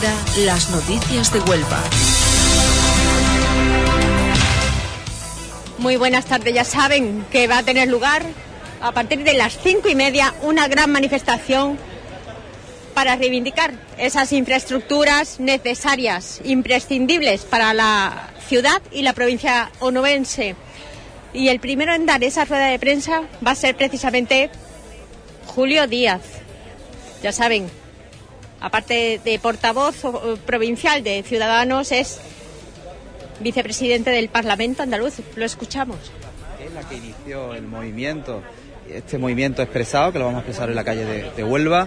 ahora las noticias de Huelva. Muy buenas tardes. Ya saben que va a tener lugar a partir de las 5:30 una gran manifestación para reivindicar esas infraestructuras necesarias, imprescindibles para la ciudad y la provincia onubense. Y el primero en dar esa rueda de prensa va a ser precisamente Julio Díaz. Ya saben, aparte de portavoz provincial de Ciudadanos, es vicepresidente del Parlamento andaluz. Lo escuchamos. Es la que inició el movimiento, este movimiento expresado, que lo vamos a expresar en la calle de Huelva,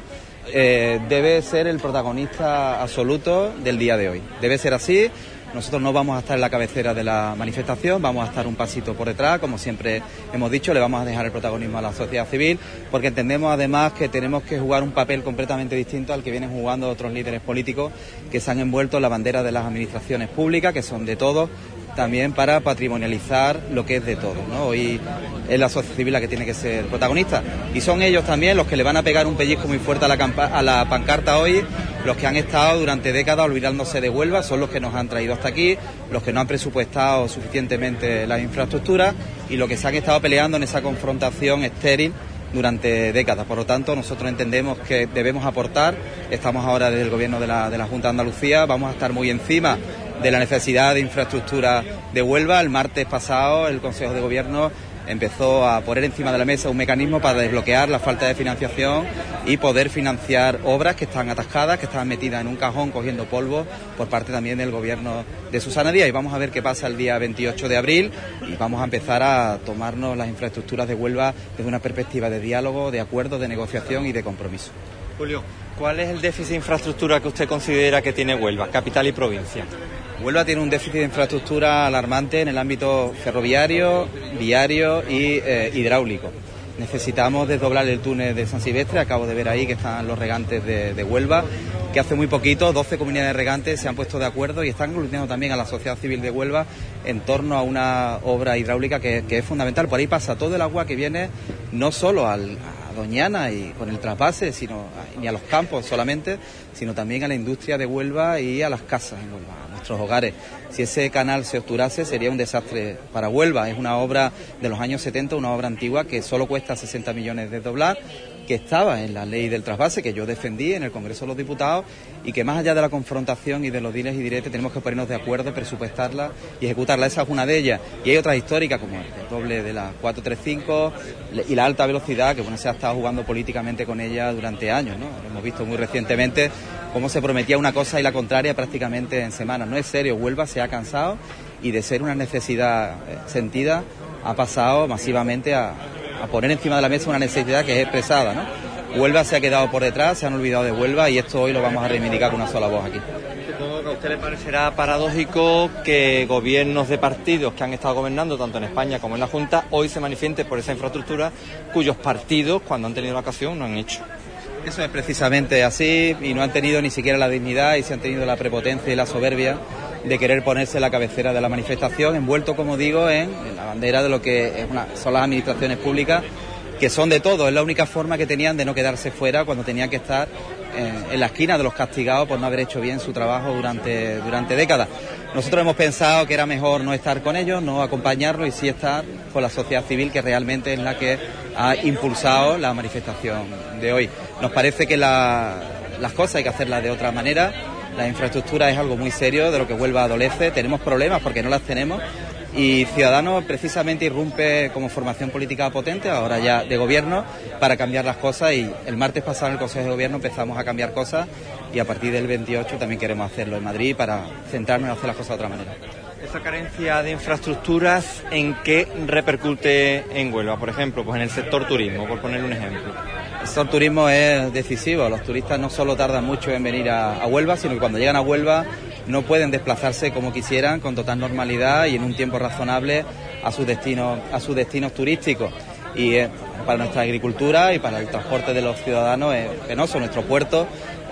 debe ser el protagonista absoluto del día de hoy. Debe ser así. Nosotros no vamos a estar en la cabecera de la manifestación, vamos a estar un pasito por detrás, como siempre hemos dicho, le vamos a dejar el protagonismo a la sociedad civil, porque entendemos además que tenemos que jugar un papel completamente distinto al que vienen jugando otros líderes políticos que se han envuelto en la bandera de las administraciones públicas, que son de todos, también para patrimonializar lo que es de todos, ¿no? Hoy es la sociedad civil la que tiene que ser protagonista, y son ellos también los que le van a pegar un pellizco muy fuerte a la pancarta hoy. Los que han estado durante décadas olvidándose de Huelva son los que nos han traído hasta aquí, los que no han presupuestado suficientemente las infraestructuras y los que se han estado peleando en esa confrontación estéril durante décadas. Por lo tanto, nosotros entendemos que debemos aportar. Estamos ahora desde el Gobierno de la Junta de Andalucía, vamos a estar muy encima de la necesidad de infraestructura de Huelva. El martes pasado el Consejo de Gobierno empezó a poner encima de la mesa un mecanismo para desbloquear la falta de financiación y poder financiar obras que están atascadas, que están metidas en un cajón cogiendo polvo por parte también del Gobierno de Susana Díaz. Y vamos a ver qué pasa el día 28 de abril y vamos a empezar a tomarnos las infraestructuras de Huelva desde una perspectiva de diálogo, de acuerdo, de negociación y de compromiso. Julio, ¿cuál es el déficit de infraestructura que usted considera que tiene Huelva, capital y provincia? Huelva tiene un déficit de infraestructura alarmante en el ámbito ferroviario, viario y hidráulico. Necesitamos desdoblar el túnel de San Silvestre. Acabo de ver ahí que están los regantes de Huelva, que hace muy poquito 12 comunidades de regantes se han puesto de acuerdo y están aglutinando también a la sociedad civil de Huelva en torno a una obra hidráulica que es fundamental. Por ahí pasa todo el agua que viene no solo a Doñana y con el trasvase, ni a los campos solamente, sino también a la industria de Huelva y a las casas en Huelva, a nuestros hogares. Si ese canal se obturase sería un desastre para Huelva. Es una obra de los años 70, una obra antigua que solo cuesta 60 millones de doblar, que estaba en la ley del trasvase que yo defendí en el Congreso de los Diputados y que más allá de la confrontación y de los diles y diretes tenemos que ponernos de acuerdo, presupuestarla y ejecutarla. Esa es una de ellas. Y hay otras históricas como el doble de la 435 y la alta velocidad, que se ha estado jugando políticamente con ella durante años, ¿no? Lo hemos visto muy recientemente cómo se prometía una cosa y la contraria prácticamente en semanas. No es serio, Huelva se ha cansado y de ser una necesidad sentida ha pasado masivamente a poner encima de la mesa una necesidad que es expresada, ¿no? Huelva se ha quedado por detrás, se han olvidado de Huelva y esto hoy lo vamos a reivindicar con una sola voz aquí. Supongo que a usted le parecerá paradójico que gobiernos de partidos que han estado gobernando tanto en España como en la Junta hoy se manifiesten por esa infraestructura cuyos partidos, cuando han tenido la ocasión, no han hecho. Eso es precisamente así y no han tenido ni siquiera la dignidad y se han tenido la prepotencia y la soberbia de querer ponerse en la cabecera de la manifestación, envuelto, como digo, en la bandera de lo que son las administraciones públicas, que son de todo. Es la única forma que tenían de no quedarse fuera cuando tenían que estar en la esquina de los castigados por no haber hecho bien su trabajo durante décadas. Nosotros hemos pensado que era mejor no estar con ellos, no acompañarlos y sí estar con la sociedad civil, que realmente es la que ha impulsado la manifestación de hoy. Nos parece que las cosas hay que hacerlas de otra manera. La infraestructura es algo muy serio de lo que Huelva adolece. Tenemos problemas porque no las tenemos y Ciudadanos precisamente irrumpe como formación política potente, ahora ya de gobierno, para cambiar las cosas y el martes pasado en el Consejo de Gobierno empezamos a cambiar cosas y a partir del 28 también queremos hacerlo en Madrid para centrarnos en hacer las cosas de otra manera. ¿Esa carencia de infraestructuras en qué repercute en Huelva? Por ejemplo, pues en el sector turismo, por poner un ejemplo. El sector turismo es decisivo. Los turistas no solo tardan mucho en venir a Huelva, sino que cuando llegan a Huelva no pueden desplazarse como quisieran con total normalidad y en un tiempo razonable a sus destinos turísticos. Y para nuestra agricultura y para el transporte de los ciudadanos es penoso. Nuestro puerto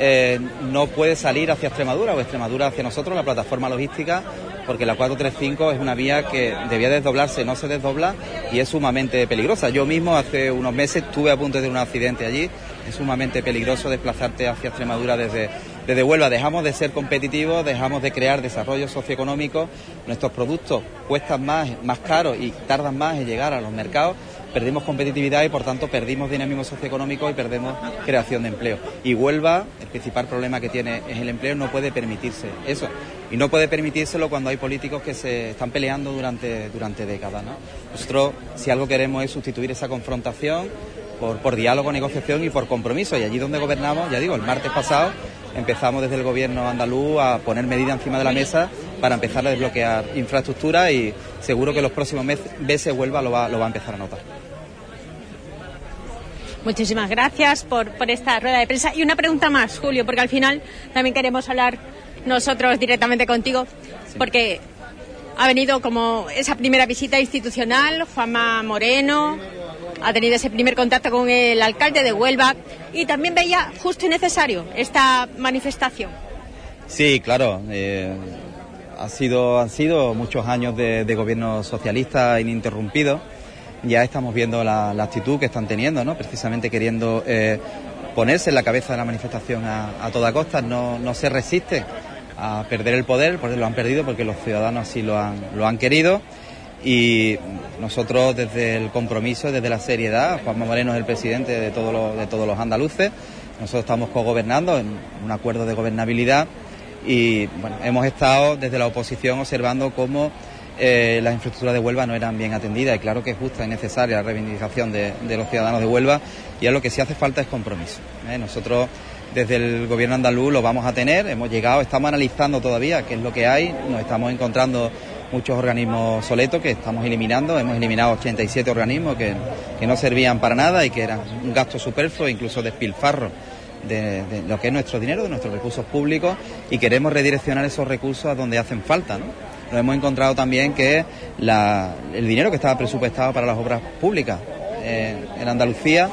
no puede salir hacia Extremadura o Extremadura hacia nosotros, la plataforma logística, porque la 435 es una vía que debía desdoblarse, no se desdobla y es sumamente peligrosa. Yo mismo hace unos meses estuve a punto de tener un accidente allí. Es sumamente peligroso desplazarte hacia Extremadura desde desde Huelva dejamos de ser competitivos, dejamos de crear desarrollo socioeconómico, nuestros productos cuestan más caros y tardan más en llegar a los mercados, perdimos competitividad y por tanto perdimos dinamismo socioeconómico y perdemos creación de empleo. Y Huelva, el principal problema que tiene es el empleo, no puede permitirse eso. Y no puede permitírselo cuando hay políticos que se están peleando durante décadas, ¿no? Nosotros, si algo queremos es sustituir esa confrontación por diálogo, negociación y por compromiso. Y allí donde gobernamos, ya digo, el martes pasado empezamos desde el gobierno andaluz a poner medidas encima de la mesa para empezar a desbloquear infraestructura y seguro que los próximos meses Huelva lo va a empezar a notar. Muchísimas gracias por esta rueda de prensa. Y una pregunta más, Julio, porque al final también queremos hablar nosotros directamente contigo, porque ha venido como esa primera visita institucional, Juanma Moreno, ha tenido ese primer contacto con el alcalde de Huelva y también veía justo y necesario esta manifestación. Sí, claro, han sido muchos años de gobierno socialista ininterrumpido. Ya estamos viendo la actitud que están teniendo, ¿no? Precisamente queriendo ponerse en la cabeza de la manifestación a toda costa, no se resiste a perder el poder, porque lo han perdido porque los ciudadanos así lo han querido. Y nosotros desde el compromiso, desde la seriedad, Juanma Moreno es el presidente de todos los andaluces, nosotros estamos cogobernando en un acuerdo de gobernabilidad y bueno, hemos estado desde la oposición observando cómo las infraestructuras de Huelva no eran bien atendidas y claro que es justa y necesaria la reivindicación de los ciudadanos de Huelva y a lo que sí hace falta es compromiso. Nosotros desde el gobierno andaluz lo vamos a tener, estamos analizando todavía qué es lo que hay, nos estamos encontrando muchos organismos obsoletos que estamos eliminando, hemos eliminado 87 organismos que no servían para nada y que eran un gasto superfluo, incluso despilfarro de lo que es nuestro dinero, de nuestros recursos públicos y queremos redireccionar esos recursos a donde hacen falta, ¿no? Nos hemos encontrado también que el dinero que estaba presupuestado para las obras públicas en Andalucía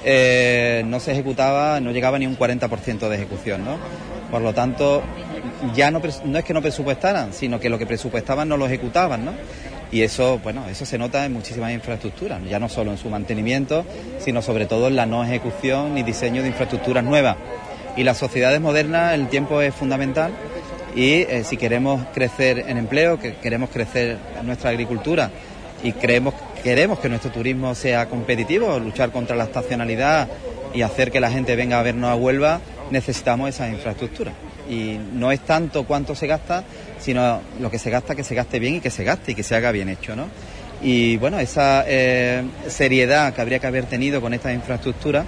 no se ejecutaba, no llegaba ni un 40% de ejecución, ¿no? Por lo tanto, ya no es que no presupuestaran, sino que lo que presupuestaban no lo ejecutaban, ¿no? Y eso se nota en muchísimas infraestructuras, ya no solo en su mantenimiento, sino sobre todo en la no ejecución ni diseño de infraestructuras nuevas. Y las sociedades modernas, el tiempo es fundamental y si queremos crecer en empleo, que queremos crecer en nuestra agricultura y queremos que nuestro turismo sea competitivo, luchar contra la estacionalidad y hacer que la gente venga a vernos a Huelva, necesitamos esas infraestructuras. Y no es tanto cuánto se gasta, sino lo que se gasta, que se gaste bien y que se gaste y que se haga bien hecho, ¿no? Y bueno, esa seriedad que habría que haber tenido con estas infraestructuras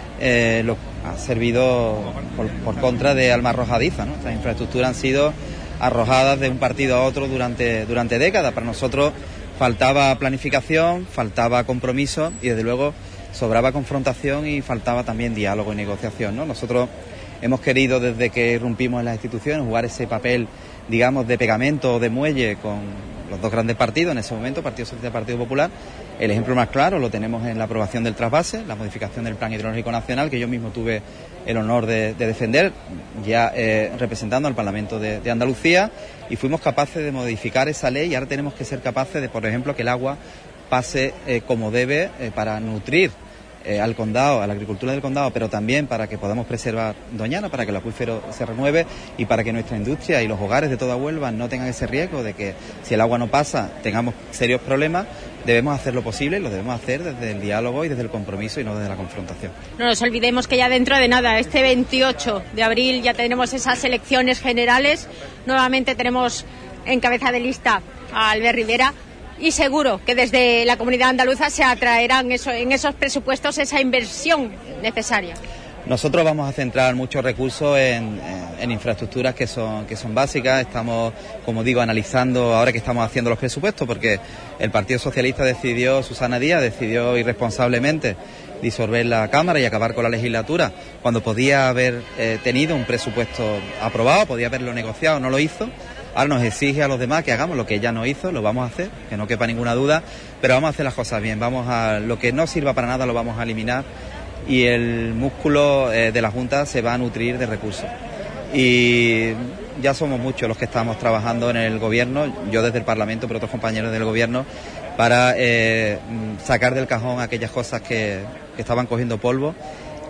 lo ha servido por contra de alma arrojadiza, ¿no? Estas infraestructuras han sido arrojadas de un partido a otro durante décadas. Para nosotros faltaba planificación, faltaba compromiso y desde luego sobraba confrontación y faltaba también diálogo y negociación, ¿no? Nosotros hemos querido desde que irrumpimos en las instituciones jugar ese papel, digamos, de pegamento o de muelle con los dos grandes partidos en ese momento, Partido Socialista y Partido Popular. El ejemplo más claro lo tenemos en la aprobación del trasvase, la modificación del Plan Hidrológico Nacional, que yo mismo tuve el honor de defender, ya representando al Parlamento de Andalucía, y fuimos capaces de modificar esa ley y ahora tenemos que ser capaces de, por ejemplo, que el agua pase como debe para nutrir al condado, a la agricultura del condado, pero también para que podamos preservar Doñana, para que el acuífero se renueve y para que nuestra industria y los hogares de toda Huelva no tengan ese riesgo de que si el agua no pasa tengamos serios problemas. Debemos hacer lo posible y lo debemos hacer desde el diálogo y desde el compromiso y no desde la confrontación. No nos olvidemos que ya dentro de nada, este 28 de abril ya tenemos esas elecciones generales, nuevamente tenemos en cabeza de lista a Albert Rivera. Y seguro que desde la comunidad andaluza se atraerán en esos presupuestos esa inversión necesaria. Nosotros vamos a centrar muchos recursos en infraestructuras que son básicas. Estamos, como digo, analizando ahora que estamos haciendo los presupuestos, porque el Partido Socialista Susana Díaz decidió irresponsablemente disolver la Cámara y acabar con la legislatura, cuando podía haber tenido un presupuesto aprobado, podía haberlo negociado, no lo hizo. Ahora nos exige a los demás que hagamos lo que ella no hizo, lo vamos a hacer, que no quepa ninguna duda, pero vamos a hacer las cosas bien, lo que no sirva para nada lo vamos a eliminar y el músculo de la Junta se va a nutrir de recursos. Y ya somos muchos los que estamos trabajando en el Gobierno, yo desde el Parlamento, pero otros compañeros del Gobierno, para sacar del cajón aquellas cosas que estaban cogiendo polvo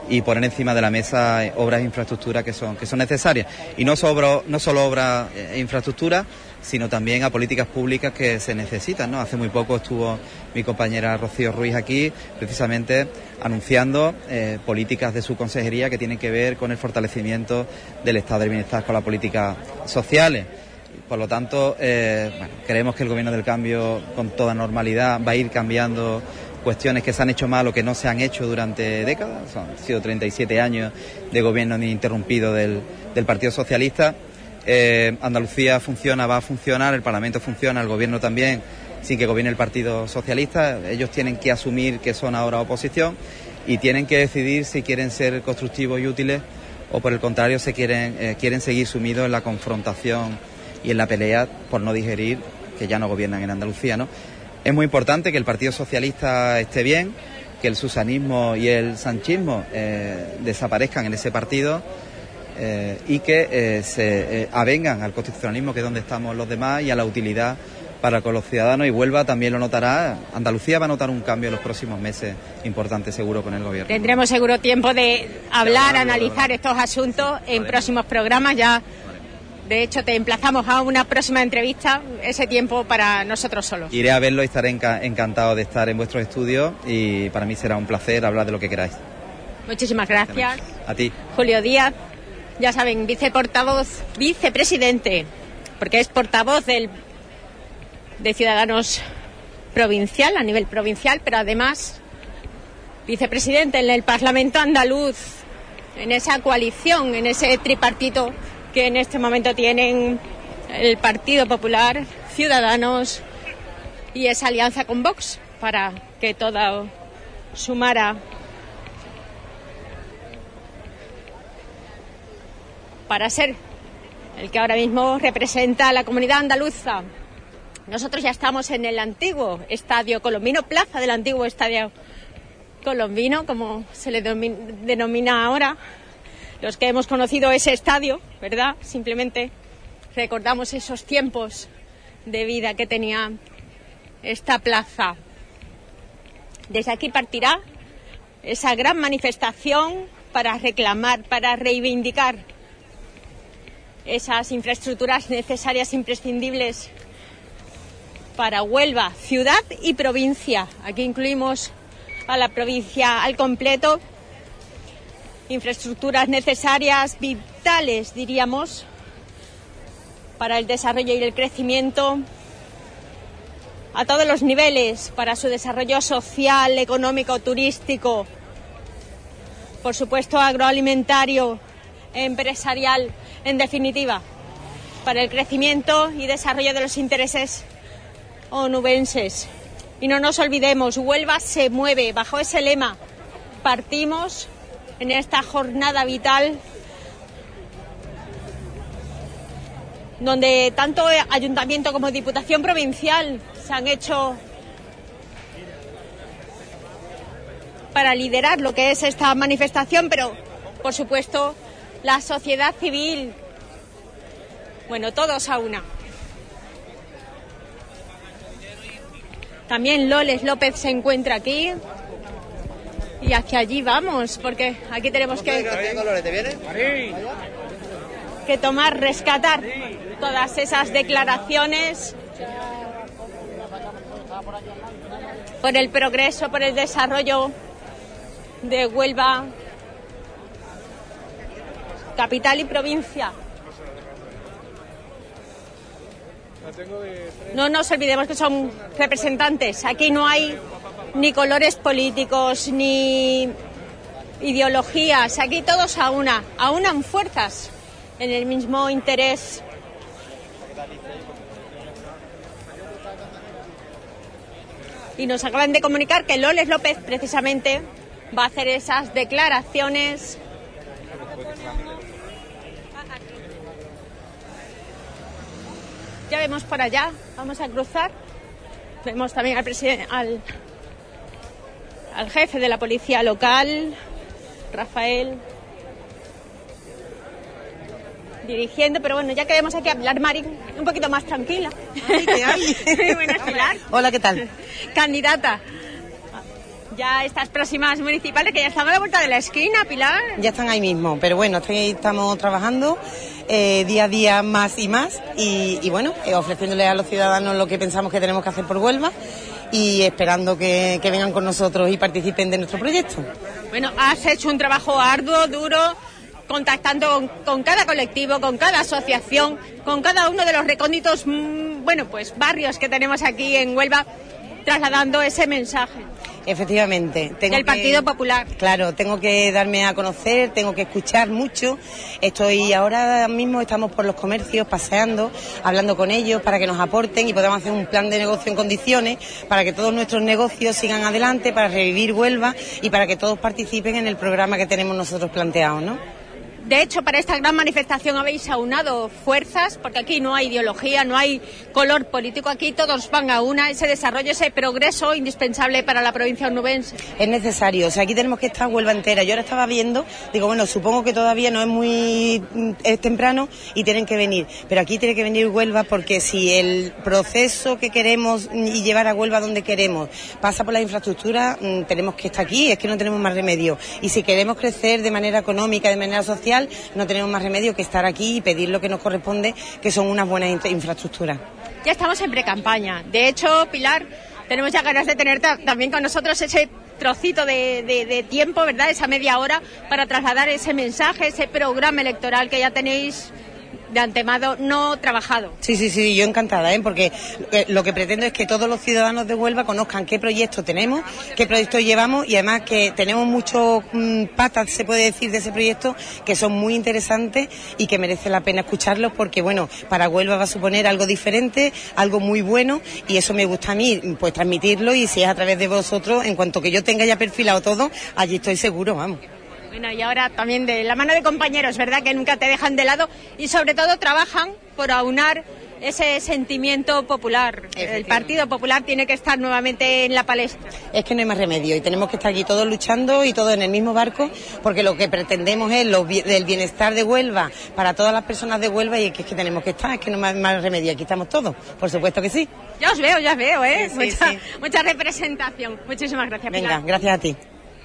y poner encima de la mesa obras e infraestructuras que son necesarias. Y no solo obras e infraestructuras, sino también a políticas públicas que se necesitan, ¿no? Hace muy poco estuvo mi compañera Rocío Ruiz aquí, precisamente anunciando políticas de su consejería que tienen que ver con el fortalecimiento del estado del bienestar, con las políticas sociales. Por lo tanto, creemos que el Gobierno del Cambio, con toda normalidad, va a ir cambiando cuestiones que se han hecho mal o que no se han hecho durante décadas. Han sido 37 años de gobierno ininterrumpido del Partido Socialista. Andalucía funciona, va a funcionar, el Parlamento funciona, el Gobierno también, sin que gobierne el Partido Socialista. Ellos tienen que asumir que son ahora oposición y tienen que decidir si quieren ser constructivos y útiles o, por el contrario, quieren seguir sumidos en la confrontación y en la pelea por no digerir que ya no gobiernan en Andalucía, ¿no? Es muy importante que el Partido Socialista esté bien, que el susanismo y el sanchismo desaparezcan en ese partido y que se avengan al constitucionalismo, que es donde estamos los demás, y a la utilidad para con los ciudadanos. Y Huelva también lo notará. Andalucía va a notar un cambio en los próximos meses importante, seguro, con el Gobierno. Tendremos seguro tiempo de hablar, analizar estos asuntos en próximos programas. Ya, de hecho, te emplazamos a una próxima entrevista, ese tiempo para nosotros solos. Iré a verlo y estaré encantado de estar en vuestros estudios, y para mí será un placer hablar de lo que queráis. Muchísimas gracias. A ti. Julio Díaz, ya saben, vicepresidente, porque es portavoz de Ciudadanos provincial, a nivel provincial, pero además vicepresidente en el Parlamento andaluz, en esa coalición, en ese tripartito que en este momento tienen el Partido Popular, Ciudadanos y esa alianza con Vox, para que todo sumara para ser el que ahora mismo representa a la comunidad andaluza. Nosotros ya estamos en el antiguo Estadio Colombino, plaza del antiguo Estadio Colombino, como se le denomina ahora. Los que hemos conocido ese estadio, ¿verdad? Simplemente recordamos esos tiempos de vida que tenía esta plaza. Desde aquí partirá esa gran manifestación para reclamar, para reivindicar esas infraestructuras necesarias, imprescindibles para Huelva, ciudad y provincia. Aquí incluimos a la provincia al completo. Infraestructuras necesarias, vitales, diríamos, para el desarrollo y el crecimiento a todos los niveles, para su desarrollo social, económico, turístico, por supuesto agroalimentario, empresarial, en definitiva, para el crecimiento y desarrollo de los intereses onubenses. Y no nos olvidemos, Huelva se mueve bajo ese lema. Partimos en esta jornada vital donde tanto Ayuntamiento como Diputación Provincial se han hecho para liderar lo que es esta manifestación, pero por supuesto la sociedad civil, bueno, todos a una. También Loles López se encuentra aquí. Y hacia allí vamos, porque aquí tenemos que tomar, rescatar todas esas declaraciones por el progreso, por el desarrollo de Huelva, capital y provincia. No nos olvidemos que son representantes. Aquí no hay ni colores políticos, ni ideologías. Aquí todos aunan fuerzas en el mismo interés. Y nos acaban de comunicar que Loles López precisamente va a hacer esas declaraciones. Ya vemos por allá, vamos a cruzar. Vemos también al presidente, al jefe de la policía local, Rafael, dirigiendo, pero bueno, ya que vemos aquí a Pilar Marín, un poquito más tranquila. Ay, ¿qué hay? Buenas, Pilar. Hola, ¿qué tal? Candidata ya estas próximas municipales que ya están a la vuelta de la esquina, Pilar. Ya están ahí mismo, pero bueno, estamos trabajando día a día más y más y bueno, ofreciéndole a los ciudadanos lo que pensamos que tenemos que hacer por Huelva y esperando que vengan con nosotros y participen de nuestro proyecto. Bueno, has hecho un trabajo arduo, duro, contactando con cada colectivo, con cada asociación, con cada uno de los recónditos, pues barrios que tenemos aquí en Huelva, trasladando ese mensaje. Efectivamente. Del Partido Popular. Claro, tengo que darme a conocer, tengo que escuchar mucho. Ahora mismo estamos por los comercios paseando, hablando con ellos para que nos aporten y podamos hacer un plan de negocio en condiciones para que todos nuestros negocios sigan adelante, para revivir Huelva y para que todos participen en el programa que tenemos nosotros planteado, ¿no? De hecho, para esta gran manifestación habéis aunado fuerzas, porque aquí no hay ideología, no hay color político, aquí todos van a una, ese desarrollo, ese progreso indispensable para la provincia onubense. Es necesario, aquí tenemos que estar Huelva entera. Yo ahora estaba viendo, supongo que todavía no es muy temprano y tienen que venir, pero aquí tiene que venir Huelva porque si el proceso que queremos y llevar a Huelva donde queremos pasa por la infraestructura, tenemos que estar aquí, es que no tenemos más remedio. Y si queremos crecer de manera económica, de manera social, no tenemos más remedio que estar aquí y pedir lo que nos corresponde, que son unas buenas infraestructuras. Ya estamos en precampaña. De hecho, Pilar, tenemos ya ganas de tener también con nosotros ese trocito de tiempo, ¿verdad? Esa media hora para trasladar ese mensaje, ese programa electoral que ya tenéis de antemano no trabajado. Sí, yo encantada, porque lo que pretendo es que todos los ciudadanos de Huelva conozcan qué proyecto tenemos, qué proyecto llevamos y además que tenemos muchos patas, se puede decir, de ese proyecto que son muy interesantes y que merece la pena escucharlos porque, para Huelva va a suponer algo diferente, algo muy bueno y eso me gusta a mí, pues transmitirlo y si es a través de vosotros, en cuanto que yo tenga ya perfilado todo, allí estoy seguro, vamos. Bueno, y ahora también de la mano de compañeros, ¿verdad?, que nunca te dejan de lado y sobre todo trabajan por aunar ese sentimiento popular. El Partido Popular tiene que estar nuevamente en la palestra. Es que no hay más remedio y tenemos que estar aquí todos luchando y todos en el mismo barco porque lo que pretendemos es el bienestar de Huelva para todas las personas de Huelva y es que tenemos que estar, es que no hay más remedio, aquí estamos todos, por supuesto que sí. Ya os veo, ¿eh? Sí. Mucha representación. Muchísimas gracias, Pilar. Venga, gracias a ti.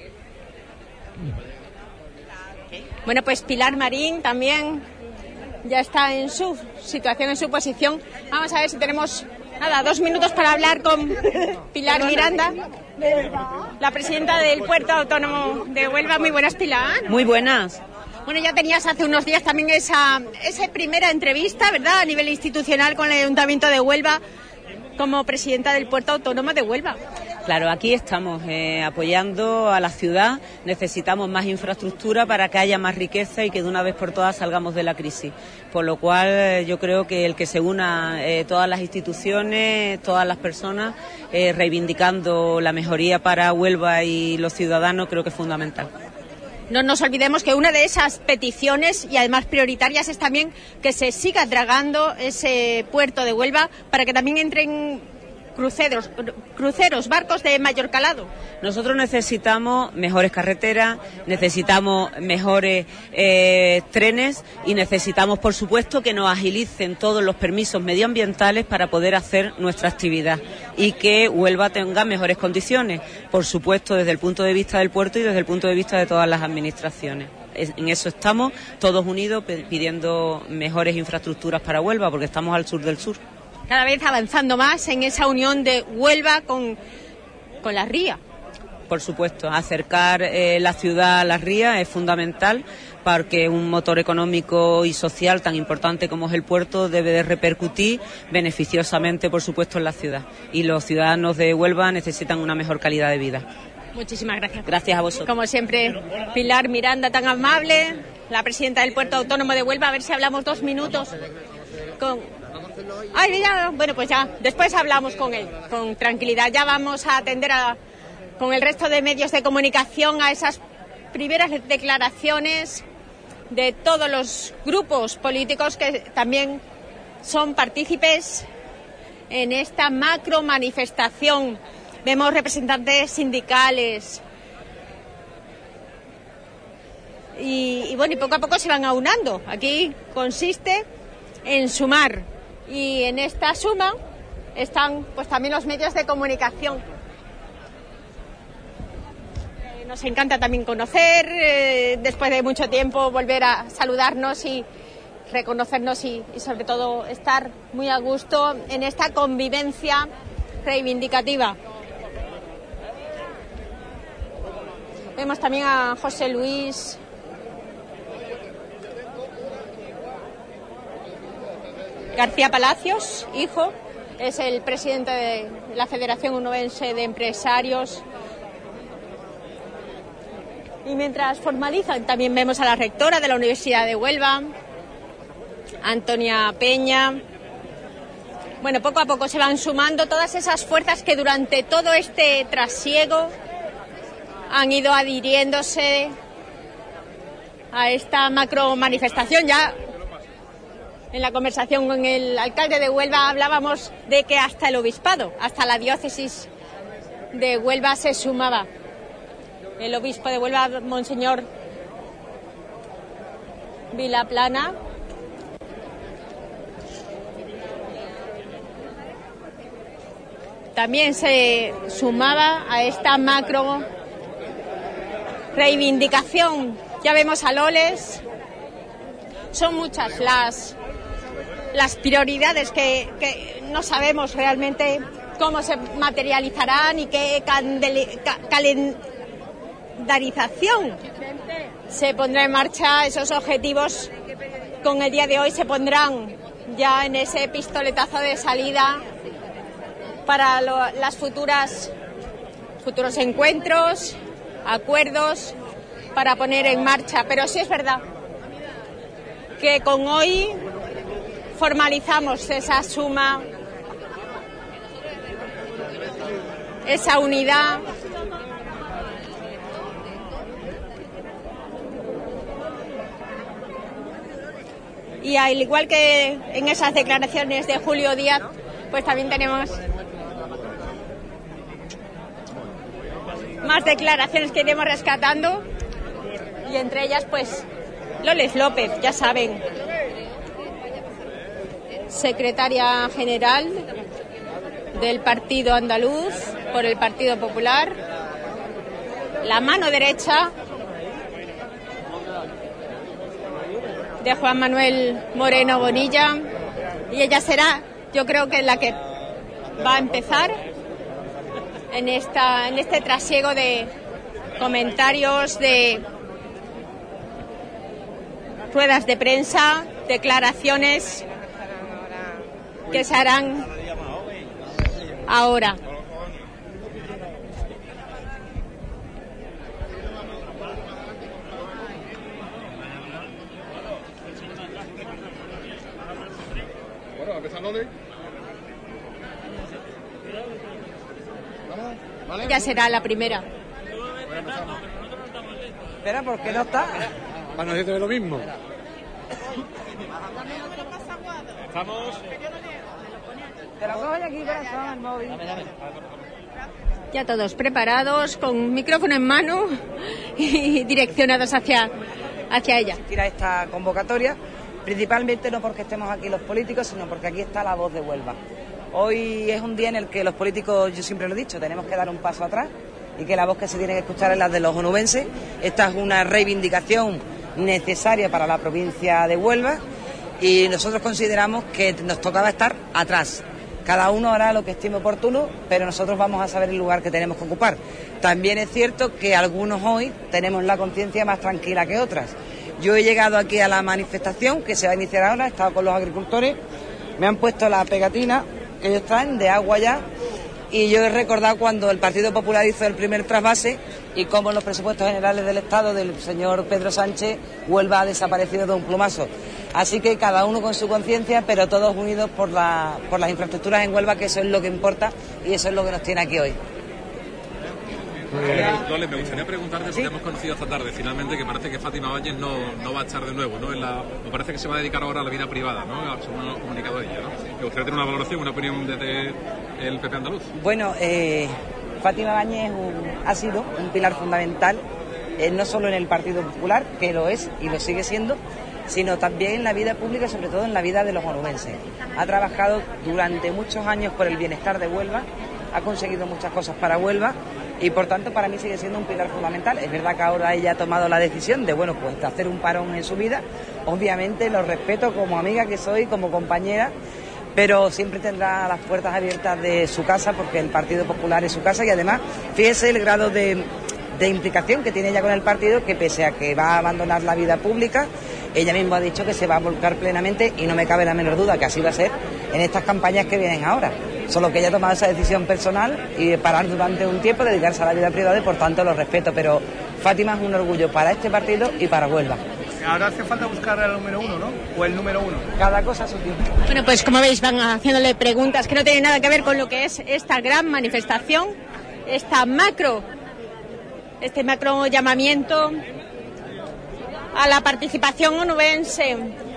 Bueno, pues Pilar Marín también ya está en su situación, en su posición. Vamos a ver si tenemos, 2 minutos para hablar con Pilar Miranda, la presidenta del Puerto Autónomo de Huelva. Muy buenas, Pilar. Muy buenas. Bueno, ya tenías hace unos días también esa primera entrevista, ¿verdad?, a nivel institucional con el Ayuntamiento de Huelva como presidenta del Puerto Autónomo de Huelva. Claro, aquí estamos apoyando a la ciudad, necesitamos más infraestructura para que haya más riqueza y que de una vez por todas salgamos de la crisis. Por lo cual yo creo que el que se una todas las instituciones, todas las personas, reivindicando la mejoría para Huelva y los ciudadanos, creo que es fundamental. No nos olvidemos que una de esas peticiones, y además prioritarias, es también que se siga dragando ese puerto de Huelva para que también entren cruceros, barcos de mayor calado. Nosotros necesitamos mejores carreteras, necesitamos mejores trenes y necesitamos, por supuesto, que nos agilicen todos los permisos medioambientales para poder hacer nuestra actividad y que Huelva tenga mejores condiciones, por supuesto, desde el punto de vista del puerto y desde el punto de vista de todas las administraciones. En eso estamos todos unidos pidiendo mejores infraestructuras para Huelva porque estamos al sur del sur. Cada vez avanzando más en esa unión de Huelva con la ría. Por supuesto, acercar la ciudad a la ría es fundamental porque un motor económico y social tan importante como es el puerto debe de repercutir beneficiosamente, por supuesto, en la ciudad. Y los ciudadanos de Huelva necesitan una mejor calidad de vida. Muchísimas gracias. Gracias a vosotros. Como siempre, Pilar Miranda, tan amable, la presidenta del Puerto Autónomo de Huelva. A ver si hablamos 2 minutos con... Bueno, pues ya, después hablamos con él, con tranquilidad. Ya vamos a atender con el resto de medios de comunicación a esas primeras declaraciones de todos los grupos políticos que también son partícipes en esta macro manifestación. Vemos representantes sindicales y poco a poco se van aunando. Aquí consiste en sumar. Y en esta suma están pues también los medios de comunicación. Nos encanta también conocer, después de mucho tiempo volver a saludarnos y reconocernos y sobre todo estar muy a gusto en esta convivencia reivindicativa. Vemos también a José Luis García Palacios, hijo, es el presidente de la Federación Onubense de Empresarios. Y mientras formalizan, también vemos a la rectora de la Universidad de Huelva, Antonia Peña. Bueno, poco a poco se van sumando todas esas fuerzas que durante todo este trasiego han ido adhiriéndose a esta macro manifestación. Ya en la conversación con el alcalde de Huelva hablábamos de que hasta el obispado, hasta la diócesis de Huelva se sumaba. El obispo de Huelva, Monseñor Vilaplana. También se sumaba a esta macro reivindicación. Ya vemos a Loles. Son muchas las prioridades que no sabemos realmente cómo se materializarán y qué calendarización se pondrá en marcha. Esos objetivos con el día de hoy se pondrán ya en ese pistoletazo de salida para las futuros encuentros, acuerdos para poner en marcha. Pero sí es verdad que con hoy formalizamos esa suma, esa unidad. Y al igual que en esas declaraciones de Julio Díaz, pues también tenemos más declaraciones que iremos rescatando, y entre ellas pues Loles López, ya saben, secretaria general del Partido Andaluz por el Partido Popular, la mano derecha de Juan Manuel Moreno Bonilla, y ella será, yo creo que la que va a empezar en este trasiego de comentarios, de ruedas de prensa, declaraciones que se harán ahora. Bueno, empezando de... Ya será la primera. Espera, ¿por qué no está? Para no decirte lo mismo. Estamos... Te lo cojo aquí, corazón, el móvil. Ya todos preparados, con micrófono en mano y direccionados hacia ella. Tira esta convocatoria, principalmente no porque estemos aquí los políticos, sino porque aquí está la voz de Huelva. Hoy es un día en el que los políticos, yo siempre lo he dicho, tenemos que dar un paso atrás y que la voz que se tiene que escuchar es la de los onubenses. Esta es una reivindicación necesaria para la provincia de Huelva y nosotros consideramos que nos tocaba estar atrás. Cada uno hará lo que estime oportuno, pero nosotros vamos a saber el lugar que tenemos que ocupar. También es cierto que algunos hoy tenemos la conciencia más tranquila que otras. Yo he llegado aquí a la manifestación que se va a iniciar ahora, he estado con los agricultores, me han puesto la pegatina que ellos traen de agua ya, y yo he recordado cuando el Partido Popular hizo el primer trasvase y cómo en los presupuestos generales del Estado del señor Pedro Sánchez Huelva ha desaparecido de un plumazo. Así que cada uno con su conciencia, pero todos unidos por las infraestructuras en Huelva, que eso es lo que importa y eso es lo que nos tiene aquí hoy. Lole, me gustaría preguntarte, porque hemos conocido esta tarde finalmente que parece que Fátima Báñez no va a estar de nuevo, ¿no? Me parece que se va a dedicar ahora a la vida privada, ¿no? Según lo comunicado ella, ¿no? Me gustaría tener una valoración, una opinión desde el PP andaluz. Bueno, Fátima Báñez ha sido un pilar fundamental, no solo en el Partido Popular, que lo es y lo sigue siendo, sino también en la vida pública y sobre todo en la vida de los onubenses. Ha trabajado durante muchos años por el bienestar de Huelva, ha conseguido muchas cosas para Huelva y por tanto para mí sigue siendo un pilar fundamental. Es verdad que ahora ella ha tomado la decisión de, bueno, pues de hacer un parón en su vida. Obviamente lo respeto como amiga que soy, como compañera, pero siempre tendrá las puertas abiertas de su casa porque el Partido Popular es su casa y además, fíjese el grado de implicación que tiene ella con el partido, que pese a que va a abandonar la vida pública, ella misma ha dicho que se va a volcar plenamente y no me cabe la menor duda que así va a ser en estas campañas que vienen ahora. Solo que ella ha tomado esa decisión personal y parar durante un tiempo, dedicarse a la vida privada y por tanto lo respeto, pero Fátima es un orgullo para este partido y para Huelva. Ahora hace falta buscar al número uno, ¿no? O el número uno. Cada cosa a su tiempo. Bueno, pues como veis van haciéndole preguntas que no tienen nada que ver con lo que es esta gran manifestación, este macro llamamiento a la participación onubense.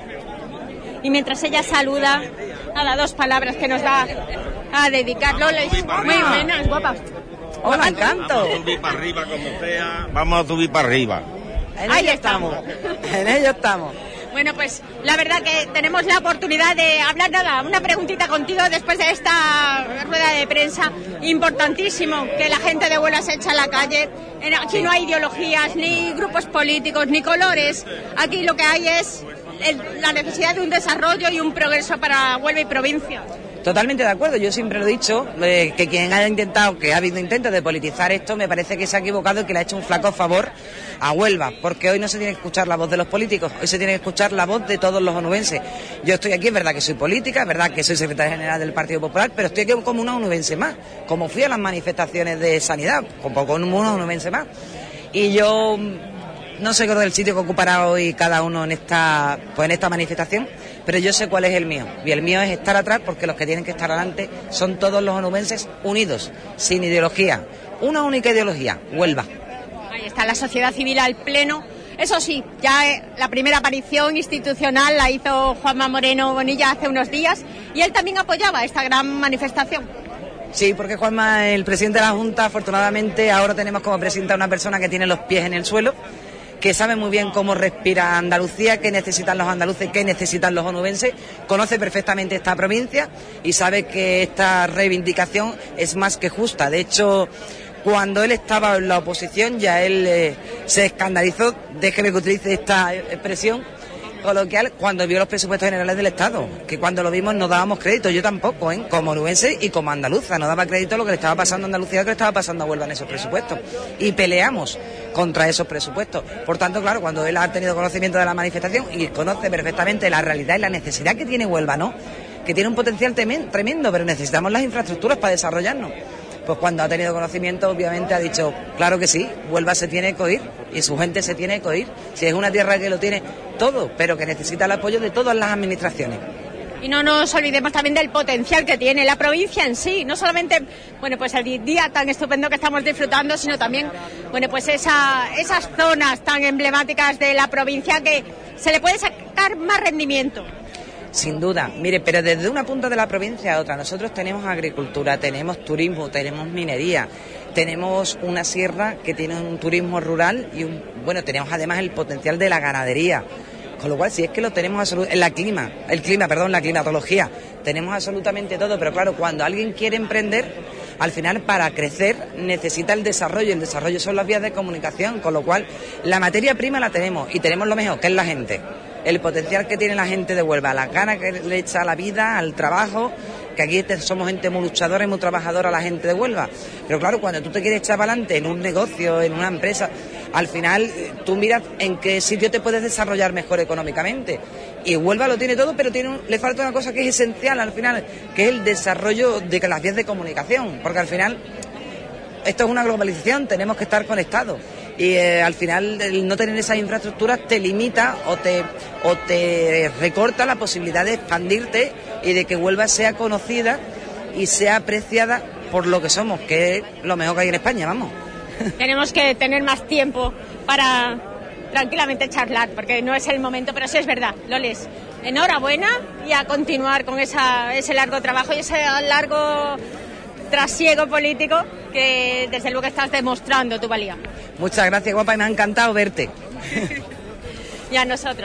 Y mientras ella saluda, nada, 2 palabras que nos va a dedicar. Loles, muy buenas, guapa. Hola, encanto. Vamos a subir para arriba como sea, vamos a subir para arriba. Ahí estamos. En ello estamos. Bueno, pues la verdad que tenemos la oportunidad de hablar, nada, una preguntita contigo después de esta rueda de prensa. Importantísimo que la gente de Huelva se eche a la calle. Aquí no hay ideologías, ni grupos políticos, ni colores. Aquí lo que hay es la necesidad de un desarrollo y un progreso para Huelva y provincia. Totalmente de acuerdo, yo siempre lo he dicho, que quien haya intentado, que ha habido intentos de politizar esto, me parece que se ha equivocado y que le ha hecho un flaco favor a Huelva, porque hoy no se tiene que escuchar la voz de los políticos, hoy se tiene que escuchar la voz de todos los onubenses. Yo estoy aquí, es verdad que soy política, es verdad que soy secretaria general del Partido Popular, pero estoy aquí como una onubense más, como fui a las manifestaciones de sanidad, como una onubense más. Y yo no sé cuál es el sitio que ocupará hoy cada uno en esta manifestación, pero yo sé cuál es el mío. Y el mío es estar atrás porque los que tienen que estar adelante son todos los onubenses unidos, sin ideología. Una única ideología, Huelva. Ahí está la sociedad civil al pleno. Eso sí, ya la primera aparición institucional la hizo Juanma Moreno Bonilla hace unos días y él también apoyaba esta gran manifestación. Sí, porque Juanma, el presidente de la Junta, afortunadamente ahora tenemos como presidenta a una persona que tiene los pies en el suelo, que sabe muy bien cómo respira Andalucía, qué necesitan los andaluces, qué necesitan los onubenses, conoce perfectamente esta provincia y sabe que esta reivindicación es más que justa. De hecho, cuando él estaba en la oposición ya él se escandalizó, déjeme que utilice esta expresión coloquial, cuando vio los presupuestos generales del Estado, que cuando lo vimos no dábamos crédito, yo tampoco, como onubense y como andaluza, no daba crédito a lo que le estaba pasando a Andalucía, lo que le estaba pasando a Huelva en esos presupuestos, y peleamos contra esos presupuestos. Por tanto, claro, cuando él ha tenido conocimiento de la manifestación y conoce perfectamente la realidad y la necesidad que tiene Huelva, ¿no?, que tiene un potencial tremendo, pero necesitamos las infraestructuras para desarrollarnos. Pues cuando ha tenido conocimiento, obviamente ha dicho, claro que sí, Huelva se tiene que oír y su gente se tiene que oír. Si es una tierra que lo tiene todo, pero que necesita el apoyo de todas las administraciones. Y no nos olvidemos también del potencial que tiene la provincia en sí, no solamente, bueno, pues el día tan estupendo que estamos disfrutando, sino también, bueno, pues esas zonas tan emblemáticas de la provincia que se le puede sacar más rendimiento. Sin duda, mire, pero desde una punta de la provincia a otra, nosotros tenemos agricultura, tenemos turismo, tenemos minería, tenemos una sierra que tiene un turismo rural y tenemos además el potencial de la ganadería. Con lo cual, si es que lo tenemos la climatología, tenemos absolutamente todo, pero claro, cuando alguien quiere emprender, al final para crecer necesita el desarrollo son las vías de comunicación, con lo cual la materia prima la tenemos y tenemos lo mejor, que es la gente. El potencial que tiene la gente de Huelva, las ganas que le echa a la vida, al trabajo, que aquí somos gente muy luchadora y muy trabajadora la gente de Huelva. Pero claro, cuando tú te quieres echar para adelante en un negocio, en una empresa, al final tú miras en qué sitio te puedes desarrollar mejor económicamente. Y Huelva lo tiene todo, pero le falta una cosa que es esencial al final, que es el desarrollo de las vías de comunicación. Porque al final esto es una globalización, tenemos que estar conectados. Y al final el no tener esas infraestructuras te limita o te recorta la posibilidad de expandirte y de que Huelva sea conocida y sea apreciada por lo que somos, que es lo mejor que hay en España, vamos. Tenemos que tener más tiempo para tranquilamente charlar, porque no es el momento, pero sí es verdad, Loles. Enhorabuena y a continuar con ese largo trabajo y ese largo trasiego político que desde luego estás demostrando tu valía. Muchas gracias, guapa, y me ha encantado verte. Y a nosotros.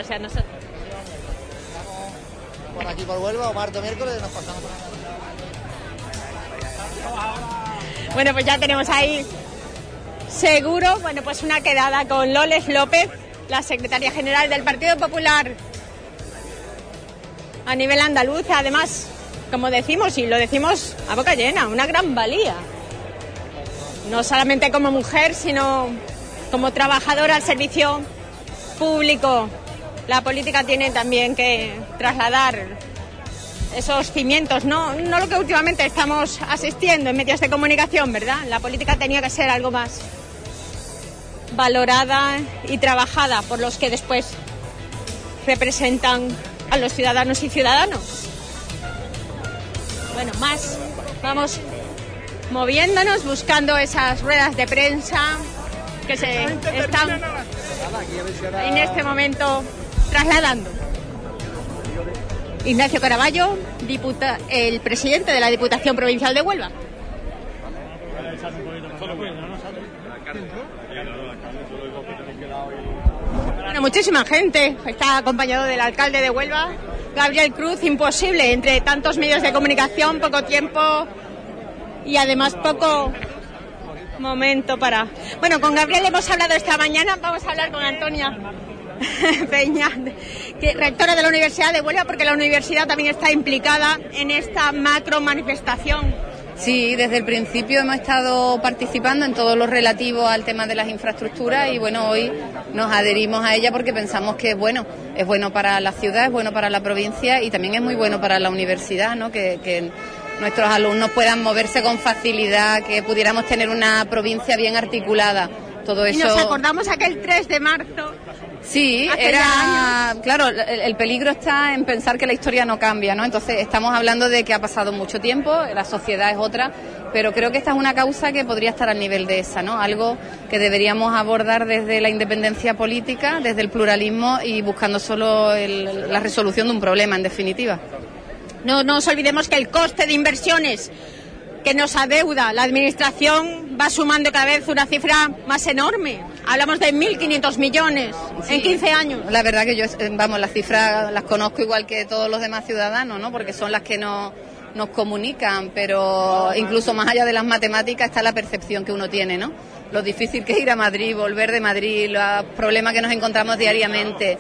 Por aquí por Huelva, o martes o miércoles nos pasamos por acá. Bueno, pues ya tenemos ahí seguro, bueno, pues una quedada con Loles López, la secretaria general del Partido Popular a nivel andaluz. Además, como decimos, y lo decimos a boca llena, una gran valía. No solamente como mujer, sino como trabajadora al servicio público. La política tiene también que trasladar esos cimientos, no lo que últimamente estamos asistiendo en medios de comunicación, ¿verdad? La política tenía que ser algo más valorada y trabajada por los que después representan a los ciudadanos y ciudadanos. Bueno, más, vamos moviéndonos, buscando esas ruedas de prensa que se están en este momento trasladando. Ignacio Caraballo, el presidente de la Diputación Provincial de Huelva. Bueno, muchísima gente, está acompañado del alcalde de Huelva, Gabriel Cruz. Imposible, entre tantos medios de comunicación, poco tiempo y además poco momento para... Bueno, con Gabriel hemos hablado esta mañana, vamos a hablar con Antonia Peña, rectora de la Universidad de Huelva, porque la universidad también está implicada en esta macro manifestación. Sí, desde el principio hemos estado participando en todo lo relativo al tema de las infraestructuras y bueno, hoy nos adherimos a ella porque pensamos que es bueno para la ciudad, es bueno para la provincia y también es muy bueno para la universidad, ¿no? Que nuestros alumnos puedan moverse con facilidad, que pudiéramos tener una provincia bien articulada. Todo eso... Y nos acordamos aquel 3 de marzo. Sí, claro, el peligro está en pensar que la historia no cambia, ¿no? Entonces estamos hablando de que ha pasado mucho tiempo, la sociedad es otra, pero creo que esta es una causa que podría estar al nivel de esa, ¿no? Algo que deberíamos abordar desde la independencia política, desde el pluralismo y buscando solo la resolución de un problema, en definitiva. No nos olvidemos que el coste de inversiones que nos adeuda la Administración va sumando cada vez una cifra más enorme. Hablamos de 1.500 millones en 15 años. La verdad que yo, las cifras las conozco igual que todos los demás ciudadanos, ¿no? Porque son las que nos comunican, pero incluso más allá de las matemáticas está la percepción que uno tiene, ¿no? Lo difícil que es ir a Madrid, volver de Madrid, los problemas que nos encontramos diariamente,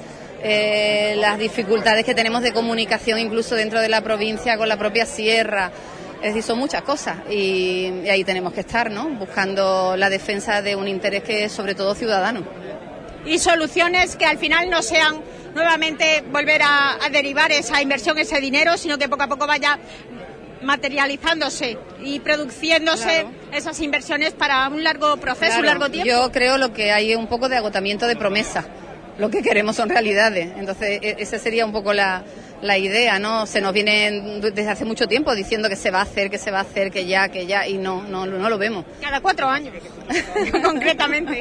las dificultades que tenemos de comunicación incluso dentro de la provincia con la propia sierra. Es decir, son muchas cosas y ahí tenemos que estar, ¿no? Buscando la defensa de un interés que es sobre todo ciudadano. Y soluciones que al final no sean nuevamente volver a derivar esa inversión, ese dinero, sino que poco a poco vaya materializándose y produciéndose, claro, esas inversiones para un largo proceso, claro, un largo tiempo. Yo creo lo que hay es un poco de agotamiento de promesas. Lo que queremos son realidades. Entonces, esa sería un poco la idea, ¿no? Se nos viene desde hace mucho tiempo diciendo que se va a hacer, que ya, y no lo vemos. Cada 4 años, concretamente.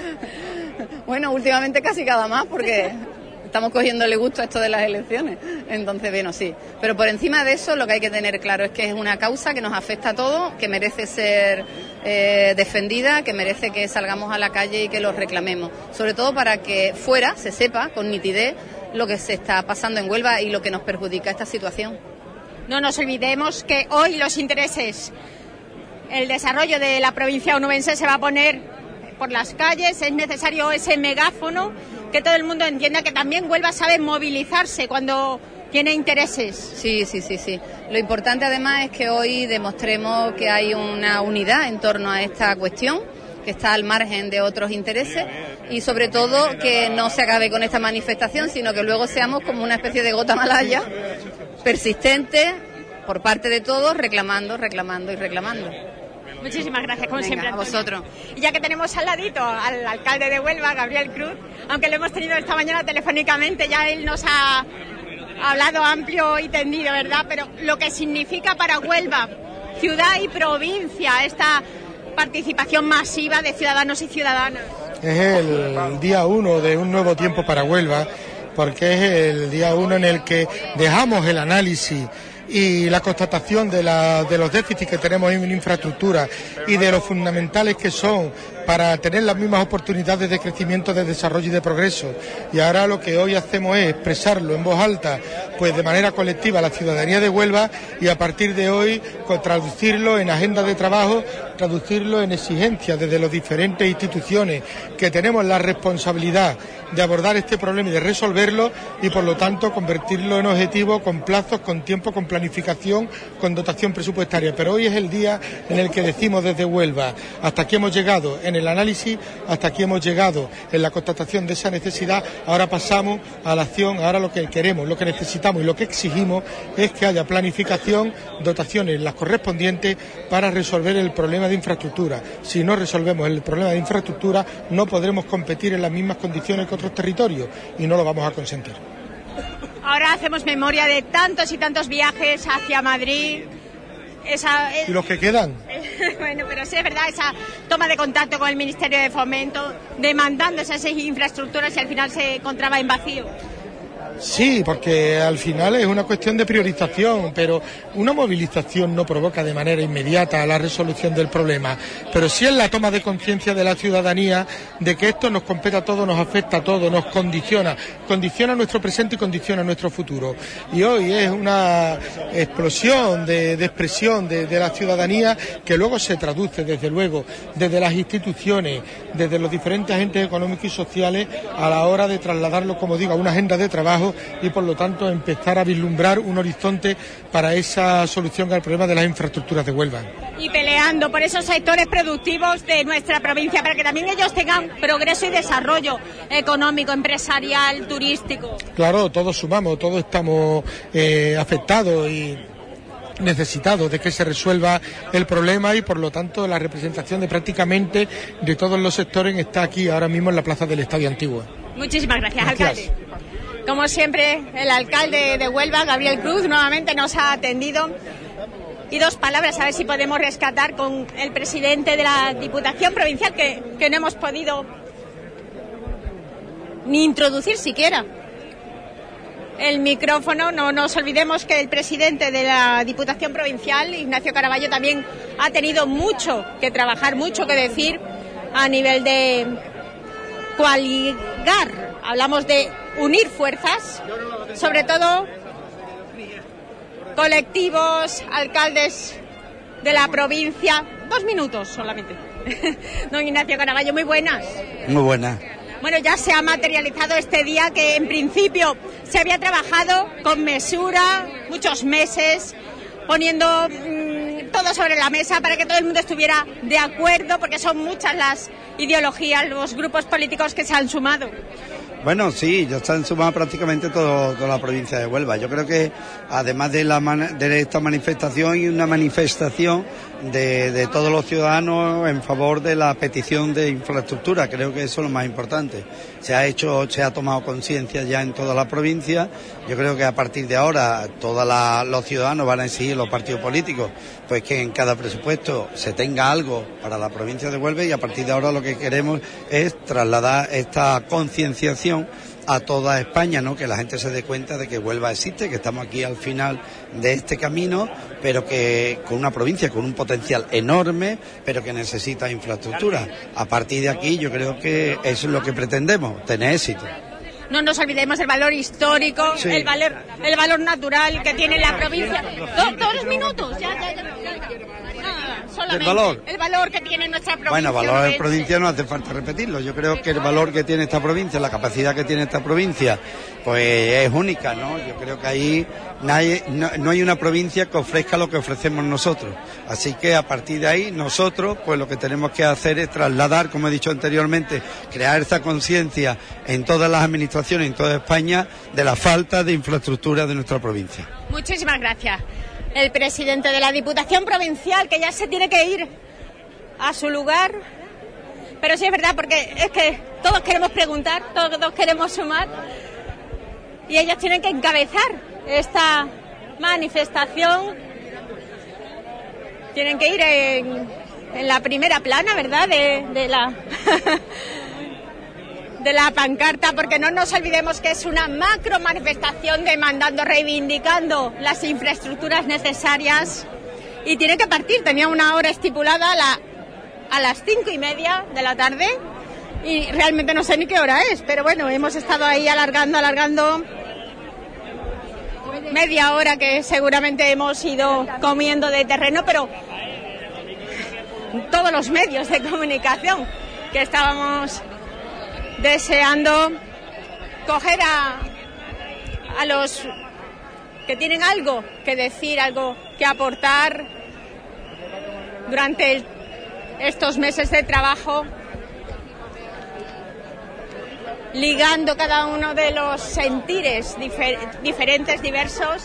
Bueno, últimamente casi cada más, porque estamos cogiéndole gusto a esto de las elecciones. Entonces, bueno, sí. Pero por encima de eso, lo que hay que tener claro es que es una causa que nos afecta a todos, que merece ser defendida, que merece que salgamos a la calle y que lo reclamemos. Sobre todo para que fuera se sepa con nitidez lo que se está pasando en Huelva y lo que nos perjudica esta situación. No nos olvidemos que hoy los intereses, el desarrollo de la provincia onubense se va a poner por las calles, es necesario ese megáfono, que todo el mundo entienda que también Huelva sabe movilizarse cuando tiene intereses. Sí. Lo importante además es que hoy demostremos que hay una unidad en torno a esta cuestión, que está al margen de otros intereses y sobre todo que no se acabe con esta manifestación, sino que luego seamos como una especie de gota malaya, persistente por parte de todos, reclamando. Muchísimas gracias, como siempre, a vosotros. Y ya que tenemos al ladito al alcalde de Huelva, Gabriel Cruz, aunque lo hemos tenido esta mañana telefónicamente, ya él nos ha hablado amplio y tendido, ¿verdad? Pero lo que significa para Huelva, ciudad y provincia, esta participación masiva de ciudadanos y ciudadanas. Es el día 1 de un nuevo tiempo para Huelva, porque es el día 1 en el que dejamos el análisis y la constatación de los déficits que tenemos en infraestructura y de los fundamentales que son para tener las mismas oportunidades de crecimiento, de desarrollo y de progreso. Y ahora lo que hoy hacemos es expresarlo en voz alta, pues de manera colectiva a la ciudadanía de Huelva, y a partir de hoy traducirlo en agenda de trabajo, traducirlo en exigencias desde las diferentes instituciones que tenemos la responsabilidad de abordar este problema y de resolverlo, y por lo tanto convertirlo en objetivo con plazos, con tiempo, con planificación, con dotación presupuestaria. Pero hoy es el día en el que decimos desde Huelva: hasta aquí hemos llegado en el análisis, hasta aquí hemos llegado en la constatación de esa necesidad, ahora pasamos a la acción. Ahora lo que queremos, lo que necesitamos y lo que exigimos es que haya planificación, dotaciones las correspondientes para resolver el problema de infraestructura. Si no resolvemos el problema de infraestructura, no podremos competir en las mismas condiciones que otros territorios, y no lo vamos a consentir. Ahora hacemos memoria de tantos y tantos viajes hacia Madrid. ¿Y los que quedan? Bueno, pero sí es verdad, esa toma de contacto con el Ministerio de Fomento, demandando esas infraestructuras, y al final se encontraba en vacío. Sí, porque al final es una cuestión de priorización, pero una movilización no provoca de manera inmediata la resolución del problema, pero sí es la toma de conciencia de la ciudadanía de que esto nos compete a todos, nos afecta a todos, nos condiciona nuestro presente y condiciona nuestro futuro. Y hoy es una explosión de expresión de la ciudadanía, que luego se traduce, desde luego, desde las instituciones, desde los diferentes agentes económicos y sociales, a la hora de trasladarlo, como digo, a una agenda de trabajo, y por lo tanto empezar a vislumbrar un horizonte para esa solución al problema de las infraestructuras de Huelva. Y peleando por esos sectores productivos de nuestra provincia, para que también ellos tengan progreso y desarrollo económico, empresarial, turístico. Claro, todos sumamos, todos estamos afectados y necesitados de que se resuelva el problema, y por lo tanto la representación de prácticamente de todos los sectores está aquí ahora mismo en la plaza del Estadio Antiguo. Muchísimas gracias, alcalde. Como siempre, el alcalde de Huelva, Gabriel Cruz, nuevamente nos ha atendido. Y dos palabras, a ver si podemos rescatar con el presidente de la Diputación Provincial, que no hemos podido ni introducir siquiera el micrófono. No nos olvidemos que el presidente de la Diputación Provincial, Ignacio Caraballo, también ha tenido mucho que trabajar, mucho que decir a nivel de coaligar. Hablamos de unir fuerzas, sobre todo colectivos, alcaldes de la provincia. 2 minutos solamente. Don Ignacio Caraballo, muy buenas. Muy buenas. Bueno, ya se ha materializado este día que en principio se había trabajado con mesura, muchos meses, poniendo todo sobre la mesa para que todo el mundo estuviera de acuerdo, porque son muchas las ideologías, los grupos políticos que se han sumado. Bueno, sí, ya se han sumado prácticamente toda la provincia de Huelva. Yo creo que además de esta manifestación, y una manifestación de todos los ciudadanos en favor de la petición de infraestructura, creo que eso es lo más importante. Se ha tomado conciencia ya en toda la provincia. Yo creo que a partir de ahora todos los ciudadanos van a exigir, los partidos políticos, pues que en cada presupuesto se tenga algo para la provincia de Huelva, y a partir de ahora lo que queremos es trasladar esta concienciación a toda España, ¿no? Que la gente se dé cuenta de que Huelva existe, que estamos aquí al final de este camino, pero que con una provincia con un potencial enorme, pero que necesita infraestructura. A partir de aquí yo creo que eso es lo que pretendemos, tener éxito. No nos olvidemos del valor histórico, sí, el valor natural que tiene la provincia. 2 minutos, ya. Solamente el valor que tiene nuestra provincia. Bueno, valor de provincia no hace falta repetirlo. Yo creo que el valor que tiene esta provincia, la capacidad que tiene esta provincia, pues es única, ¿no? Yo creo que ahí no hay una provincia que ofrezca lo que ofrecemos nosotros. Así que a partir de ahí nosotros, pues lo que tenemos que hacer es trasladar, como he dicho anteriormente, crear esa conciencia en todas las administraciones, en toda España, de la falta de infraestructura de nuestra provincia. Muchísimas gracias. El presidente de la Diputación Provincial, que ya se tiene que ir a su lugar, pero sí es verdad, porque es que todos queremos preguntar, todos queremos sumar, y ellos tienen que encabezar esta manifestación, tienen que ir en la primera plana, ¿verdad?, de de la pancarta, porque no nos olvidemos que es una macro manifestación demandando, reivindicando las infraestructuras necesarias, y tiene que partir. Tenía una hora estipulada a las 5:30 de la tarde y realmente no sé ni qué hora es, pero bueno, hemos estado ahí alargando media hora, que seguramente hemos ido comiendo de terreno, pero todos los medios de comunicación que estábamos deseando coger a los que tienen algo que decir, algo que aportar durante estos meses de trabajo, ligando cada uno de los sentires diferentes, diversos,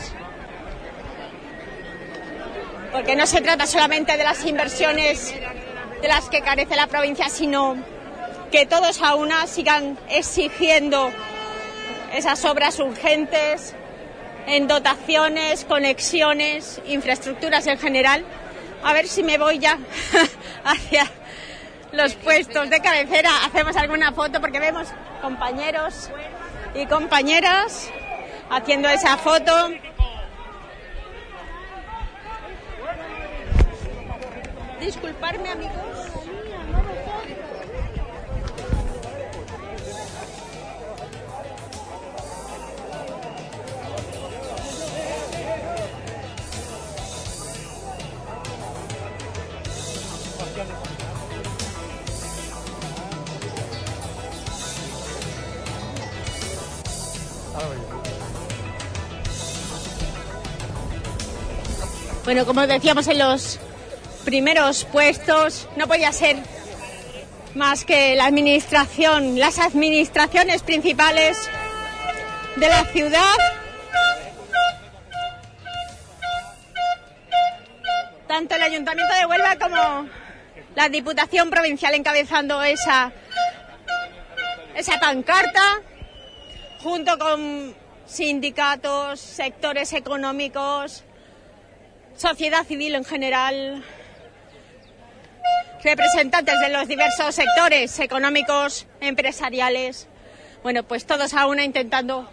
porque no se trata solamente de las inversiones de las que carece la provincia, sino que todos a una sigan exigiendo esas obras urgentes en dotaciones, conexiones, infraestructuras en general. A ver si me voy ya hacia los puestos de cabecera, hacemos alguna foto, porque vemos compañeros y compañeras haciendo esa foto. Disculparme, amigos. Bueno, como decíamos, en los primeros puestos no podía ser más que la administración, las administraciones principales de la ciudad, tanto el Ayuntamiento de Huelva como la Diputación Provincial encabezando esa pancarta, junto con sindicatos, sectores económicos, sociedad civil en general, representantes de los diversos sectores económicos, empresariales. Bueno, pues todos a una intentando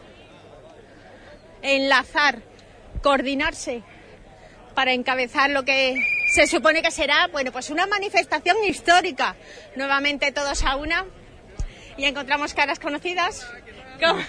enlazar, coordinarse para encabezar lo que se supone que será, bueno, pues una manifestación histórica. Nuevamente todos a una, y encontramos caras conocidas como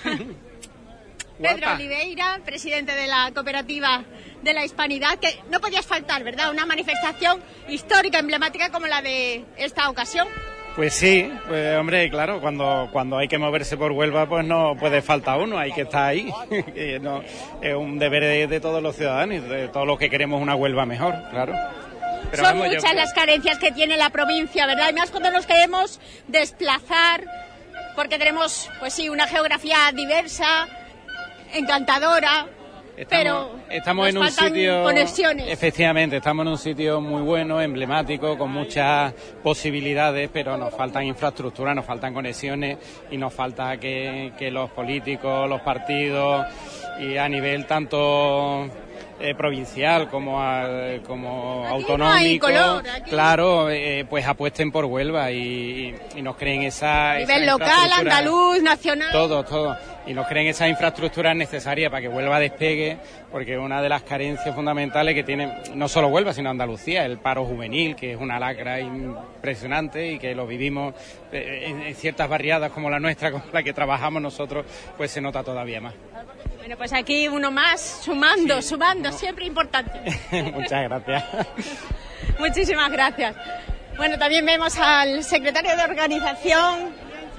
Pedro Oliveira, presidente de la Cooperativa de la Hispanidad, que no podías faltar, ¿verdad? Una manifestación histórica, emblemática como la de esta ocasión. Pues sí, pues hombre, claro, cuando hay que moverse por Huelva, pues no puede faltar uno, hay que estar ahí. No, es un deber de todos los ciudadanos, de todos los que queremos una Huelva mejor, claro. Pero son muchas las carencias que tiene la provincia, ¿verdad? Y más cuando nos queremos desplazar, porque tenemos, pues sí, una geografía diversa, encantadora. Estamos en un sitio, conexiones. Efectivamente, estamos en un sitio muy bueno, emblemático, con muchas posibilidades, pero nos faltan infraestructuras, nos faltan conexiones y nos falta que los políticos, los partidos, y a nivel tanto provincial como autonómico, claro, pues apuesten por Huelva y nos creen esa nivel local, andaluz, nacional, todo, y nos creen esas infraestructuras necesarias para que Huelva despegue, porque una de las carencias fundamentales que tiene no solo Huelva sino Andalucía, el paro juvenil, que es una lacra impresionante y que lo vivimos en ciertas barriadas como la nuestra, con la que trabajamos nosotros, pues se nota todavía más. Bueno, pues aquí uno más, sumando, siempre importante. Muchas gracias. Muchísimas gracias. Bueno, también vemos al secretario de organización.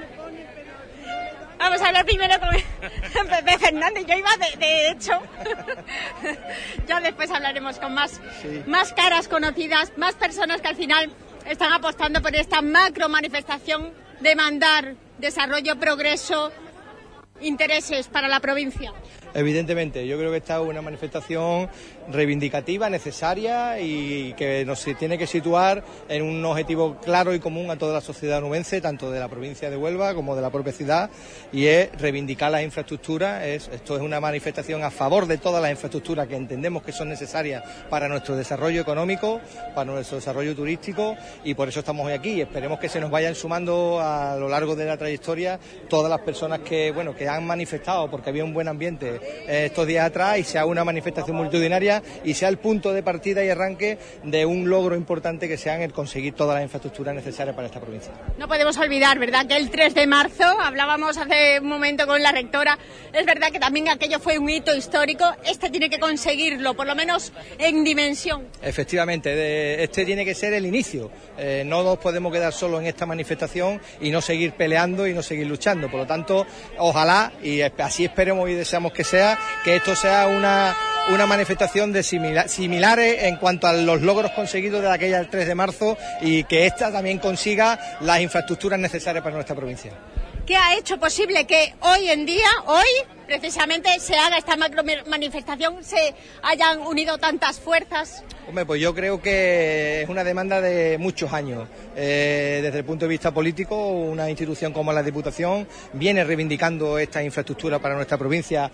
Vamos a hablar primero con Pepe Fernández. Yo iba, de hecho, ya después hablaremos con más caras conocidas, más personas que al final están apostando por esta macro manifestación, demandar desarrollo, progreso, intereses para la provincia. Evidentemente, yo creo que esta es una manifestación reivindicativa, necesaria y que nos tiene que situar en un objetivo claro y común a toda la sociedad onubense, tanto de la provincia de Huelva como de la propia ciudad, y es reivindicar las infraestructuras. Esto es una manifestación a favor de todas las infraestructuras que entendemos que son necesarias para nuestro desarrollo económico, para nuestro desarrollo turístico, y por eso estamos hoy aquí. Esperemos que se nos vayan sumando a lo largo de la trayectoria todas las personas que han manifestado, porque había un buen ambiente estos días atrás, y sea una manifestación multitudinaria y sea el punto de partida y arranque de un logro importante que sea el conseguir todas las infraestructuras necesarias para esta provincia. No podemos olvidar, ¿verdad?, que el 3 de marzo, hablábamos hace un momento con la rectora, es verdad que también aquello fue un hito histórico, este tiene que conseguirlo, por lo menos en dimensión. Efectivamente, este tiene que ser el inicio, no nos podemos quedar solo en esta manifestación y no seguir peleando y no seguir luchando, por lo tanto, ojalá, y así esperemos y deseamos que esto sea una manifestación de similares en cuanto a los logros conseguidos de aquella del 3 de marzo y que esta también consiga las infraestructuras necesarias para nuestra provincia. ¿Qué ha hecho posible que hoy en día, precisamente, se haga esta macro manifestación, se hayan unido tantas fuerzas? Hombre, pues yo creo que es una demanda de muchos años. Desde el punto de vista político, una institución como la Diputación viene reivindicando esta infraestructura para nuestra provincia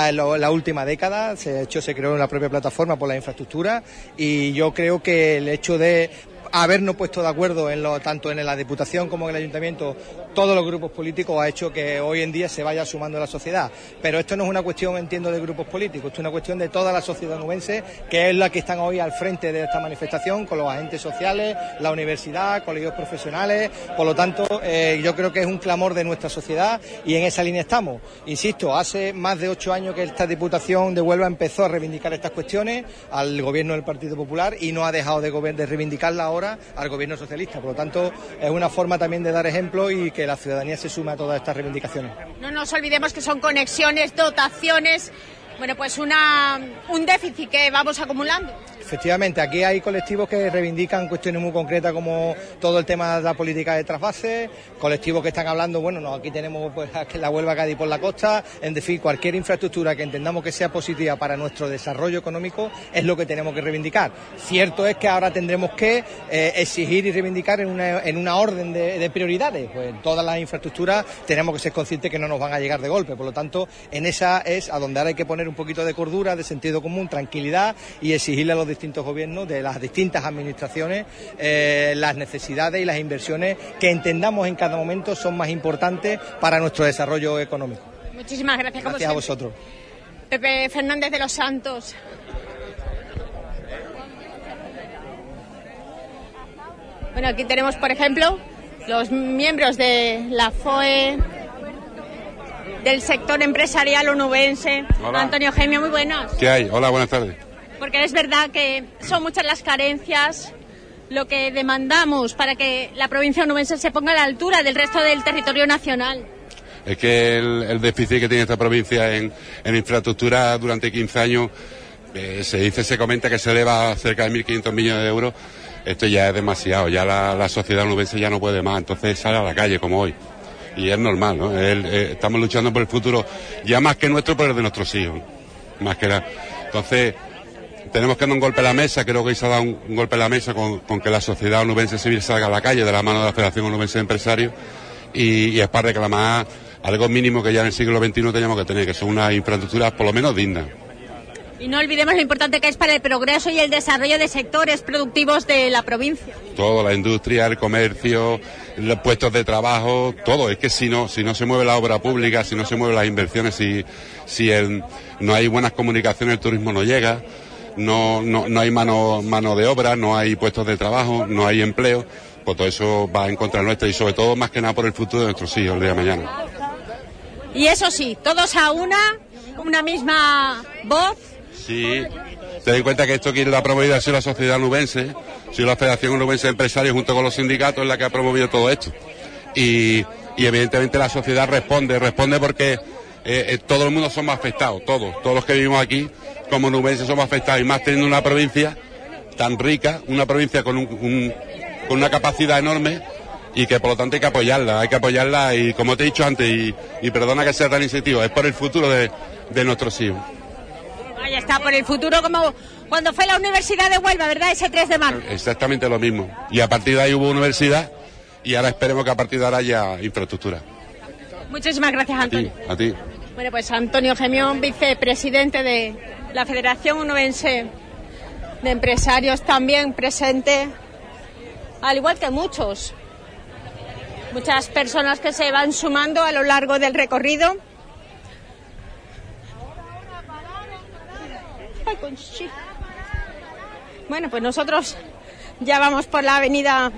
la última década. Se creó en la propia plataforma por la infraestructura, y yo creo que el hecho de habernos puesto de acuerdo tanto en la Diputación como en el Ayuntamiento, todos los grupos políticos, ha hecho que hoy en día se vaya sumando a la sociedad. Pero esto no es una cuestión, entiendo, de grupos políticos, esto es una cuestión de toda la sociedad onubense, que es la que están hoy al frente de esta manifestación, con los agentes sociales, la universidad, colegios profesionales. Por lo tanto, yo creo que es un clamor de nuestra sociedad y en esa línea estamos. Insisto, hace más de 8 años que esta Diputación de Huelva empezó a reivindicar estas cuestiones al gobierno del Partido Popular y no ha dejado de reivindicarla ahora al gobierno socialista. Por lo tanto, es una forma también de dar ejemplo y que la ciudadanía se sume a todas estas reivindicaciones. No nos olvidemos que son conexiones, dotaciones, pues un déficit que vamos acumulando. Efectivamente, aquí hay colectivos que reivindican cuestiones muy concretas como todo el tema de la política de trasvase, colectivos que están hablando, aquí tenemos la Huelva Cádiz por la costa, en fin, cualquier infraestructura que entendamos que sea positiva para nuestro desarrollo económico es lo que tenemos que reivindicar. Cierto es que ahora tendremos que exigir y reivindicar en una orden de prioridades, pues todas las infraestructuras tenemos que ser conscientes que no nos van a llegar de golpe, por lo tanto, en esa es a donde ahora hay que poner un poquito de cordura, de sentido común, tranquilidad y exigirle a los distintos gobiernos de las distintas administraciones las necesidades y las inversiones que entendamos en cada momento son más importantes para nuestro desarrollo económico. Muchísimas gracias. Gracias a vosotros. Pepe Fernández de los Santos. Bueno, aquí tenemos, por ejemplo, los miembros de la FOE, del sector empresarial onubense. Hola. Antonio Gemio, muy buenas. ¿Qué hay? Hola, buenas tardes. Porque es verdad que son muchas las carencias, lo que demandamos para que la provincia onubense se ponga a la altura del resto del territorio nacional. Es que el déficit que tiene esta provincia en infraestructura durante 15 años, se comenta que se eleva a cerca de 1.500 millones de euros. Esto ya es demasiado, ya la sociedad onubense ya no puede más, entonces sale a la calle como hoy. Y es normal, ¿no? Estamos luchando por el futuro, ya más que nuestro, por el de nuestros hijos, más que nada. Entonces, tenemos que dar un golpe a la mesa, creo que hoy se ha dado un golpe a la mesa con que la sociedad onubense civil salga a la calle de la mano de la Federación Onubense de Empresarios y es para reclamar algo mínimo que ya en el siglo XXI teníamos que tener, que son unas infraestructuras por lo menos dignas. Y no olvidemos lo importante que es para el progreso y el desarrollo de sectores productivos de la provincia. Todo, la industria, el comercio, los puestos de trabajo, todo. Es que si no se mueve la obra pública, si no se mueven las inversiones, si no hay buenas comunicaciones, el turismo no llega, no hay mano de obra, no hay puestos de trabajo, no hay empleo, pues todo eso va en contra nuestra y sobre todo más que nada por el futuro de nuestros hijos el día de mañana. Y eso sí, todos a una misma voz. Sí, ten en cuenta que esto quien lo ha promovido ha sido la sociedad onubense, ha sido la Federación Onubense de Empresarios junto con los sindicatos la que ha promovido todo esto. Y evidentemente la sociedad responde porque todo el mundo somos afectados, todos los que vivimos aquí como onubenses somos afectados y más teniendo una provincia tan rica, una provincia con una capacidad enorme y que por lo tanto hay que apoyarla y como te he dicho antes, y perdona que sea tan incisivo, es por el futuro de nuestros hijos. Ahí está, por el futuro, como cuando fue la Universidad de Huelva, ¿verdad? Ese 3 de marzo. Exactamente lo mismo, y a partir de ahí hubo universidad y ahora esperemos que a partir de ahora haya infraestructura. Muchísimas gracias, Antonio. A ti. Bueno, pues Antonio Gemión, vicepresidente de la Federación Onubense de Empresarios, también presente, al igual que muchas personas que se van sumando a lo largo del recorrido. Bueno, pues nosotros ya vamos por la avenida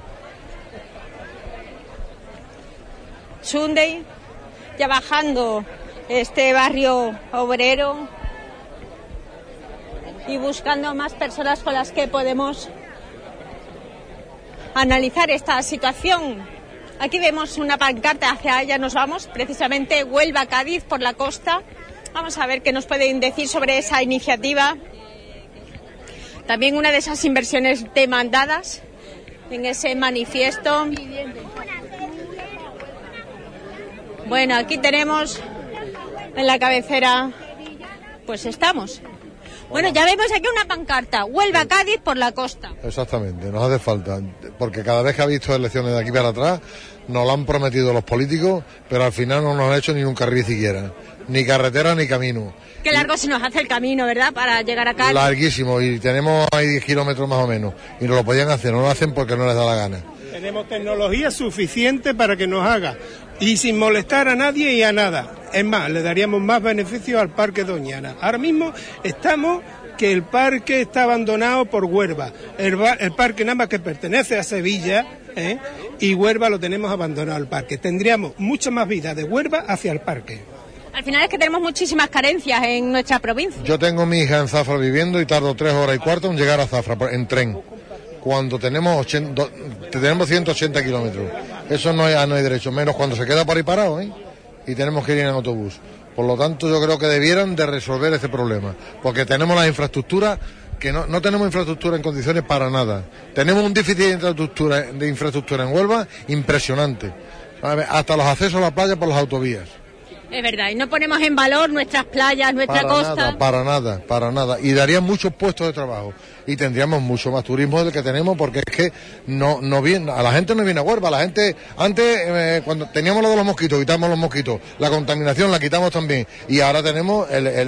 Sunday, ya bajando este barrio obrero y buscando más personas con las que podemos analizar esta situación. Aquí vemos una pancarta, hacia allá nos vamos, precisamente Huelva-Cádiz por la costa. Vamos a ver qué nos pueden decir sobre esa iniciativa. También una de esas inversiones demandadas en ese manifiesto. Bueno, aquí tenemos en la cabecera, pues estamos. Bueno, ya vemos aquí una pancarta, Huelva-Cádiz por la costa. Exactamente, nos hace falta, porque cada vez que ha visto elecciones de aquí para atrás, nos lo han prometido los políticos, pero al final no nos han hecho ni un carril siquiera, ni carretera ni camino. Qué largo se nos hace el camino, ¿verdad?, para llegar a Cádiz. Larguísimo, y tenemos ahí 10 kilómetros más o menos, y nos lo podían hacer, no lo hacen porque no les da la gana. Tenemos tecnología suficiente para que nos haga, y sin molestar a nadie y a nada. Es más, le daríamos más beneficios al Parque Doñana. Ahora mismo estamos que el parque está abandonado por Huelva. El parque nada más que pertenece a Sevilla, y Huelva lo tenemos abandonado el parque. Tendríamos mucha más vida de Huelva hacia el parque. Al final es que tenemos muchísimas carencias en nuestra provincia. Yo tengo mi hija en Zafra viviendo y tardo 3 horas y cuarto en llegar a Zafra en tren, cuando tenemos 180 kilómetros. Eso no hay derecho, menos cuando se queda por ahí parado, y tenemos que ir en autobús. Por lo tanto, yo creo que debieran de resolver ese problema, porque tenemos las infraestructuras, que no tenemos infraestructura en condiciones para nada. Tenemos un déficit de infraestructura en Huelva impresionante, ¿sabes? Hasta los accesos a la playa por las autovías. Es verdad, y no ponemos en valor nuestras playas, nuestra costa. Para nada. Y darían muchos puestos de trabajo. Y tendríamos mucho más turismo del que tenemos, porque es que no viene, a la gente no viene a Huelva. La gente, antes, cuando teníamos lo de los mosquitos, quitamos los mosquitos. La contaminación la quitamos también. Y ahora tenemos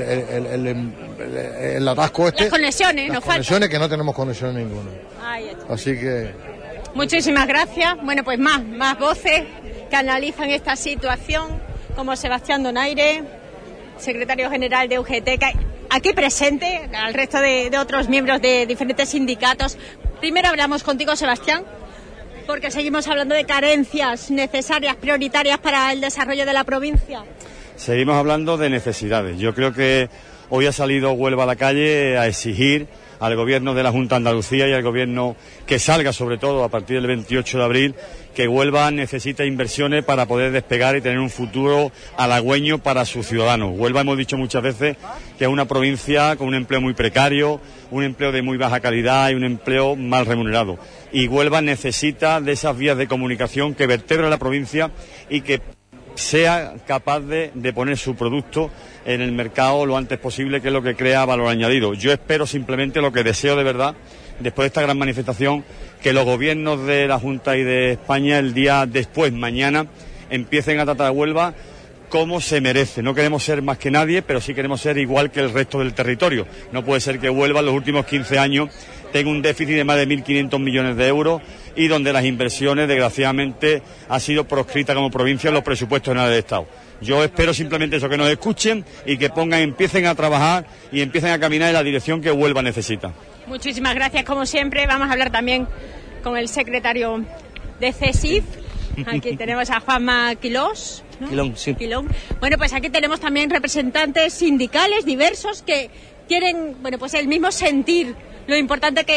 el atasco este. Las conexiones, nos faltan. Que no tenemos conexiones ninguna. Así que... Muchísimas gracias. Bueno, pues más voces que analizan esta situación, como Sebastián Donaire, secretario general de UGT, aquí presente, al resto de otros miembros de diferentes sindicatos. Primero hablamos contigo, Sebastián, porque seguimos hablando de carencias necesarias, prioritarias para el desarrollo de la provincia. Seguimos hablando de necesidades. Yo creo que hoy ha salido Huelva a la calle a exigir al gobierno de la Junta de Andalucía y al gobierno que salga, sobre todo a partir del 28 de abril, que Huelva necesita inversiones para poder despegar y tener un futuro halagüeño para sus ciudadanos. Huelva, hemos dicho muchas veces, que es una provincia con un empleo muy precario, un empleo de muy baja calidad y un empleo mal remunerado. Y Huelva necesita de esas vías de comunicación que vertebren la provincia y que sea capaz de poner su producto en el mercado lo antes posible, que es lo que crea valor añadido. Yo espero simplemente, lo que deseo de verdad, después de esta gran manifestación, que los gobiernos de la Junta y de España el día después, mañana, empiecen a tratar a Huelva como se merece. No queremos ser más que nadie, pero sí queremos ser igual que el resto del territorio. No puede ser que Huelva en los últimos 15 años tenga un déficit de más de 1.500 millones de euros y donde las inversiones, desgraciadamente, ha sido proscrita como provincia en los presupuestos generales del Estado. Yo espero simplemente eso, que nos escuchen y que empiecen a trabajar y empiecen a caminar en la dirección que Huelva necesita. Muchísimas gracias, como siempre. Vamos a hablar también con el secretario de CESIF. Aquí tenemos a Juanma Quilós, ¿no? Quilón, sí. Quilón. Bueno, pues aquí tenemos también representantes sindicales diversos que tienen, bueno, pues el mismo sentir, lo importante que es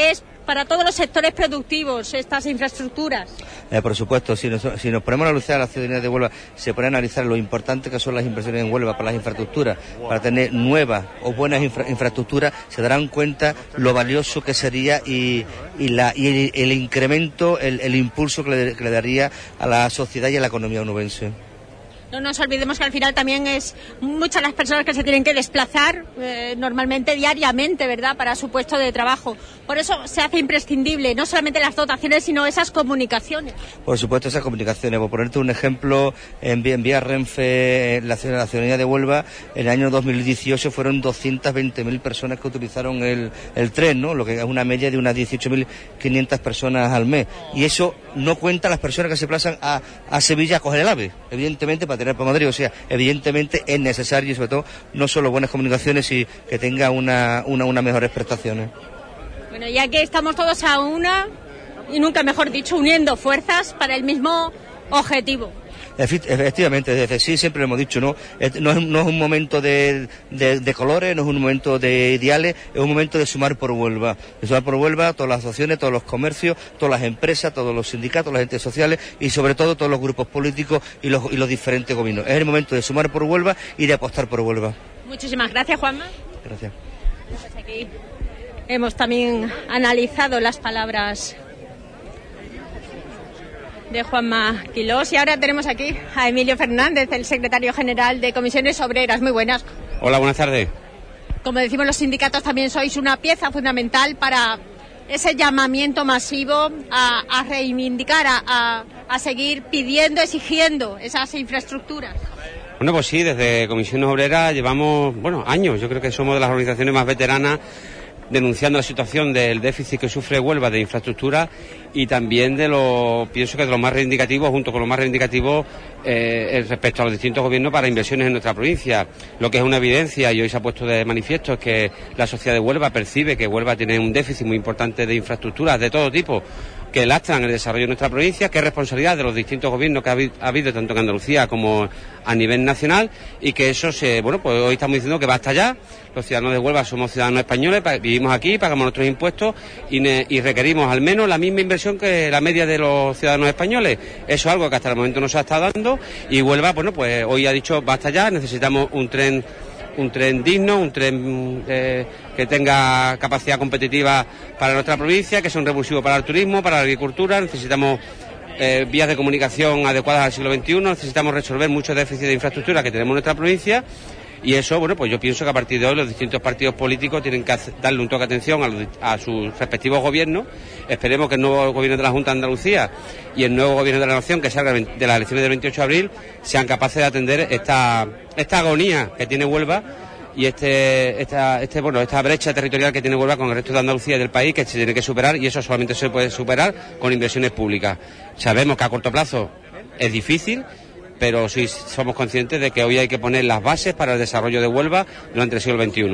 para todos los sectores productivos estas infraestructuras? Por supuesto, si nos ponemos a analizar a la ciudadanía de Huelva, se pone a analizar lo importante que son las inversiones en Huelva para las infraestructuras, para tener nuevas o buenas infraestructuras, se darán cuenta lo valioso que sería y el incremento, el impulso que le daría a la sociedad y a la economía onubense. No nos olvidemos que al final también es muchas las personas que se tienen que desplazar normalmente diariamente, ¿verdad?, para su puesto de trabajo. Por eso se hace imprescindible no solamente las dotaciones, sino esas comunicaciones. Por supuesto, esas comunicaciones. Por ponerte un ejemplo, en vía Renfe, la ciudadanía de Huelva, en el año 2018 fueron 220.000 personas que utilizaron el tren, ¿no?, lo que es una media de unas 18.500 personas al mes. Y eso no cuenta las personas que se plazan a Sevilla a coger el AVE, evidentemente, para tener para Madrid. O sea, evidentemente es necesario, y sobre todo, no solo buenas comunicaciones, y que tenga unas mejores prestaciones. Bueno, ya que estamos todos a una, y nunca mejor dicho, uniendo fuerzas para el mismo objetivo. Efectivamente, desde sí siempre lo hemos dicho, ¿no? No es un momento de colores, no es un momento de ideales, es un momento de sumar por Huelva. De sumar por Huelva todas las asociaciones, todos los comercios, todas las empresas, todos los sindicatos, las entes sociales y sobre todo todos los grupos políticos y los diferentes gobiernos. Es el momento de sumar por Huelva y de apostar por Huelva. Muchísimas gracias, Juanma. Gracias. Pues aquí hemos también analizado las palabras de Juanma Quilós y ahora tenemos aquí a Emilio Fernández, el secretario general de Comisiones Obreras. Muy buenas. Hola, buenas tardes. Como decimos los sindicatos, también sois una pieza fundamental para ese llamamiento masivo a reivindicar, a seguir pidiendo, exigiendo esas infraestructuras. Bueno, pues sí, desde Comisiones Obreras llevamos, años. Yo creo que somos de las organizaciones más veteranas denunciando la situación del déficit que sufre Huelva de infraestructura y también pienso que de los más reivindicativos, junto con los más reivindicativos respecto a los distintos gobiernos para inversiones en nuestra provincia. Lo que es una evidencia y hoy se ha puesto de manifiesto es que la sociedad de Huelva percibe que Huelva tiene un déficit muy importante de infraestructuras de todo tipo que lastran el desarrollo de nuestra provincia, que es responsabilidad de los distintos gobiernos que ha habido tanto en Andalucía como a nivel nacional y que eso pues hoy estamos diciendo que basta ya. Los ciudadanos de Huelva somos ciudadanos españoles, vivimos aquí, pagamos nuestros impuestos y requerimos al menos la misma inversión que la media de los ciudadanos españoles. Eso es algo que hasta el momento no se ha estado dando y Huelva, pues hoy ha dicho basta ya, necesitamos un tren digno, un tren que tenga capacidad competitiva para nuestra provincia, que sea un revulsivo para el turismo, para la agricultura. Necesitamos vías de comunicación adecuadas al siglo XXI, necesitamos resolver muchos déficits de infraestructura que tenemos en nuestra provincia y eso, pues yo pienso que a partir de hoy los distintos partidos políticos tienen que darle un toque de atención a sus respectivos gobiernos. Esperemos que el nuevo gobierno de la Junta de Andalucía y el nuevo gobierno de la Nación que salga de las elecciones del 28 de abril sean capaces de atender esta agonía que tiene Huelva y esta brecha territorial que tiene Huelva con el resto de Andalucía y del país, que se tiene que superar, y eso solamente se puede superar con inversiones públicas. Sabemos que a corto plazo es difícil, pero sí somos conscientes de que hoy hay que poner las bases para el desarrollo de Huelva durante el siglo XXI.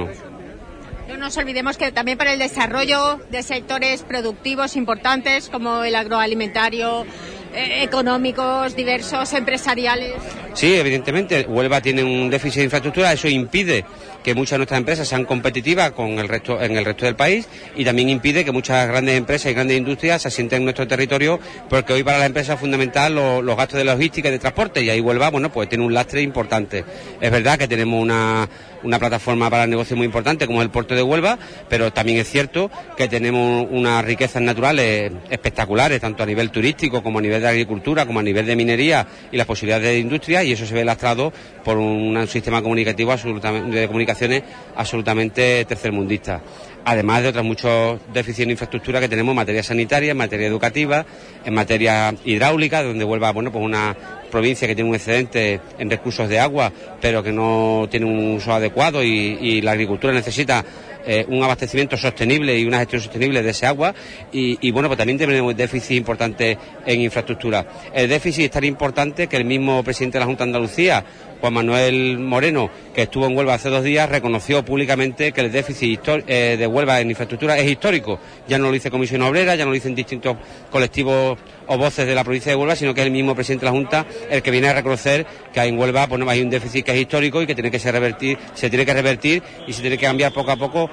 No nos olvidemos que también para el desarrollo de sectores productivos importantes como el agroalimentario, económicos, diversos, empresariales. Sí, evidentemente, Huelva tiene un déficit de infraestructura, eso impide que muchas de nuestras empresas sean competitivas en el resto del país y también impide que muchas grandes empresas y grandes industrias se asienten en nuestro territorio, porque hoy para las empresas es fundamental los gastos de logística y de transporte y ahí Huelva, pues tiene un lastre importante. Es verdad que tenemos una plataforma para el negocio muy importante como es el puerto de Huelva, pero también es cierto que tenemos unas riquezas naturales espectaculares, tanto a nivel turístico como a nivel de agricultura, como a nivel de minería y las posibilidades de industria, y eso se ve lastrado por un sistema comunicativo de comunicaciones absolutamente tercermundista. Además de otros muchos déficits en infraestructura que tenemos en materia sanitaria, en materia educativa, en materia hidráulica, donde Huelva, pues una provincia que tiene un excedente en recursos de agua, pero que no tiene un uso adecuado y la agricultura necesita un abastecimiento sostenible y una gestión sostenible de ese agua y pues también tenemos un déficit importante en infraestructura. El déficit es tan importante que el mismo presidente de la Junta de Andalucía, Juan Manuel Moreno, que estuvo en Huelva hace 2 días, reconoció públicamente que el déficit de Huelva en infraestructura es histórico. Ya no lo dice Comisión Obrera, ya no lo dicen distintos colectivos o voces de la provincia de Huelva, sino que es el mismo presidente de la Junta el que viene a reconocer que en Huelva hay un déficit que es histórico y que se tiene que revertir y se tiene que cambiar poco a poco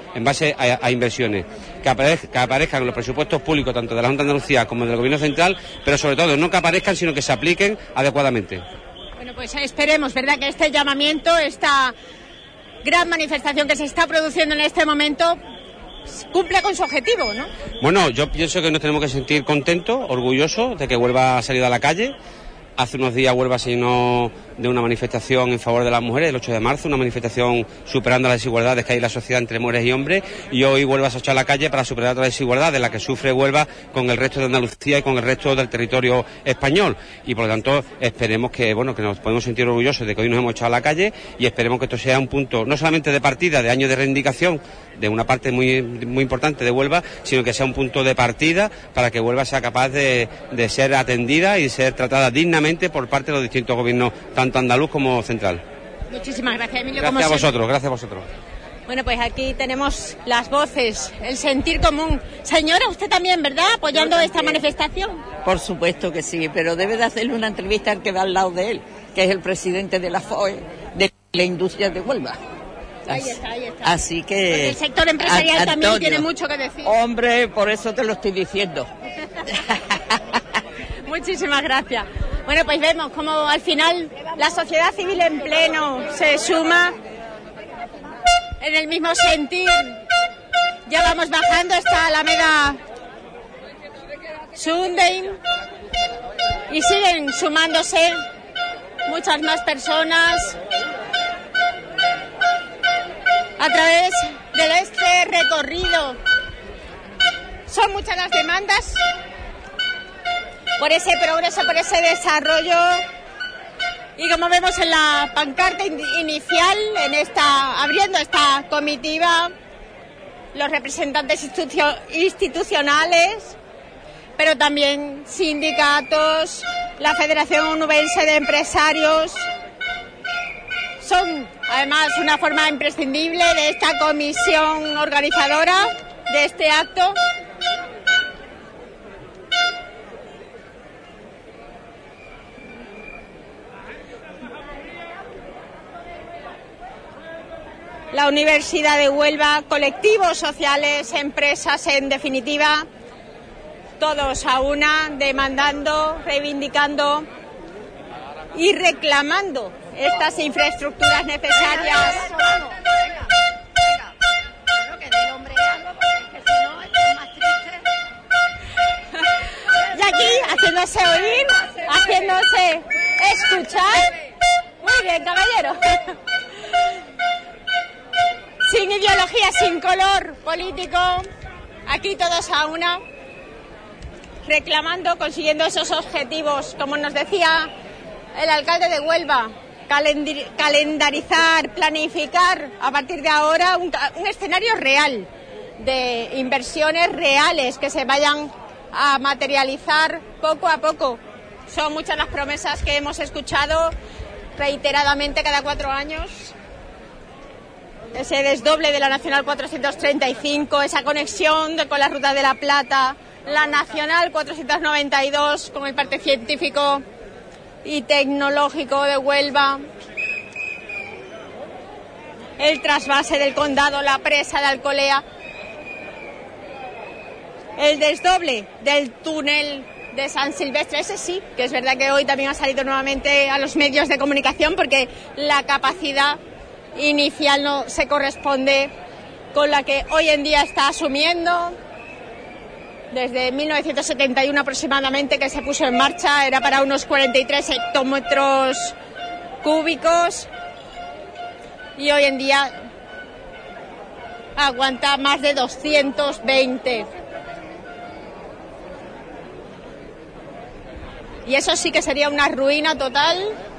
en base a inversiones, que aparezcan en los presupuestos públicos tanto de la Junta de Andalucía como del Gobierno Central, pero sobre todo no que aparezcan, sino que se apliquen adecuadamente. Bueno, pues esperemos, ¿verdad?, que este llamamiento, esta gran manifestación que se está produciendo en este momento, cumple con su objetivo, ¿no? Bueno, yo pienso que nos tenemos que sentir contentos, orgullosos de que Huelva ha salido a la calle. Hace unos días Huelva se llenó de una manifestación en favor de las mujeres, el 8 de marzo, una manifestación superando las desigualdades que hay en la sociedad entre mujeres y hombres, y hoy Huelva se ha echado a la calle para superar otra desigualdad de la que sufre Huelva con el resto de Andalucía y con el resto del territorio español, y por lo tanto esperemos que nos podemos sentir orgullosos de que hoy nos hemos echado a la calle, y esperemos que esto sea un punto no solamente de partida, de años de reivindicación de una parte muy importante de Huelva, sino que sea un punto de partida para que Huelva sea capaz de ser atendida y ser tratada dignamente por parte de los distintos gobiernos, tanto andaluz como central. Muchísimas gracias, Emilio. Gracias a vosotros. Bueno, pues aquí tenemos las voces, el sentir común. Señora, usted también, ¿verdad?, apoyando esta manifestación. Por supuesto que sí, pero debe de hacerle una entrevista al que va al lado de él, que es el presidente de la FOE, de la industria de Huelva. Ahí está. Así que... Porque el sector empresarial Antonio, también tiene mucho que decir. Hombre, por eso te lo estoy diciendo. Muchísimas gracias. Bueno, pues vemos cómo al final la sociedad civil en pleno se suma en el mismo sentir. Ya vamos bajando esta Alameda Sunday y siguen sumándose muchas más personas a través de este recorrido. Son muchas las demandas por ese progreso, por ese desarrollo, y como vemos en la pancarta inicial, abriendo esta comitiva, los representantes institucionales, pero también sindicatos, la Federación Onubense de Empresarios, son además una forma imprescindible de esta comisión organizadora de este acto. La Universidad de Huelva, colectivos sociales, empresas, en definitiva, todos a una, demandando, reivindicando y reclamando estas infraestructuras necesarias. Y aquí, haciéndose oír, haciéndose escuchar. Muy bien, caballero. Sin ideología, sin color político, aquí todos a una, reclamando, consiguiendo esos objetivos, como nos decía el alcalde de Huelva, calendarizar, planificar a partir de ahora un escenario real de inversiones reales que se vayan a materializar poco a poco. Son muchas las promesas que hemos escuchado reiteradamente cada 4 años. Ese desdoble de la Nacional 435, esa conexión con la Ruta de la Plata, la Nacional 492 con el Parque Científico y Tecnológico de Huelva, el trasvase del Condado, la presa de Alcolea, el desdoble del túnel de San Silvestre. Ese sí, que es verdad que hoy también ha salido nuevamente a los medios de comunicación porque la capacidad inicial no se corresponde con la que hoy en día está asumiendo. Desde 1971 aproximadamente que se puso en marcha, era para unos 43 hectómetros cúbicos y hoy en día aguanta más de 220. Y eso sí que sería una ruina total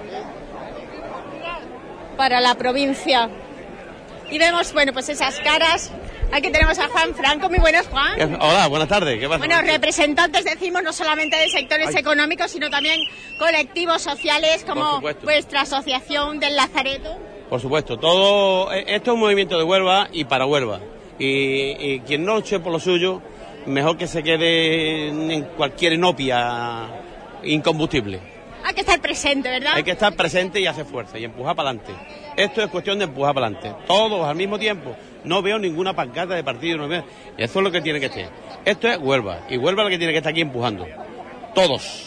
para la provincia. Y vemos, bueno, pues esas caras. Aquí tenemos a Juan Franco. Muy buenas, Juan. Hola, buenas tardes. ¿Qué pasa? Bueno, representantes, decimos, no solamente de sectores económicos, sino también colectivos sociales como vuestra asociación del Lazareto. Por supuesto, todo esto es un movimiento de Huelva y para Huelva. Y quien no luche por lo suyo, mejor que se quede en cualquier inopia incombustible. Hay que estar presente, ¿verdad? Hay que estar presente y hacer fuerza y empujar para adelante. Esto es cuestión de empujar para adelante. Todos al mismo tiempo, No veo ninguna pancarta de partido, no veo. Eso es lo que tiene que ser. Esto es Huelva, y Huelva es la que tiene que estar aquí empujando. Todos.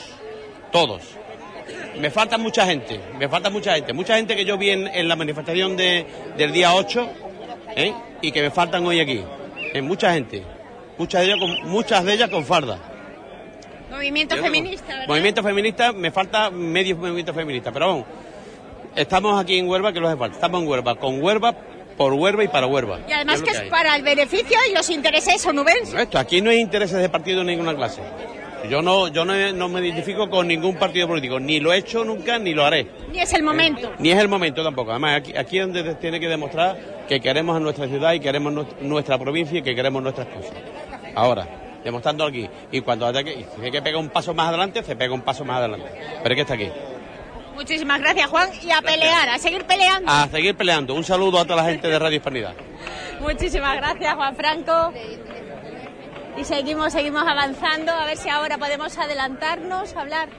Me falta mucha gente. Mucha gente que yo vi en la manifestación del día 8, y que me faltan hoy aquí. Mucha gente. Muchas de ellas con farda. Movimiento feminista, ¿verdad? Movimiento feminista, me falta medio movimiento feminista, pero vamos, estamos aquí en Huelva, que lo hace falta. Estamos en Huelva, con Huelva, por Huelva y para Huelva. Y además que es para el beneficio y los intereses onubenses. Esto, aquí no hay intereses de partido de ninguna clase. Yo no me identifico con ningún partido político, ni lo he hecho nunca, ni lo haré. Ni es el momento. Ni es el momento tampoco. Además, aquí es donde tiene que demostrar que queremos a nuestra ciudad y queremos nuestra provincia y que queremos nuestras cosas. Ahora, demostrando aquí. Y cuando haya que, si hay que pegar un paso más adelante, se pega un paso más adelante. Pero es que está aquí. Muchísimas gracias, Juan, y a pelear, a seguir peleando. A seguir peleando. Un saludo a toda la gente de Radio Hispanidad. Muchísimas gracias, Juan Franco. Y seguimos avanzando, a ver si ahora podemos adelantarnos, hablar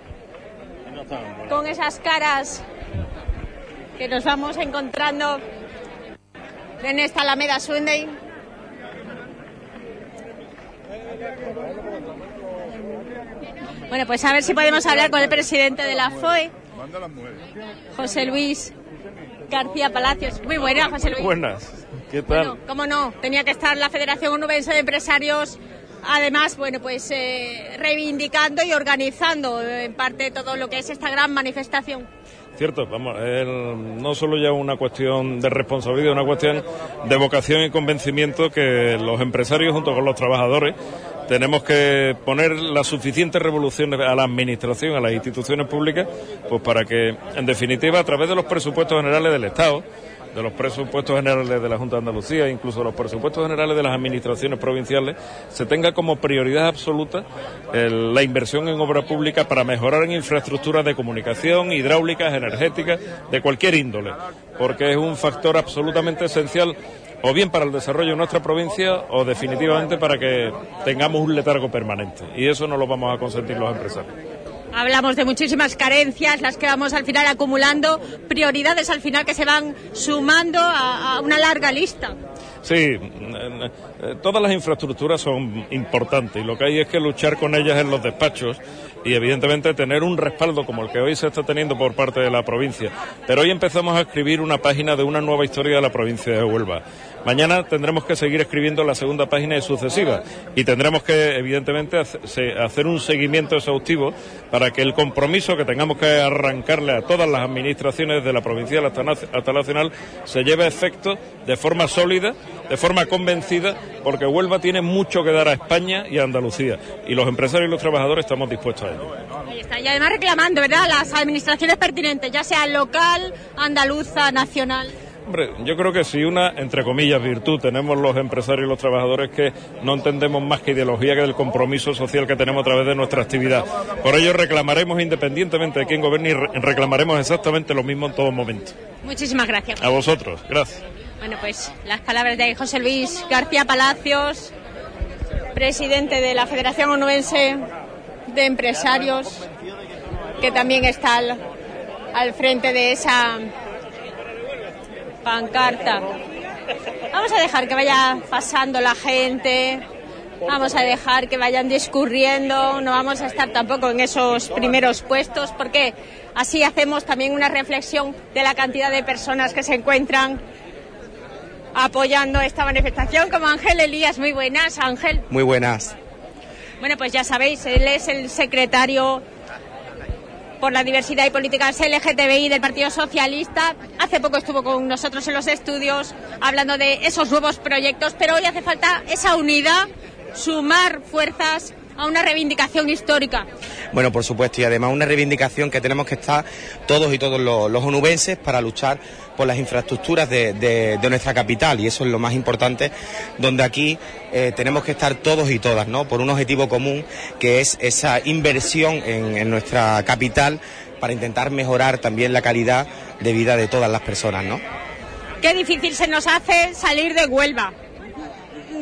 con esas caras que nos vamos encontrando en esta Alameda Sunday. Bueno, pues a ver si podemos hablar con el presidente de la FOE, José Luis García Palacios. Muy buenas, José Luis. Buenas, ¿qué tal? Bueno, cómo no, tenía que estar la Federación Onubense de Empresarios, además, bueno, pues reivindicando y organizando en parte todo lo que es esta gran manifestación. Cierto, vamos, no solo ya una cuestión de responsabilidad, una cuestión de vocación y convencimiento que los empresarios junto con los trabajadores tenemos que poner las suficientes revoluciones a la administración, a las instituciones públicas, pues para que, en definitiva, a través de los presupuestos generales del Estado, de los presupuestos generales de la Junta de Andalucía, incluso los presupuestos generales de las administraciones provinciales, se tenga como prioridad absoluta la inversión en obra pública para mejorar en infraestructuras de comunicación, hidráulicas, energéticas, de cualquier índole, porque es un factor absolutamente esencial o bien para el desarrollo de nuestra provincia o definitivamente para que tengamos un letargo permanente, y eso no lo vamos a consentir los empresarios. Hablamos de muchísimas carencias, las que vamos al final acumulando, prioridades al final que se van sumando a una larga lista. Sí, todas las infraestructuras son importantes y lo que hay es que luchar con ellas en los despachos y evidentemente tener un respaldo como el que hoy se está teniendo por parte de la provincia. Pero hoy empezamos a escribir una página de una nueva historia de la provincia de Huelva. Mañana tendremos que seguir escribiendo la segunda página y sucesiva y tendremos que evidentemente hacer un seguimiento exhaustivo para que el compromiso que tengamos que arrancarle a todas las administraciones de la provincial hasta nacional se lleve a efecto de forma sólida, de forma convencida, porque Huelva tiene mucho que dar a España y a Andalucía y los empresarios y los trabajadores estamos dispuestos a ello. Ahí está, y además reclamando, ¿verdad?, las administraciones pertinentes, ya sea local, andaluza, nacional. Hombre, yo creo que si una, entre comillas, virtud tenemos los empresarios y los trabajadores, que no entendemos más que ideología que del compromiso social que tenemos a través de nuestra actividad. Por ello reclamaremos, independientemente de quién gobierne, y reclamaremos exactamente lo mismo en todo momento. Muchísimas gracias. A vosotros, gracias. Bueno, pues las palabras de José Luis García Palacios, presidente de la Federación Onubense de Empresarios, que también está al frente de esa pancarta. Vamos a dejar que vaya pasando la gente, vamos a dejar que vayan discurriendo, no vamos a estar tampoco en esos primeros puestos, porque así hacemos también una reflexión de la cantidad de personas que se encuentran apoyando esta manifestación, como Ángel Elías. Muy buenas, Ángel. Muy buenas. Bueno, pues ya sabéis, él es el secretario por la diversidad y políticas LGTBI del Partido Socialista. Hace poco estuvo con nosotros en los estudios hablando de esos nuevos proyectos, pero hoy hace falta esa unidad, sumar fuerzas a una reivindicación histórica. Bueno, por supuesto, y además una reivindicación que tenemos que estar todos y todos los onubenses para luchar por las infraestructuras de nuestra capital, y eso es lo más importante, donde aquí tenemos que estar todos y todas, ¿no?, por un objetivo común, que es esa inversión en nuestra capital para intentar mejorar también la calidad de vida de todas las personas, ¿no? Qué difícil se nos hace salir de Huelva.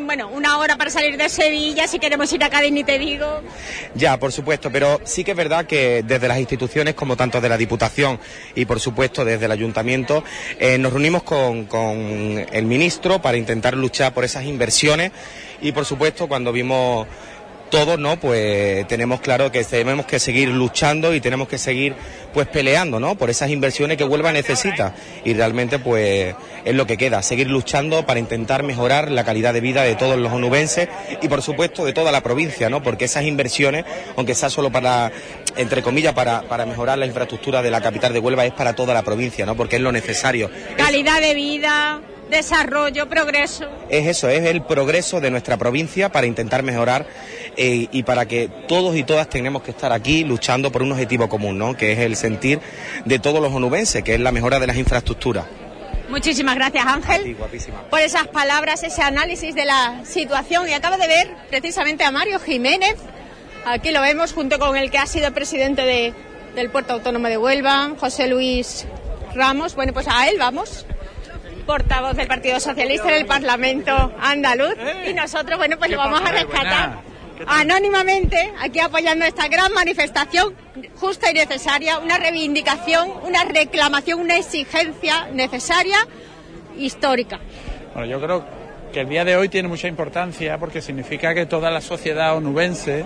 bueno, una hora para salir de Sevilla, si queremos ir a Cádiz ni te digo. Ya, por supuesto, pero sí que es verdad que desde las instituciones, como tanto de la Diputación y por supuesto desde el Ayuntamiento, nos reunimos con el ministro para intentar luchar por esas inversiones y por supuesto cuando vimos todos, ¿no? Pues tenemos claro que tenemos que seguir luchando y tenemos que seguir pues peleando, ¿no? Por esas inversiones que Huelva necesita y realmente pues es lo que queda, seguir luchando para intentar mejorar la calidad de vida de todos los onubenses y por supuesto de toda la provincia, ¿no? Porque esas inversiones, aunque sea solo para, entre comillas, para mejorar la infraestructura de la capital de Huelva, es para toda la provincia, ¿no? Porque es lo necesario. Calidad de vida, desarrollo, progreso. Es eso, es el progreso de nuestra provincia para intentar mejorar y para que todos y todas tenemos que estar aquí luchando por un objetivo común, ¿no? Que es el sentir de todos los onubenses, que es la mejora de las infraestructuras. Muchísimas gracias, Ángel, Sí, guapísima. por esas palabras, ese análisis de la situación. Y acabo de ver precisamente a Mario Jiménez, aquí lo vemos, junto con el que ha sido presidente del Puerto Autónomo de Huelva, José Luis Ramos. Bueno, pues a él vamos, portavoz del Partido Socialista en el Parlamento andaluz. Y nosotros, bueno, pues lo vamos a rescatar anónimamente, aquí apoyando esta gran manifestación justa y necesaria, una reivindicación, una reclamación, una exigencia necesaria, histórica. Bueno, yo creo que el día de hoy tiene mucha importancia porque significa que toda la sociedad onubense,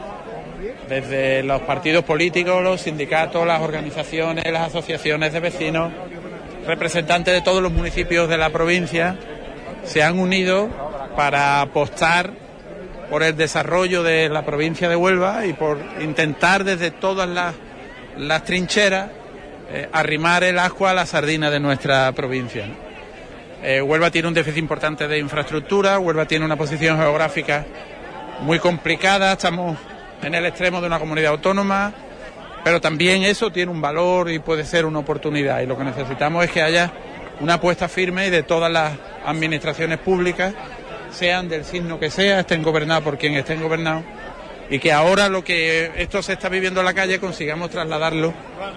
desde los partidos políticos, los sindicatos, las organizaciones, las asociaciones de vecinos, representantes de todos los municipios de la provincia, se han unido para apostar por el desarrollo de la provincia de Huelva y por intentar desde todas las trincheras arrimar el ascua a la sardina de nuestra provincia, ¿no? Huelva tiene un déficit importante de infraestructura, Huelva tiene una posición geográfica muy complicada, estamos en el extremo de una comunidad autónoma, pero también eso tiene un valor y puede ser una oportunidad, y lo que necesitamos es que haya una apuesta firme de todas las administraciones públicas, sean del signo que sea, estén gobernados por quien estén gobernados, y que ahora lo que esto se está viviendo en la calle consigamos trasladarlo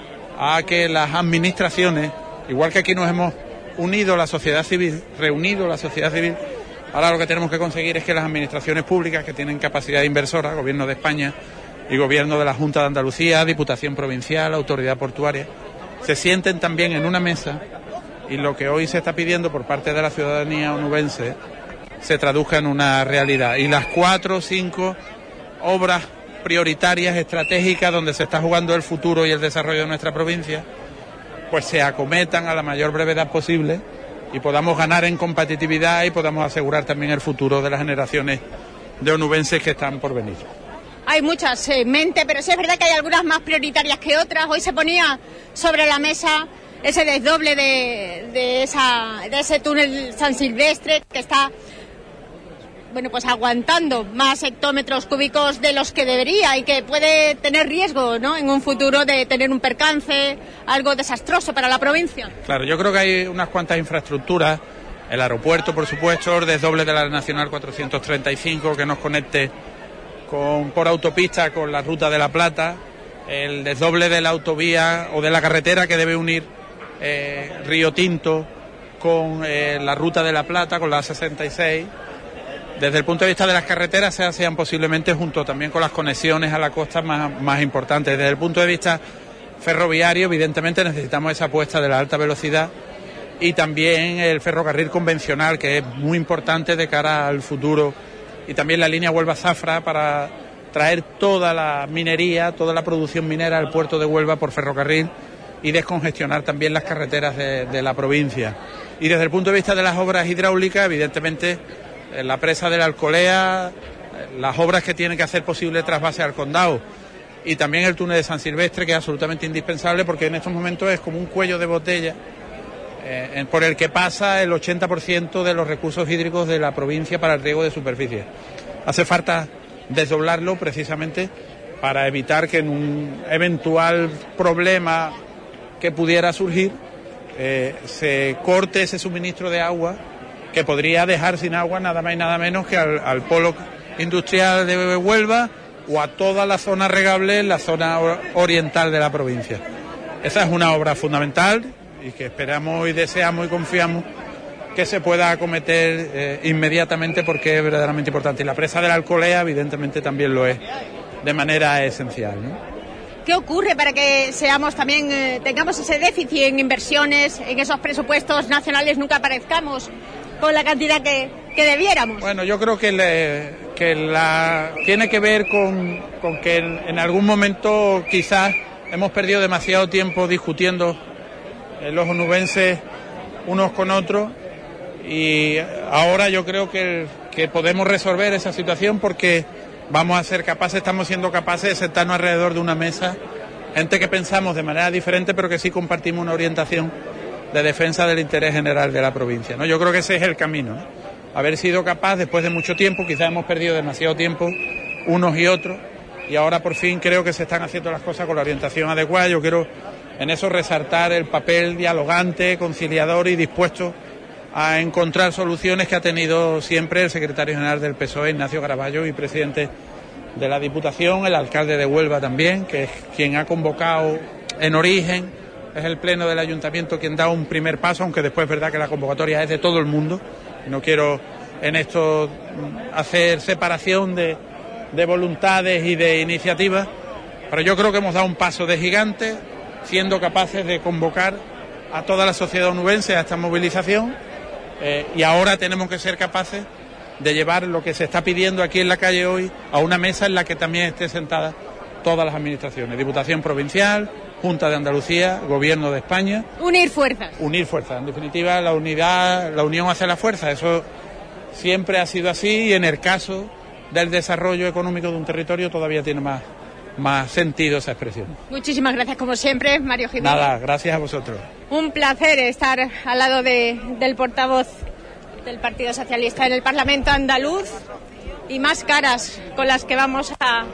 a que las administraciones, igual que aquí nos hemos unido la sociedad civil, reunido la sociedad civil, ahora lo que tenemos que conseguir es que las administraciones públicas que tienen capacidad inversora, Gobierno de España y Gobierno de la Junta de Andalucía, Diputación Provincial, Autoridad Portuaria, se sienten también en una mesa y lo que hoy se está pidiendo por parte de la ciudadanía onubense se traduzca en una realidad. Y las 4 o 5 obras prioritarias, estratégicas, donde se está jugando el futuro y el desarrollo de nuestra provincia, pues se acometan a la mayor brevedad posible y podamos ganar en competitividad y podamos asegurar también el futuro de las generaciones de onubenses que están por venir. Hay muchas en mente, pero sí es verdad que hay algunas más prioritarias que otras. Hoy se ponía sobre la mesa ese desdoble de ese túnel San Silvestre que está, bueno, pues aguantando más hectómetros cúbicos de los que debería y que puede tener riesgo, ¿no?, en un futuro de tener un percance, algo desastroso para la provincia. Claro, yo creo que hay unas cuantas infraestructuras, el aeropuerto, por supuesto, el desdoble de la Nacional 435 que nos conecte por autopista con la Ruta de la Plata, el desdoble de la autovía o de la carretera que debe unir Río Tinto con la Ruta de la Plata, con la A66. Desde el punto de vista de las carreteras se hacían posiblemente junto también con las conexiones a la costa más importantes. Desde el punto de vista ferroviario, evidentemente necesitamos esa apuesta de la alta velocidad y también el ferrocarril convencional, que es muy importante de cara al futuro, y también la línea Huelva-Zafra para traer toda la minería, toda la producción minera al puerto de Huelva por ferrocarril y descongestionar también las carreteras de la provincia. Y desde el punto de vista de las obras hidráulicas, evidentemente la presa de la Alcolea, las obras que tienen que hacer posible el trasvase al Condado y también el túnel de San Silvestre, que es absolutamente indispensable porque en estos momentos es como un cuello de botella por el que pasa el 80% de los recursos hídricos de la provincia para el riego de superficie. Hace falta desdoblarlo precisamente para evitar que en un eventual problema que pudiera surgir se corte ese suministro de agua que podría dejar sin agua nada más y nada menos que al polo industrial de Huelva o a toda la zona regable en la zona oriental de la provincia. Esa es una obra fundamental y que esperamos y deseamos y confiamos que se pueda acometer inmediatamente, porque es verdaderamente importante. Y la presa de la Alcolea evidentemente también lo es de manera esencial, ¿no? ¿Qué ocurre para que seamos también tengamos ese déficit en inversiones, en esos presupuestos nacionales, nunca aparezcamos con la cantidad que debiéramos? Bueno, yo creo que tiene que ver con que en algún momento quizás hemos perdido demasiado tiempo discutiendo los onubenses unos con otros, y ahora yo creo que podemos resolver esa situación, porque vamos a ser capaces, estamos siendo capaces de sentarnos alrededor de una mesa, gente que pensamos de manera diferente, pero que sí compartimos una orientación de defensa del interés general de la provincia, ¿no? Yo creo que ese es el camino, ¿no? Haber sido capaz, después de mucho tiempo, quizás hemos perdido demasiado tiempo unos y otros, y ahora por fin creo que se están haciendo las cosas con la orientación adecuada. Yo quiero en eso resaltar el papel dialogante, conciliador y dispuesto a encontrar soluciones que ha tenido siempre el secretario general del PSOE, Ignacio Caraballo, y presidente de la Diputación, el alcalde de Huelva también, que es quien ha convocado en origen, es el pleno del ayuntamiento quien da un primer paso, aunque después es verdad que la convocatoria es de todo el mundo. No quiero en esto hacer separación de voluntades y de iniciativas, pero yo creo que hemos dado un paso de gigante, siendo capaces de convocar a toda la sociedad onubense a esta movilización, y ahora tenemos que ser capaces de llevar lo que se está pidiendo aquí en la calle hoy a una mesa en la que también esté sentada todas las administraciones, Diputación Provincial, Junta de Andalucía, Gobierno de España. Unir fuerzas. Unir fuerzas. En definitiva, la unidad, la unión hace la fuerza. Eso siempre ha sido así, y en el caso del desarrollo económico de un territorio todavía tiene más sentido esa expresión. Muchísimas gracias, como siempre, Mario Jiménez. Nada, gracias a vosotros. Un placer estar al lado del portavoz del Partido Socialista en el Parlamento andaluz, y más caras con las que vamos a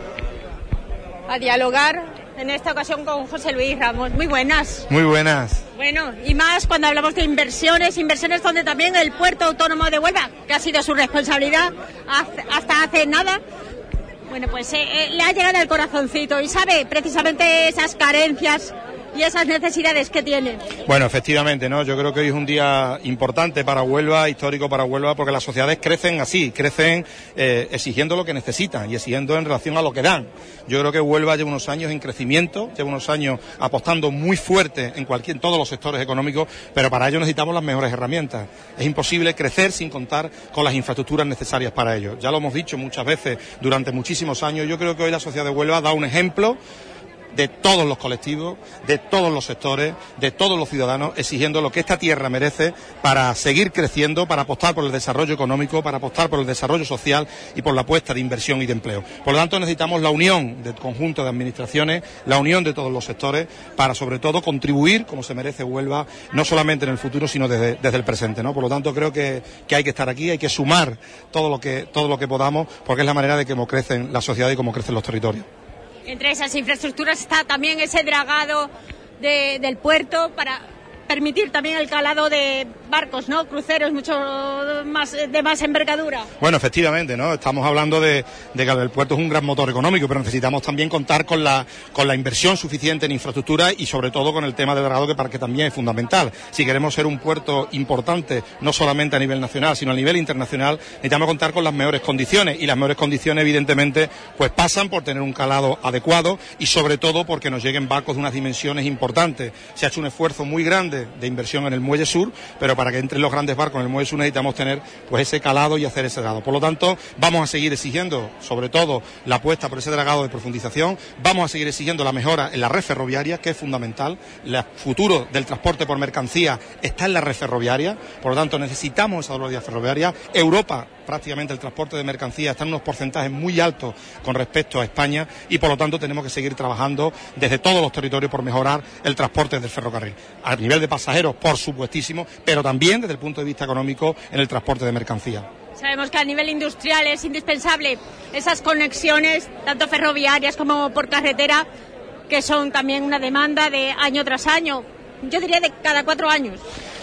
dialogar en esta ocasión con José Luis Ramos. Muy buenas. Muy buenas. Bueno, y más cuando hablamos de inversiones donde también el Puerto Autónomo de Huelva, que ha sido su responsabilidad hasta hace nada, bueno, pues le ha llegado al corazoncito y sabe precisamente esas carencias y esas necesidades que tiene. Bueno, efectivamente, ¿no? Yo creo que hoy es un día importante para Huelva, histórico para Huelva, porque las sociedades crecen así, crecen exigiendo lo que necesitan y exigiendo en relación a lo que dan. Yo creo que Huelva lleva unos años en crecimiento, lleva unos años apostando muy fuerte en todos los sectores económicos, pero para ello necesitamos las mejores herramientas. Es imposible crecer sin contar con las infraestructuras necesarias para ello. Ya lo hemos dicho muchas veces durante muchísimos años. Yo creo que hoy la sociedad de Huelva da un ejemplo de todos los colectivos, de todos los sectores, de todos los ciudadanos, exigiendo lo que esta tierra merece para seguir creciendo, para apostar por el desarrollo económico, para apostar por el desarrollo social y por la apuesta de inversión y de empleo. Por lo tanto, necesitamos la unión del conjunto de administraciones, la unión de todos los sectores, para sobre todo contribuir, como se merece Huelva, no solamente en el futuro, sino desde el presente, ¿no? Por lo tanto, creo que hay que estar aquí, hay que sumar todo lo que podamos, porque es la manera de cómo crecen la sociedad y cómo crecen los territorios. Entre esas infraestructuras está también ese dragado del puerto para permitir también el calado de barcos, ¿no? Cruceros mucho más de más envergadura. Bueno, efectivamente, ¿no? Estamos hablando de que el puerto es un gran motor económico, pero necesitamos también contar con la inversión suficiente en infraestructura y sobre todo con el tema del dragado, que también es fundamental. Si queremos ser un puerto importante, no solamente a nivel nacional, sino a nivel internacional, necesitamos contar con las mejores condiciones, y las mejores condiciones, evidentemente, pues pasan por tener un calado adecuado y sobre todo porque nos lleguen barcos de unas dimensiones importantes. Se ha hecho un esfuerzo muy grande de inversión en el muelle sur, pero para que entren los grandes barcos en el muelle sur necesitamos tener pues ese calado y hacer ese dragado. Por lo tanto, vamos a seguir exigiendo sobre todo la apuesta por ese dragado de profundización, vamos a seguir exigiendo la mejora en la red ferroviaria, que es fundamental. El futuro del transporte por mercancía está en la red ferroviaria, por lo tanto necesitamos esa vía ferroviaria. Europa, prácticamente el transporte de mercancías está en unos porcentajes muy altos con respecto a España, y por lo tanto tenemos que seguir trabajando desde todos los territorios por mejorar el transporte del ferrocarril. A nivel de pasajeros, por supuestísimo, pero también desde el punto de vista económico en el transporte de mercancías. Sabemos que a nivel industrial es indispensable esas conexiones, tanto ferroviarias como por carretera, que son también una demanda de año tras año. Yo diría de cada 4 años.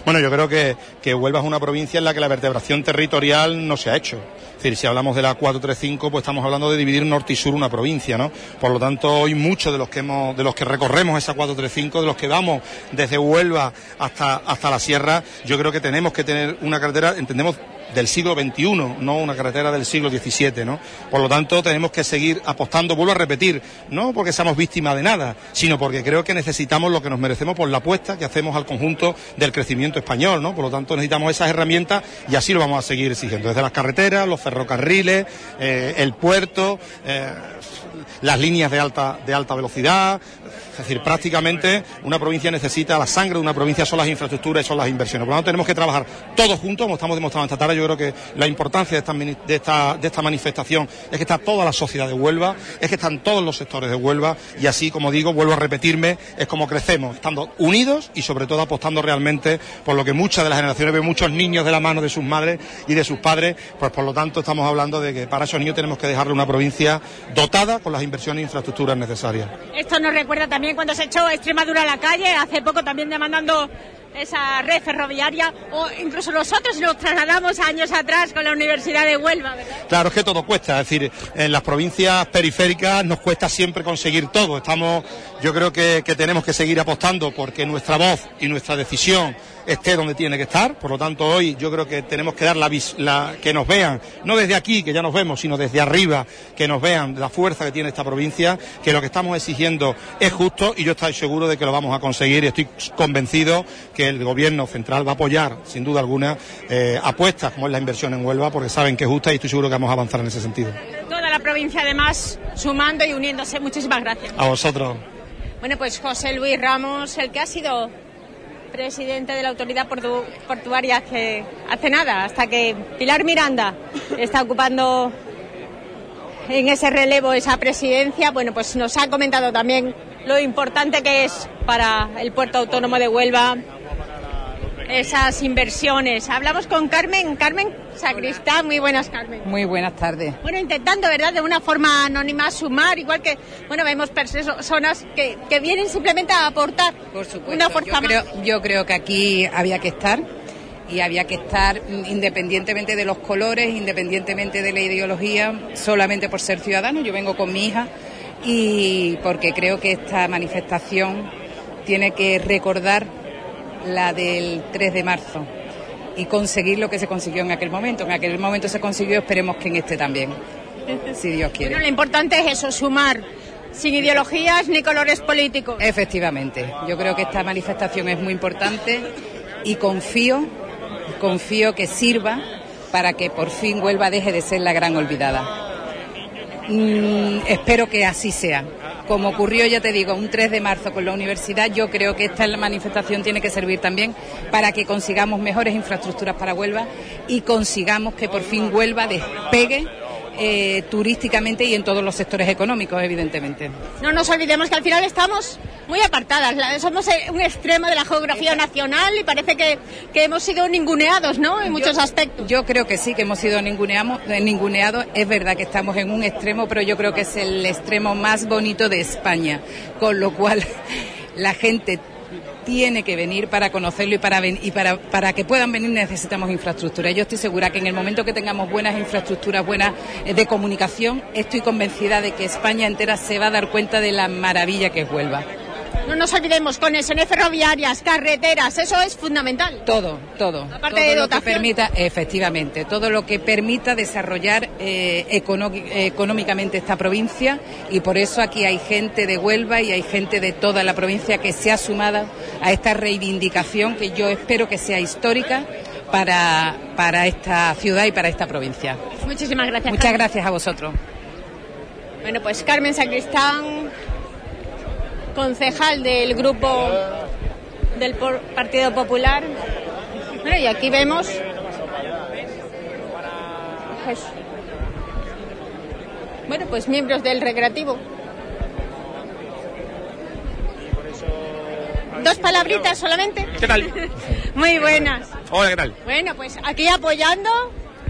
Bueno, yo creo que Huelva es una provincia en la que la vertebración territorial no se ha hecho. Es decir, si hablamos de la 435, pues estamos hablando de dividir norte y sur una provincia, ¿no? Por lo tanto, hoy muchos de los que recorremos esa 435, de los que vamos desde Huelva hasta la sierra, yo creo que tenemos que tener una carretera, entendemos, del siglo XXI, no una carretera del siglo XVII, ¿no? Por lo tanto, tenemos que seguir apostando, vuelvo a repetir, no porque seamos víctimas de nada, sino porque creo que necesitamos lo que nos merecemos por la apuesta que hacemos al conjunto del crecimiento español, ¿no? Por lo tanto, necesitamos esas herramientas y así lo vamos a seguir exigiendo, desde las carreteras, los ferrocarriles, el puerto, las líneas de alta velocidad. Es decir, prácticamente una provincia necesita, la sangre de una provincia son las infraestructuras y son las inversiones. Por lo tanto, tenemos que trabajar todos juntos, como estamos demostrando esta tarde. Yo creo que la importancia de esta manifestación es que está toda la sociedad de Huelva, es que están todos los sectores de Huelva, y así, como digo, vuelvo a repetirme, es como crecemos, estando unidos y sobre todo apostando realmente por lo que muchas de las generaciones ven, muchos niños de la mano de sus madres y de sus padres. Pues por lo tanto estamos hablando de que para esos niños tenemos que dejarle una provincia dotada con las inversiones e infraestructuras necesarias. Esto nos recuerda también cuando se echó Extremadura a la calle, hace poco también demandando esa red ferroviaria, o incluso nosotros nos trasladamos años atrás con la Universidad de Huelva, ¿verdad? Claro, es que todo cuesta, es decir, en las provincias periféricas nos cuesta siempre conseguir todo. Yo creo que tenemos que seguir apostando porque nuestra voz y nuestra decisión esté donde tiene que estar. Por lo tanto, hoy yo creo que tenemos que dar que nos vean, no desde aquí, que ya nos vemos, sino desde arriba, que nos vean la fuerza que tiene esta provincia, que lo que estamos exigiendo es justo, y yo estoy seguro de que lo vamos a conseguir, y estoy convencido que el gobierno central va a apoyar, sin duda alguna, apuestas como es la inversión en Huelva, porque saben que es justa, y estoy seguro que vamos a avanzar en ese sentido. Toda la provincia, además, sumando y uniéndose. Muchísimas gracias. A vosotros. Bueno, pues José Luis Ramos, el que ha sido presidente de la autoridad portuaria hace nada, hasta que Pilar Miranda está ocupando en ese relevo esa presidencia, bueno, pues nos ha comentado también lo importante que es para el puerto autónomo de Huelva esas inversiones. Hablamos con Carmen Sacristán. Muy buenas, Carmen. Muy buenas tardes. Bueno, intentando, ¿verdad?, de una forma anónima sumar, igual que, bueno, vemos personas que vienen simplemente a aportar. Por supuesto. Una fuerza yo creo que aquí había que estar, y había que estar independientemente de los colores, independientemente de la ideología, solamente por ser ciudadano. Yo vengo con mi hija y porque creo que esta manifestación tiene que recordar la del 3 de marzo y conseguir lo que se consiguió en aquel momento. En aquel momento se consiguió, esperemos que en este también, si Dios quiere. Bueno, lo importante es eso, sumar, sin ideologías ni colores políticos. Efectivamente, yo creo que esta manifestación es muy importante y confío que sirva para que por fin Huelva deje de ser la gran olvidada. Espero que así sea. Como ocurrió, ya te digo, un 3 de marzo con la universidad, yo creo que esta manifestación tiene que servir también para que consigamos mejores infraestructuras para Huelva y consigamos que por fin Huelva despegue turísticamente y en todos los sectores económicos, evidentemente. No nos olvidemos que al final estamos muy apartadas, somos un extremo de la geografía nacional y parece que hemos sido ninguneados, ¿no?, en muchos aspectos. Yo creo que sí, que hemos sido ninguneados. Es verdad que estamos en un extremo, pero yo creo que es el extremo más bonito de España, con lo cual la gente tiene que venir para conocerlo, y para que puedan venir necesitamos infraestructura. Yo estoy segura que en el momento que tengamos buenas infraestructuras, buenas de comunicación, estoy convencida de que España entera se va a dar cuenta de la maravilla que es Huelva. No nos olvidemos, conexiones ferroviarias, carreteras, eso es fundamental. Todo. Aparte de dotación. Lo que permita, efectivamente, todo lo que permita desarrollar económicamente esta provincia, y por eso aquí hay gente de Huelva y hay gente de toda la provincia que se ha sumado a esta reivindicación que yo espero que sea histórica para esta ciudad y para esta provincia. Muchísimas gracias. Muchas gracias a vosotros. Bueno, pues Carmen Sacristán, concejal del grupo del Partido Popular. Bueno, y aquí vemos pues miembros del recreativo. Dos palabritas solamente. ¿Qué tal? Muy buenas. Hola, ¿qué tal? Bueno, pues aquí apoyando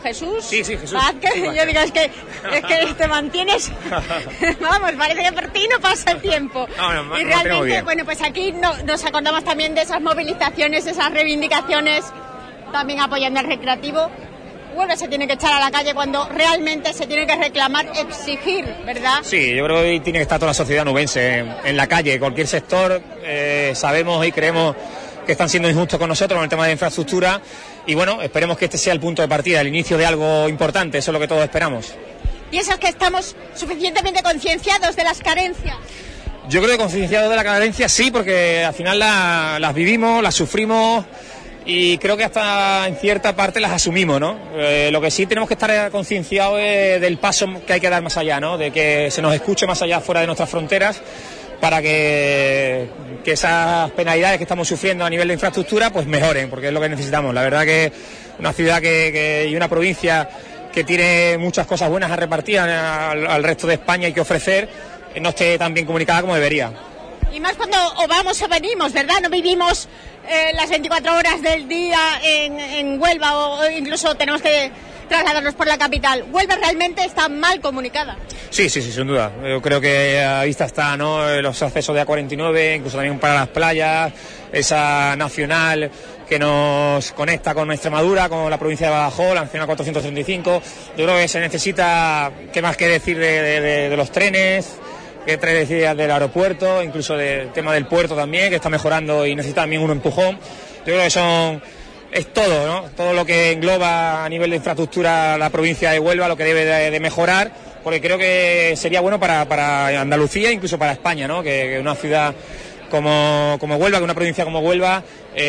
Jesús. Sí, Jesús. Vázquez. Yo digo, es que te mantienes... Vamos, parece que por ti no pasa el tiempo. No, y realmente, bueno, pues aquí nos acordamos también de esas movilizaciones, esas reivindicaciones, también apoyando al recreativo. Huelva se tiene que echar a la calle cuando realmente se tiene que reclamar, exigir, ¿verdad? Sí, yo creo que hoy tiene que estar toda la sociedad nubense en la calle, cualquier sector. Sabemos y creemos que están siendo injustos con nosotros con el tema de infraestructura y bueno, esperemos que este sea el punto de partida, el inicio de algo importante, eso es lo que todos esperamos. ¿Piensas que estamos suficientemente concienciados de las carencias? Yo creo que concienciados de la carencia sí, porque al final las vivimos, las sufrimos y creo que hasta en cierta parte las asumimos, ¿no? Lo que sí tenemos que estar concienciados es del paso que hay que dar más allá, ¿no? De que se nos escuche más allá, fuera de nuestras fronteras, para que esas penalidades que estamos sufriendo a nivel de infraestructura pues mejoren, porque es lo que necesitamos. La verdad que una ciudad y una provincia que tiene muchas cosas buenas a repartir al resto de España y que ofrecer, no esté tan bien comunicada como debería. Y más cuando o vamos o venimos, ¿verdad? No vivimos las 24 horas del día en Huelva o incluso tenemos que trasladarnos por la capital. Huelva realmente está mal comunicada. Sí, sin duda. Yo creo que a vista está, ¿no? Los accesos de A49, incluso también para las playas, esa nacional que nos conecta con Extremadura, con la provincia de Badajoz, la nacional 435. Yo creo que se necesita, ¿qué más que decir de los trenes? Que trae decir del aeropuerto, incluso del tema del puerto también, que está mejorando y necesita también un empujón. Yo creo que es todo, ¿no? Todo lo que engloba a nivel de infraestructura la provincia de Huelva, lo que debe de mejorar, porque creo que sería bueno para Andalucía, incluso para España, ¿no? Que una ciudad como Huelva, que una provincia como Huelva,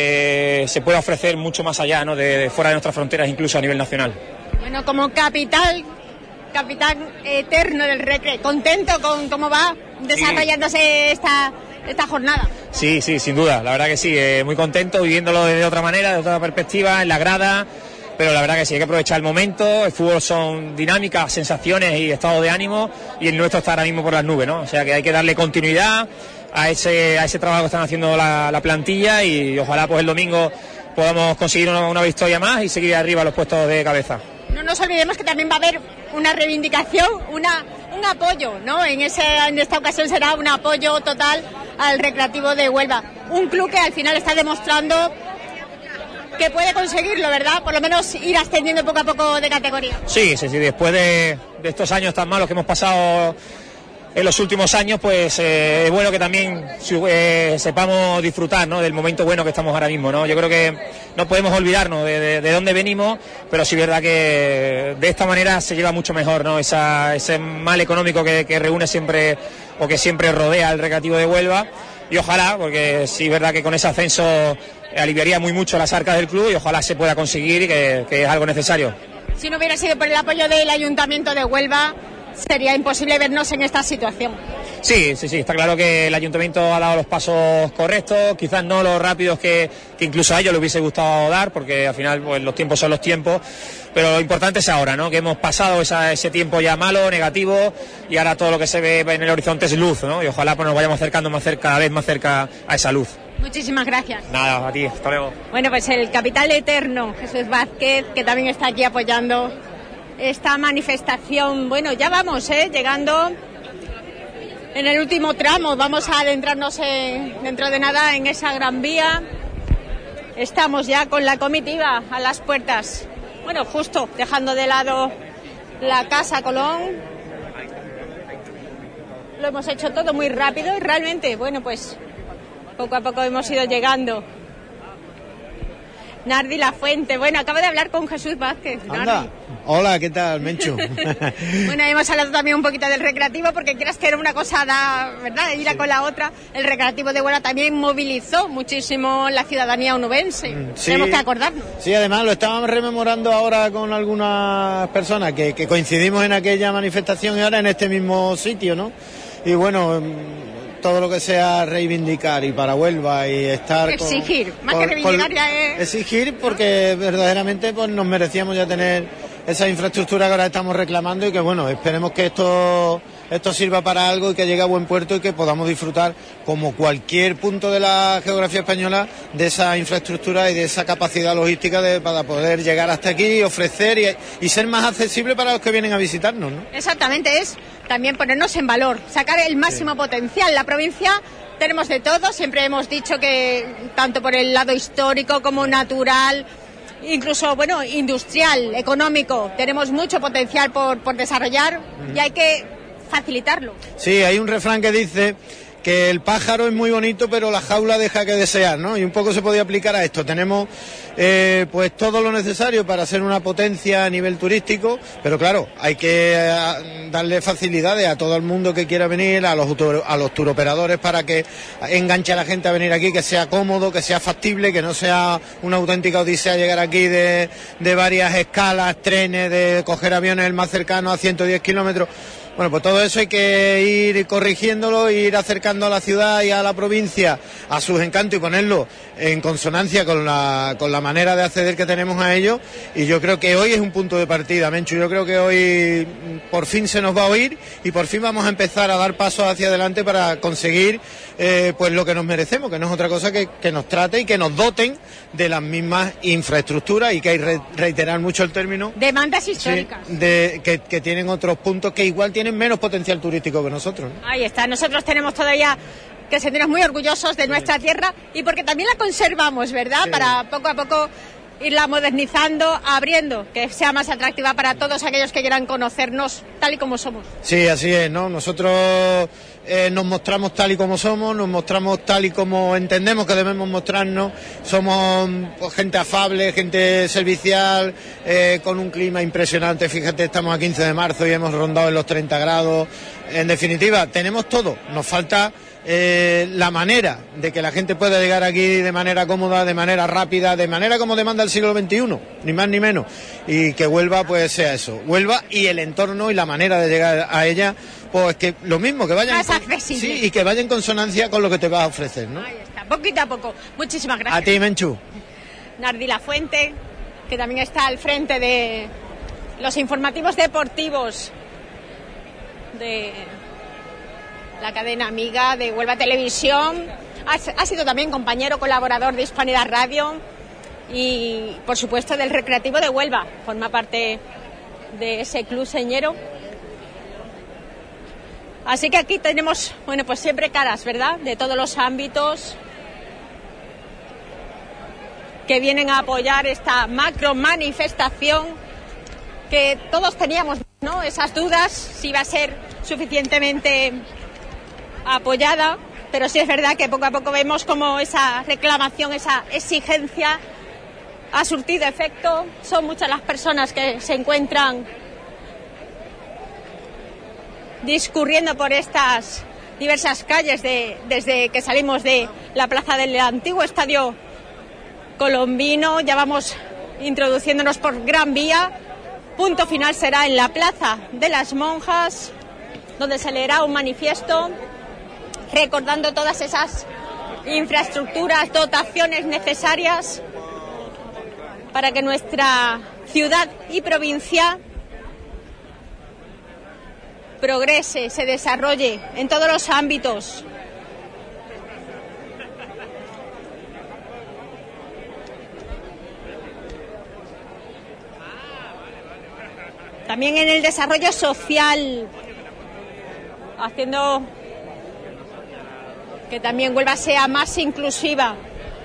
se pueda ofrecer mucho más allá, ¿no? De fuera de nuestras fronteras, incluso a nivel nacional. Bueno, como capitán eterno del Recre, ¿contento con cómo va desarrollándose esta jornada? Sí, sin duda, la verdad que sí, muy contento, viviéndolo de otra manera, de otra perspectiva, en la grada, pero la verdad que sí, hay que aprovechar el momento. El fútbol son dinámicas, sensaciones y estado de ánimo, y el nuestro está ahora mismo por las nubes, ¿no? O sea que hay que darle continuidad a ese trabajo que están haciendo la plantilla, y ojalá pues el domingo podamos conseguir una victoria más y seguir arriba los puestos de cabeza. No nos olvidemos que también va a haber una reivindicación, un apoyo, ¿no? En esta ocasión será un apoyo total al Recreativo de Huelva. Un club que al final está demostrando que puede conseguirlo, ¿verdad? Por lo menos ir ascendiendo poco a poco de categoría. Sí, después de estos años tan malos que hemos pasado en los últimos años, pues es bueno que también sepamos disfrutar, ¿no? Del momento bueno que estamos ahora mismo, ¿no? Yo creo que no podemos olvidarnos de dónde venimos, pero sí es verdad que de esta manera se lleva mucho mejor, ¿no? Ese mal económico que reúne siempre o que siempre rodea al Recreativo de Huelva, y ojalá, porque sí es verdad que con ese ascenso aliviaría muy mucho las arcas del club, y ojalá se pueda conseguir y que es algo necesario. Si no hubiera sido por el apoyo del Ayuntamiento de Huelva, sería imposible vernos en esta situación. Sí, está claro que el Ayuntamiento ha dado los pasos correctos, quizás no los rápidos que incluso a ellos les hubiese gustado dar, porque al final pues, los tiempos son los tiempos, pero lo importante es ahora, ¿no? Que hemos pasado ese tiempo ya malo, negativo, y ahora todo lo que se ve en el horizonte es luz, ¿no? Y ojalá pues, nos vayamos acercando cada vez más cerca a esa luz. Muchísimas gracias. Nada, a ti, hasta luego. Bueno, pues el capitán eterno, Jesús Vázquez, que también está aquí apoyando esta manifestación. Bueno, ya vamos, llegando en el último tramo, vamos a adentrarnos dentro de nada en esa Gran Vía. Estamos ya con la comitiva a las puertas, bueno, justo dejando de lado la Casa Colón. Lo hemos hecho todo muy rápido y realmente, bueno, pues poco a poco hemos ido llegando. Nardi Lafuente, bueno, acabo de hablar con Jesús Vázquez. Anda. Hola, ¿qué tal, Menchu? Bueno, hemos hablado también un poquito del Recreativo, porque quieras que era una cosa, ¿verdad?, de ir con la otra. El Recreativo de Huelva también movilizó muchísimo la ciudadanía onubense. Sí. Tenemos que acordarnos. Sí, además lo estábamos rememorando ahora con algunas personas que coincidimos en aquella manifestación y ahora en este mismo sitio, ¿no? Y bueno, todo lo que sea reivindicar y para Huelva y estar exigir, más que reivindicar ya es... Exigir, porque verdaderamente pues nos merecíamos ya tener esa infraestructura que ahora estamos reclamando y que bueno, esperemos que esto sirva para algo y que llegue a buen puerto y que podamos disfrutar, como cualquier punto de la geografía española, de esa infraestructura y de esa capacidad logística para poder llegar hasta aquí, ofrecer y ser más accesible para los que vienen a visitarnos, ¿no? Exactamente, es también ponernos en valor, sacar el máximo potencial. La provincia tenemos de todo, siempre hemos dicho que tanto por el lado histórico como natural, incluso, bueno, industrial, económico, tenemos mucho potencial por desarrollar y hay que facilitarlo. Sí, hay un refrán que dice que el pájaro es muy bonito, pero la jaula deja que desear, ¿no? Y un poco se podía aplicar a esto. Tenemos pues todo lo necesario para ser una potencia a nivel turístico, pero claro, hay que darle facilidades a todo el mundo que quiera venir, a los turoperadores, para que enganche a la gente a venir aquí, que sea cómodo, que sea factible, que no sea una auténtica odisea llegar aquí de varias escalas, trenes, de coger aviones el más cercano a 110 kilómetros. Bueno, pues todo eso hay que ir corrigiéndolo, ir acercando a la ciudad y a la provincia a sus encantos y ponerlo en consonancia con la manera de acceder que tenemos a ello. Y yo creo que hoy es un punto de partida, Menchu. Yo creo que hoy por fin se nos va a oír y por fin vamos a empezar a dar pasos hacia adelante para conseguir pues lo que nos merecemos, que no es otra cosa que nos trate y que nos doten de las mismas infraestructuras, y que hay que reiterar mucho el término. Demandas históricas. Sí, que tienen otros puntos que igual tienen menos potencial turístico que nosotros, ¿no? Ahí está, nosotros tenemos todavía que sentirnos muy orgullosos de nuestra tierra y porque también la conservamos, ¿verdad? Sí. Para poco a poco irla modernizando, abriendo, que sea más atractiva para todos aquellos que quieran conocernos tal y como somos. Sí, así es, ¿no? Nosotros nos mostramos tal y como somos, nos mostramos tal y como entendemos que debemos mostrarnos. Somos pues, gente afable, gente servicial, con un clima impresionante. Fíjate, estamos a 15 de marzo y hemos rondado en los 30 grados. En definitiva, tenemos todo. Nos falta la manera de que la gente pueda llegar aquí de manera cómoda, de manera rápida, de manera como demanda el siglo XXI, ni más ni menos, y que Huelva pues sea eso, Huelva y el entorno y la manera de llegar a ella, pues que lo mismo, que vayan más accesible. Sí, y que vaya en consonancia con lo que te vas a ofrecer, ¿no? Ahí está, poquito a poco. Muchísimas gracias. A ti, Menchu. Nardi Lafuente, que también está al frente de los informativos deportivos de la cadena amiga de Huelva Televisión, ha sido también compañero colaborador de Hispanidad Radio y por supuesto del Recreativo de Huelva, forma parte de ese club señero. Así que aquí tenemos, bueno, pues siempre caras, ¿verdad?, de todos los ámbitos que vienen a apoyar esta macro manifestación que todos teníamos, ¿no?, esas dudas si iba a ser suficientemente apoyada, pero sí es verdad que poco a poco vemos como esa reclamación, esa exigencia ha surtido efecto. Son muchas las personas que se encuentran discurriendo por estas diversas calles desde que salimos de la plaza del antiguo Estadio Colombino. Ya vamos introduciéndonos por Gran Vía. Punto final será en la Plaza de las Monjas, donde se leerá un manifiesto recordando todas esas infraestructuras, dotaciones necesarias para que nuestra ciudad y provincia progrese, se desarrolle en todos los ámbitos. También en el desarrollo social, haciendo que también Huelva sea más inclusiva.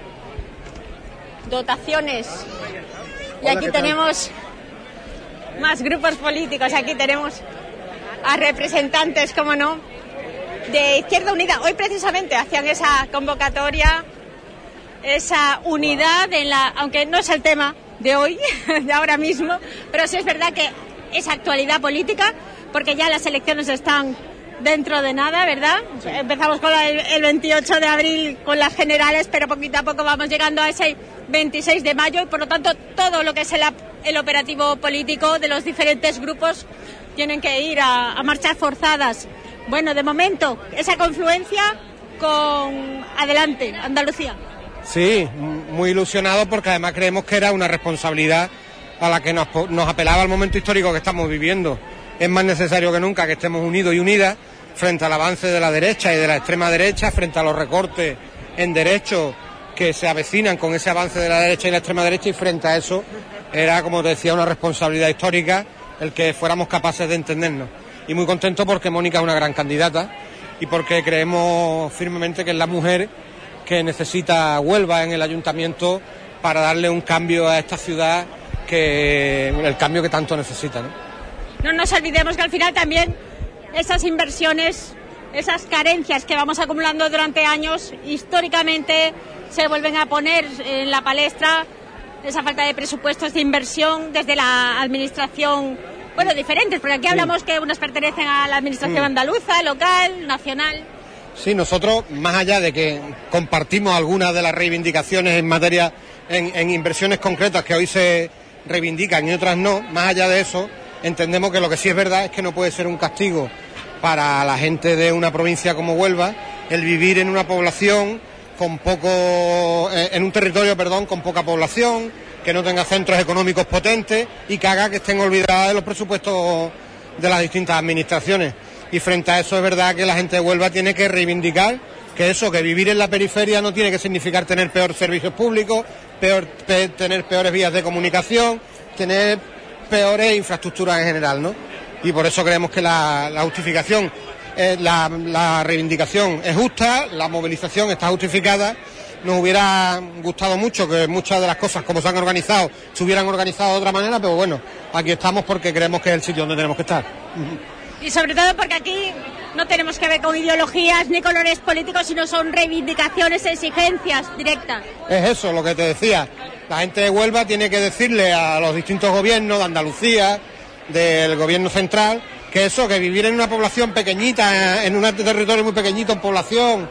Dotaciones. Y aquí tenemos más grupos políticos. Aquí tenemos a representantes, como no, de Izquierda Unida. Hoy precisamente hacían esa convocatoria, esa unidad, aunque no es el tema de hoy, de ahora mismo, pero sí es verdad que es actualidad política, porque ya las elecciones están dentro de nada, ¿verdad? Sí. Empezamos con el 28 de abril con las generales, pero poquito a poco vamos llegando a ese 26 de mayo y por lo tanto todo lo que es el operativo político de los diferentes grupos tienen que ir a marchas forzadas. Bueno, de momento, esa confluencia con Adelante, Andalucía. Sí, muy ilusionado porque además creemos que era una responsabilidad a la que nos apelaba al momento histórico que estamos viviendo. Es más necesario que nunca que estemos unidos y unidas frente al avance de la derecha y de la extrema derecha, frente a los recortes en derechos que se avecinan con ese avance de la derecha y la extrema derecha, y frente a eso era, como te decía, una responsabilidad histórica el que fuéramos capaces de entendernos. Y muy contento porque Mónica es una gran candidata y porque creemos firmemente que es la mujer que necesita Huelva en el ayuntamiento para darle un cambio a esta ciudad, el cambio que tanto necesita, ¿no? No nos olvidemos que al final también esas inversiones, esas carencias que vamos acumulando durante años, históricamente se vuelven a poner en la palestra, esa falta de presupuestos de inversión desde la administración, bueno, diferentes, porque aquí hablamos que unos pertenecen a la administración andaluza, local, nacional. Sí, nosotros, más allá de que compartimos algunas de las reivindicaciones en materia, en inversiones concretas que hoy se reivindican y otras no, más allá de eso, entendemos que lo que sí es verdad es que no puede ser un castigo para la gente de una provincia como Huelva el vivir en una población en un territorio, con poca población, que no tenga centros económicos potentes y que haga que estén olvidadas de los presupuestos de las distintas administraciones. Y frente a eso es verdad que la gente de Huelva tiene que reivindicar que vivir en la periferia no tiene que significar tener peores servicios públicos, tener peores vías de comunicación, tener peores infraestructuras en general, ¿no? Y por eso creemos que la justificación, la reivindicación es justa, la movilización está justificada. Nos hubiera gustado mucho que muchas de las cosas como se han organizado se hubieran organizado de otra manera, pero bueno, aquí estamos porque creemos que es el sitio donde tenemos que estar. Y sobre todo porque aquí no tenemos que ver con ideologías ni colores políticos, sino son reivindicaciones, exigencias directas. Es eso lo que te decía. La gente de Huelva tiene que decirle a los distintos gobiernos de Andalucía, del gobierno central, que vivir en una población pequeñita, en un territorio muy pequeñito en población,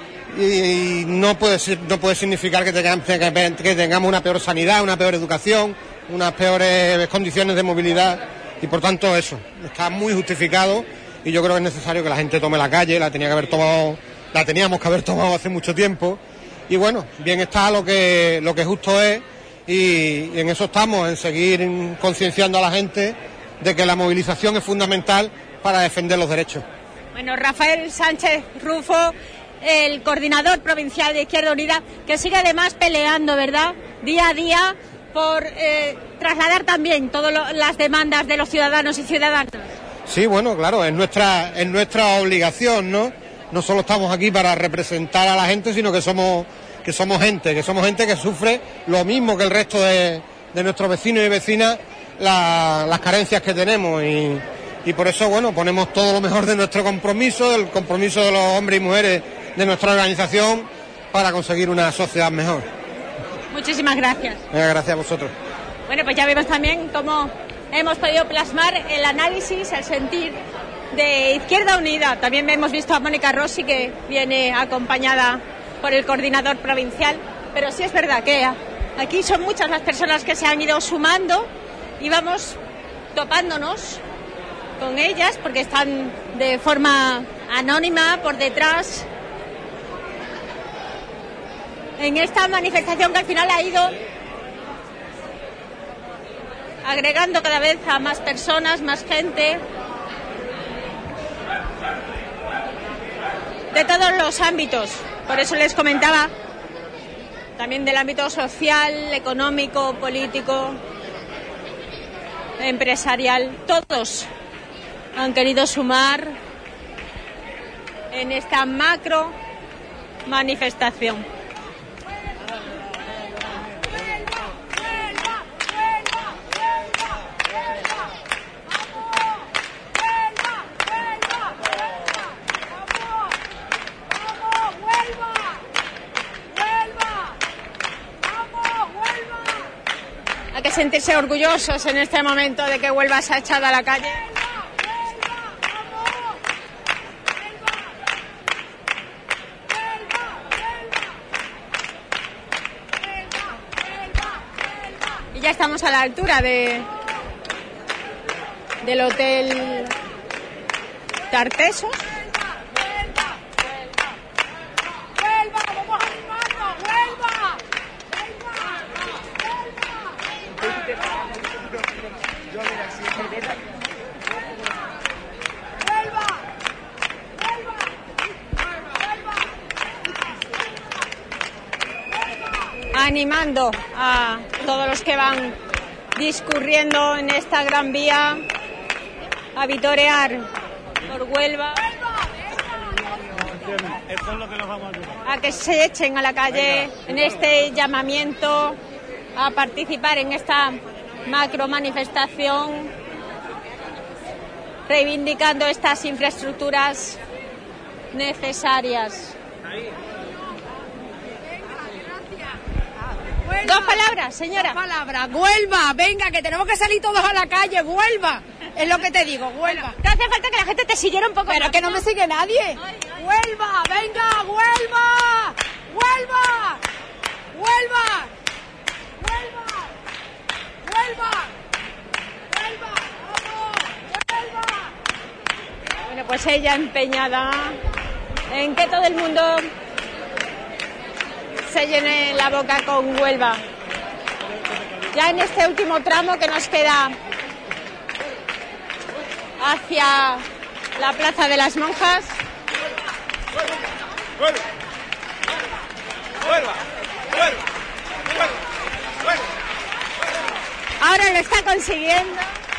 y no puede significar que tengamos una peor sanidad, una peor educación, unas peores condiciones de movilidad, y por tanto eso está muy justificado, y yo creo que es necesario que la gente tome la calle. La teníamos que haber tomado hace mucho tiempo, y bueno, bien está lo que justo es, y en eso estamos, en seguir concienciando a la gente de que la movilización es fundamental para defender los derechos. Bueno, Rafael Sánchez Rufo, el coordinador provincial de Izquierda Unida, que sigue además peleando, ¿verdad?, día a día por trasladar también todas las demandas de los ciudadanos y ciudadanas. Sí, bueno, claro, es nuestra obligación, ¿no? No solo estamos aquí para representar a la gente, sino que somos gente que sufre lo mismo que el resto de nuestros vecinos y vecinas, las carencias que tenemos, y por eso, bueno, ponemos todo lo mejor de nuestro compromiso, el compromiso de los hombres y mujeres de nuestra organización para conseguir una sociedad mejor. Muchísimas gracias. Gracias a vosotros. Bueno, pues ya vemos también cómo hemos podido plasmar el análisis, el sentir de Izquierda Unida. También hemos visto a Mónica Rossi, que viene acompañada por el coordinador provincial, pero sí es verdad que aquí son muchas las personas que se han ido sumando y vamos topándonos con ellas porque están de forma anónima por detrás en esta manifestación que al final ha ido agregando cada vez a más personas, más gente de todos los ámbitos. Por eso les comentaba también del ámbito social, económico, político, empresarial. Todos han querido sumar en esta macro manifestación. Hay que sentirse orgullosos en este momento de que Huelva se ha echado a la calle. Y ya estamos a la altura del Hotel Tartesos. Animando a todos los que van discurriendo en esta gran vía a vitorear por Huelva, a que se echen a la calle en este llamamiento a participar en esta macro manifestación reivindicando estas infraestructuras necesarias. Dos palabras, señora. Dos palabras. Huelva, venga, que tenemos que salir todos a la calle. Huelva, es lo que te digo, Huelva. Te hace falta que la gente te siguiera un poco pero más, que no me sigue nadie. Huelva, venga, Huelva, Huelva, Huelva, Huelva, Huelva, Huelva, vamos, Huelva. Bueno, pues ella empeñada en que todo el mundo se llene la boca con Huelva. Ya en este último tramo que nos queda hacia la Plaza de las Monjas. Ahora lo está consiguiendo.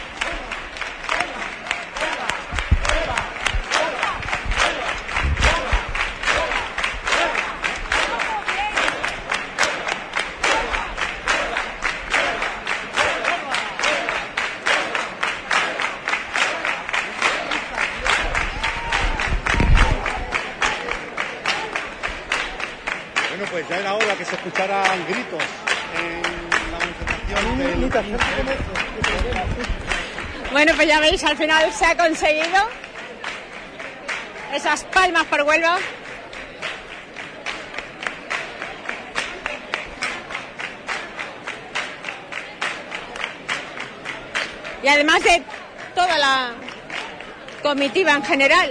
Pues ya era hora que se escucharan gritos en la manifestación del... Bueno, pues ya veis, al final se ha conseguido esas palmas por Huelva. Y además de toda la comitiva en general.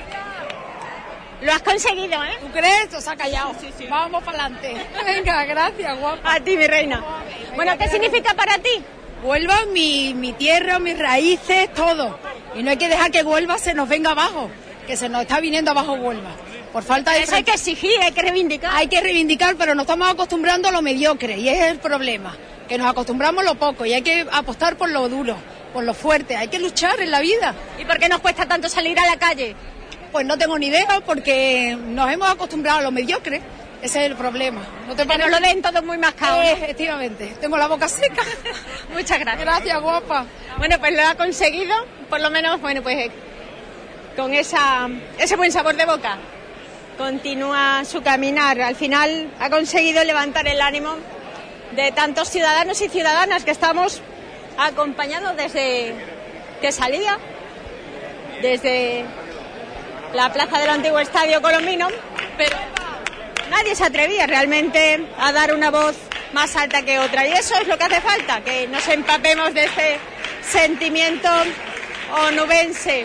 Lo has conseguido, ¿eh? ¿Tú crees? Os ha callado. Sí, sí. Vamos para adelante. Venga, gracias, guapa. A ti, mi reina. Bueno, ¿qué significa para ti? Huelva, mi tierra, mis raíces, todo. Y no hay que dejar que Huelva se nos venga abajo, que se nos está viniendo abajo Huelva. Por falta de... Eso hay que exigir, hay que reivindicar. Hay que reivindicar, pero nos estamos acostumbrando a lo mediocre, y ese es el problema. Que nos acostumbramos a lo poco, y hay que apostar por lo duro, por lo fuerte. Hay que luchar en la vida. ¿Y por qué nos cuesta tanto salir a la calle? Pues no tengo ni idea, porque nos hemos acostumbrado a lo mediocre. Ese es el problema. No te parece... nos lo den todo muy mascado, ¿no? Efectivamente. Tengo la boca seca. Muchas gracias. Gracias, guapa. Bueno, pues lo ha conseguido. Por lo menos, bueno, pues con ese buen sabor de boca. Continúa su caminar. Al final ha conseguido levantar el ánimo de tantos ciudadanos y ciudadanas que estamos acompañando desde que salía, desde la plaza del antiguo Estadio Colombino, pero nadie se atrevía realmente a dar una voz más alta que otra, y eso es lo que hace falta, que nos empapemos de ese sentimiento onubense.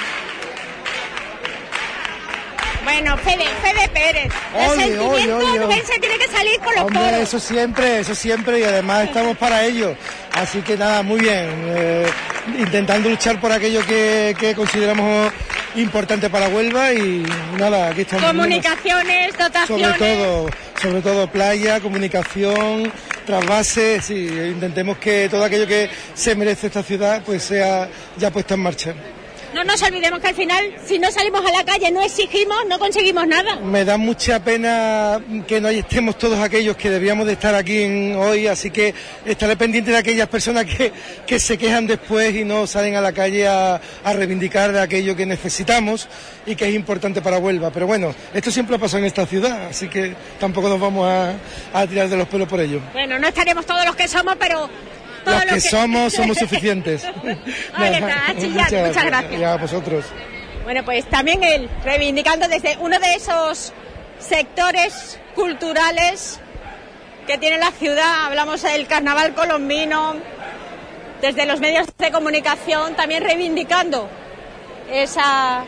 Bueno, Fede Pérez, el sentimiento onubense tiene que salir con los toros. Eso siempre, y además estamos para ello. Así que nada, muy bien, intentando luchar por aquello que consideramos importante para Huelva, y nada, aquí estamos. Comunicaciones, dotaciones. Sobre todo playa, comunicación, trasvases, sí, intentemos que todo aquello que se merece esta ciudad pues sea ya puesta en marcha. No nos olvidemos que al final, si no salimos a la calle, no exigimos, no conseguimos nada. Me da mucha pena que no estemos todos aquellos que debíamos de estar aquí hoy, así que estaré pendiente de aquellas personas que se quejan después y no salen a la calle a reivindicar de aquello que necesitamos y que es importante para Huelva. Pero bueno, esto siempre ha pasado en esta ciudad, así que tampoco nos vamos a tirar de los pelos por ello. Bueno, no estaremos todos los que somos, pero... Los que somos suficientes. Ahí está, a chillar. Muchas gracias. Y a vosotros. Bueno, pues también él, reivindicando desde uno de esos sectores culturales que tiene la ciudad, hablamos del carnaval colombino, desde los medios de comunicación, también reivindicando esas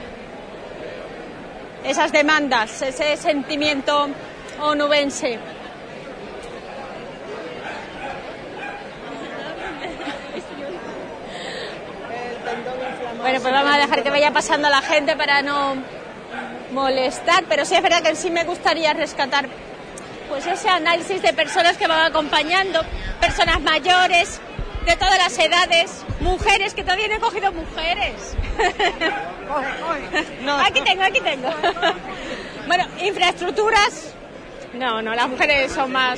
demandas, ese sentimiento onubense. Bueno, pues vamos a dejar que vaya pasando la gente para no molestar, pero sí es verdad que sí me gustaría rescatar pues ese análisis de personas que van acompañando, personas mayores, de todas las edades, mujeres, que todavía no he cogido mujeres. No. Aquí tengo. Bueno, infraestructuras, no, las mujeres son más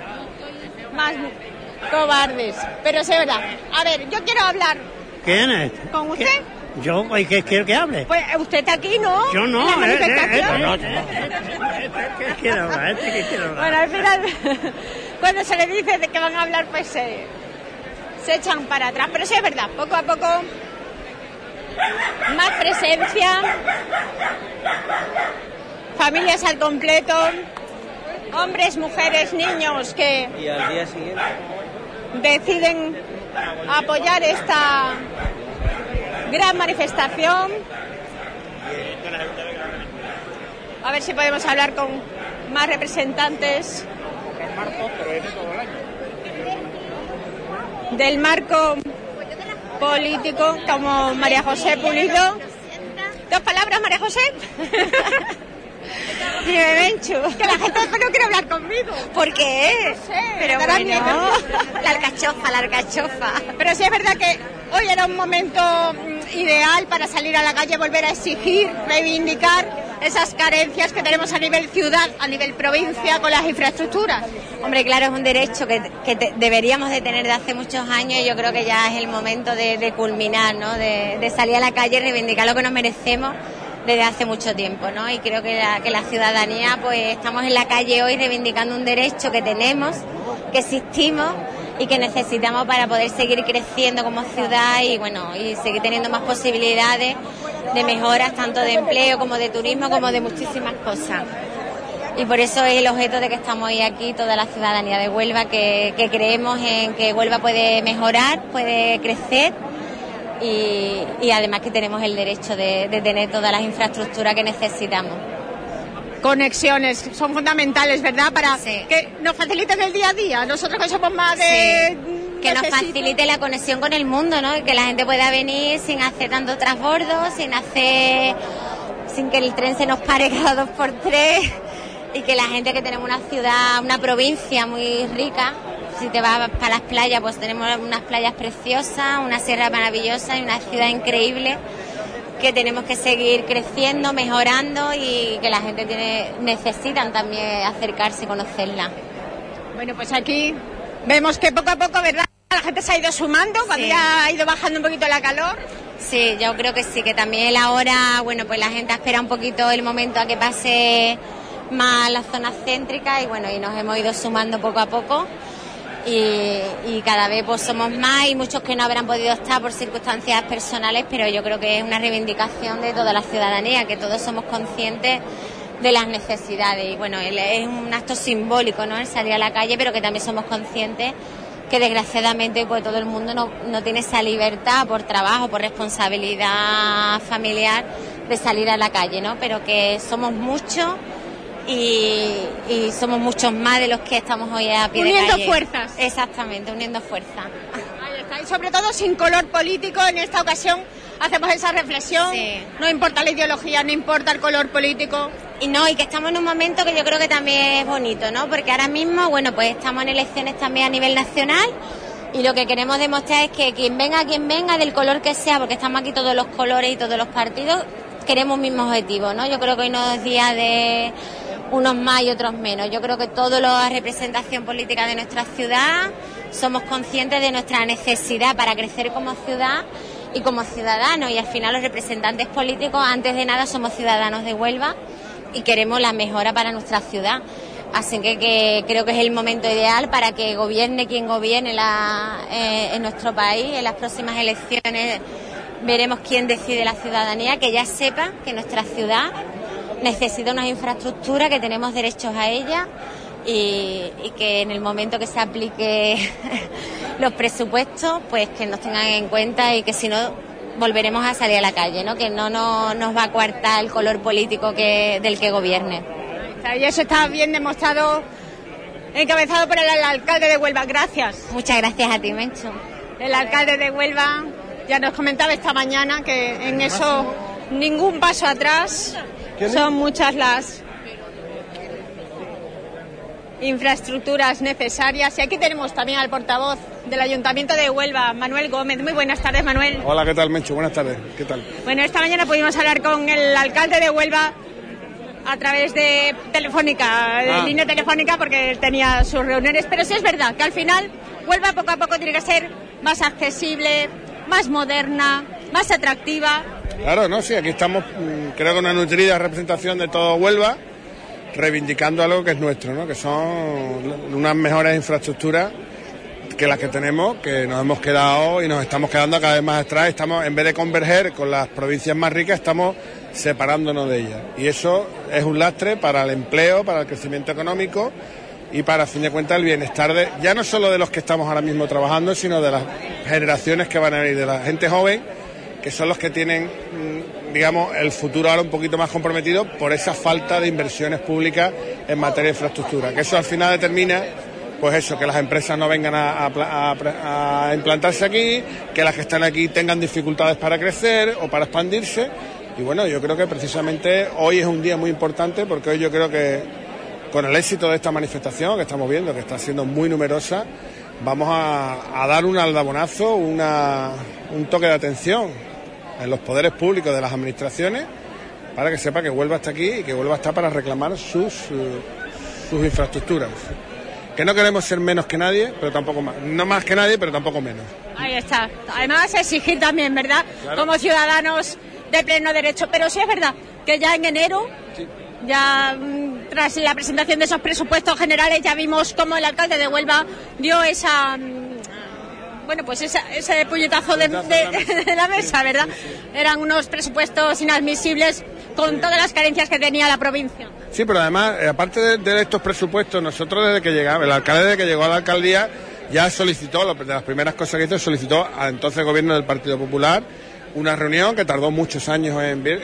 cobardes, pero sí es verdad. A ver, yo quiero hablar. ¿Quién es? ¿Con usted? Yo, ¿y qué quiere que hable? Pues usted está aquí, ¿no? Yo no, ¿En la manifestación? ¿Qué quiere hablar? ¿Qué quiere hablar? Bueno, al final, cuando se le dice de que van a hablar, pues se echan para atrás. Pero sí es verdad, poco a poco, más presencia, familias al completo, hombres, mujeres, niños que ¿Y al día siguiente? deciden apoyar esta gran manifestación. A ver si podemos hablar con más representantes del marco político, como María José Pulido. ¿Dos palabras, María José? Dime, Menchu. Que la gente no quiere hablar conmigo. ¿Por qué? No sé. Pero bueno, la alcachofa. Pero sí es verdad que hoy era un momento ideal para salir a la calle, volver a exigir, reivindicar esas carencias que tenemos a nivel ciudad, a nivel provincia, con las infraestructuras. Hombre, claro, es un derecho que deberíamos de tener de hace muchos años y yo creo que ya es el momento de culminar, ¿no? De salir a la calle y reivindicar lo que nos merecemos desde hace mucho tiempo, ¿no? Y creo que la ciudadanía, pues estamos en la calle hoy reivindicando un derecho que tenemos, que existimos y que necesitamos para poder seguir creciendo como ciudad y bueno, y seguir teniendo más posibilidades de mejoras tanto de empleo como de turismo como de muchísimas cosas. Y por eso es el objeto de que estamos hoy aquí, toda la ciudadanía de Huelva, que creemos en que Huelva puede mejorar, puede crecer y además que tenemos el derecho de tener todas las infraestructuras que necesitamos. Conexiones son fundamentales, ¿verdad? Para que nos faciliten el día a día. Nosotros que somos más de... Sí. Que nos facilite la conexión con el mundo, ¿no? Que la gente pueda venir sin hacer tanto transbordo, sin que el tren se nos pare cada 2x3 y que la gente, que tenemos una ciudad, una provincia muy rica. Si te vas para las playas, pues tenemos unas playas preciosas, una sierra maravillosa y una ciudad increíble que tenemos que seguir creciendo, mejorando y que la gente necesitan también acercarse y conocerla. Bueno, pues aquí vemos que poco a poco, ¿verdad? La gente se ha ido sumando cuando ya ha ido bajando un poquito la calor. Sí, yo creo que sí, que también ahora, bueno, pues la gente espera un poquito el momento a que pase más las zonas céntricas y bueno, y nos hemos ido sumando poco a poco. Y cada vez pues somos más y muchos que no habrán podido estar por circunstancias personales, pero yo creo que es una reivindicación de toda la ciudadanía, que todos somos conscientes de las necesidades y bueno, es un acto simbólico, ¿no?, el salir a la calle, pero que también somos conscientes que desgraciadamente pues todo el mundo no tiene esa libertad por trabajo, por responsabilidad familiar de salir a la calle, ¿no?, pero que somos muchos. Y somos muchos más de los que estamos hoy a pie de calle. Uniendo fuerzas. Exactamente, uniendo fuerzas. Ahí está, y sobre todo sin color político. En esta ocasión hacemos esa reflexión. Sí. No importa la ideología, no importa el color político. Y que estamos en un momento que yo creo que también es bonito, ¿no? Porque ahora mismo, bueno, pues estamos en elecciones también a nivel nacional y lo que queremos demostrar es que quien venga, del color que sea, porque estamos aquí todos los colores y todos los partidos, queremos un mismo objetivo, ¿no? Yo creo que hoy no es día de unos más y otros menos. Yo creo que toda la representación política de nuestra ciudad somos conscientes de nuestra necesidad para crecer como ciudad y como ciudadanos, y al final los representantes políticos, antes de nada, somos ciudadanos de Huelva y queremos la mejora para nuestra ciudad. Así que creo que es el momento ideal para que gobierne quien gobierne en nuestro país. En las próximas elecciones veremos quién decide la ciudadanía, que ya sepa que nuestra ciudad necesita unas infraestructuras, que tenemos derechos a ellas y que en el momento que se aplique los presupuestos, pues que nos tengan en cuenta y que si no volveremos a salir a la calle, ¿no? Que no nos va a coartar el color político del que gobierne. Y eso está bien demostrado, encabezado por el alcalde de Huelva. Gracias. Muchas gracias a ti, Menchu. El alcalde de Huelva, ya nos comentaba esta mañana que en eso ningún paso atrás, son muchas las infraestructuras necesarias. Y aquí tenemos también al portavoz del Ayuntamiento de Huelva, Manuel Gómez. Muy buenas tardes, Manuel. Hola, ¿qué tal, Menchu? Buenas tardes, ¿qué tal? Bueno, esta mañana pudimos hablar con el alcalde de Huelva a través de telefónica, de línea telefónica, porque tenía sus reuniones, pero sí es verdad que al final Huelva poco a poco tiene que ser más accesible, más moderna, más atractiva. Claro, no, sí, aquí estamos, creo que una nutrida representación de todo Huelva, reivindicando algo que es nuestro, ¿no? Que son unas mejores infraestructuras que las que tenemos, que nos hemos quedado y nos estamos quedando cada vez más atrás. Estamos, en vez de converger con las provincias más ricas, estamos separándonos de ellas. Y eso es un lastre para el empleo, para el crecimiento económico y para, a fin de cuentas, el bienestar ya no solo de los que estamos ahora mismo trabajando, sino de las generaciones que van a venir, de la gente joven, que son los que tienen, digamos, el futuro ahora un poquito más comprometido por esa falta de inversiones públicas en materia de infraestructura. Que eso al final determina, pues eso, que las empresas no vengan a implantarse aquí, que las que están aquí tengan dificultades para crecer o para expandirse. Y bueno, yo creo que precisamente hoy es un día muy importante, porque hoy yo creo que con el éxito de esta manifestación que estamos viendo, que está siendo muy numerosa, vamos a dar un aldabonazo, un toque de atención en los poderes públicos de las administraciones, para que sepa que Huelva está aquí y que Huelva está para reclamar sus infraestructuras. Que no queremos ser menos que nadie, pero tampoco más. No más que nadie, pero tampoco menos. Ahí está. Además, exigir también, ¿verdad? Claro. Como ciudadanos de pleno derecho. Pero sí es verdad que ya en enero, ya tras la presentación de esos presupuestos generales, ya vimos cómo el alcalde de Huelva dio esa... Bueno, pues ese puñetazo de la mesa, ¿verdad? Eran unos presupuestos inadmisibles con todas las carencias que tenía la provincia. Sí, pero además, aparte de estos presupuestos, nosotros desde que llegamos, el alcalde desde que llegó a la alcaldía ya solicitó, de las primeras cosas que hizo, solicitó al entonces gobierno del Partido Popular una reunión que tardó muchos años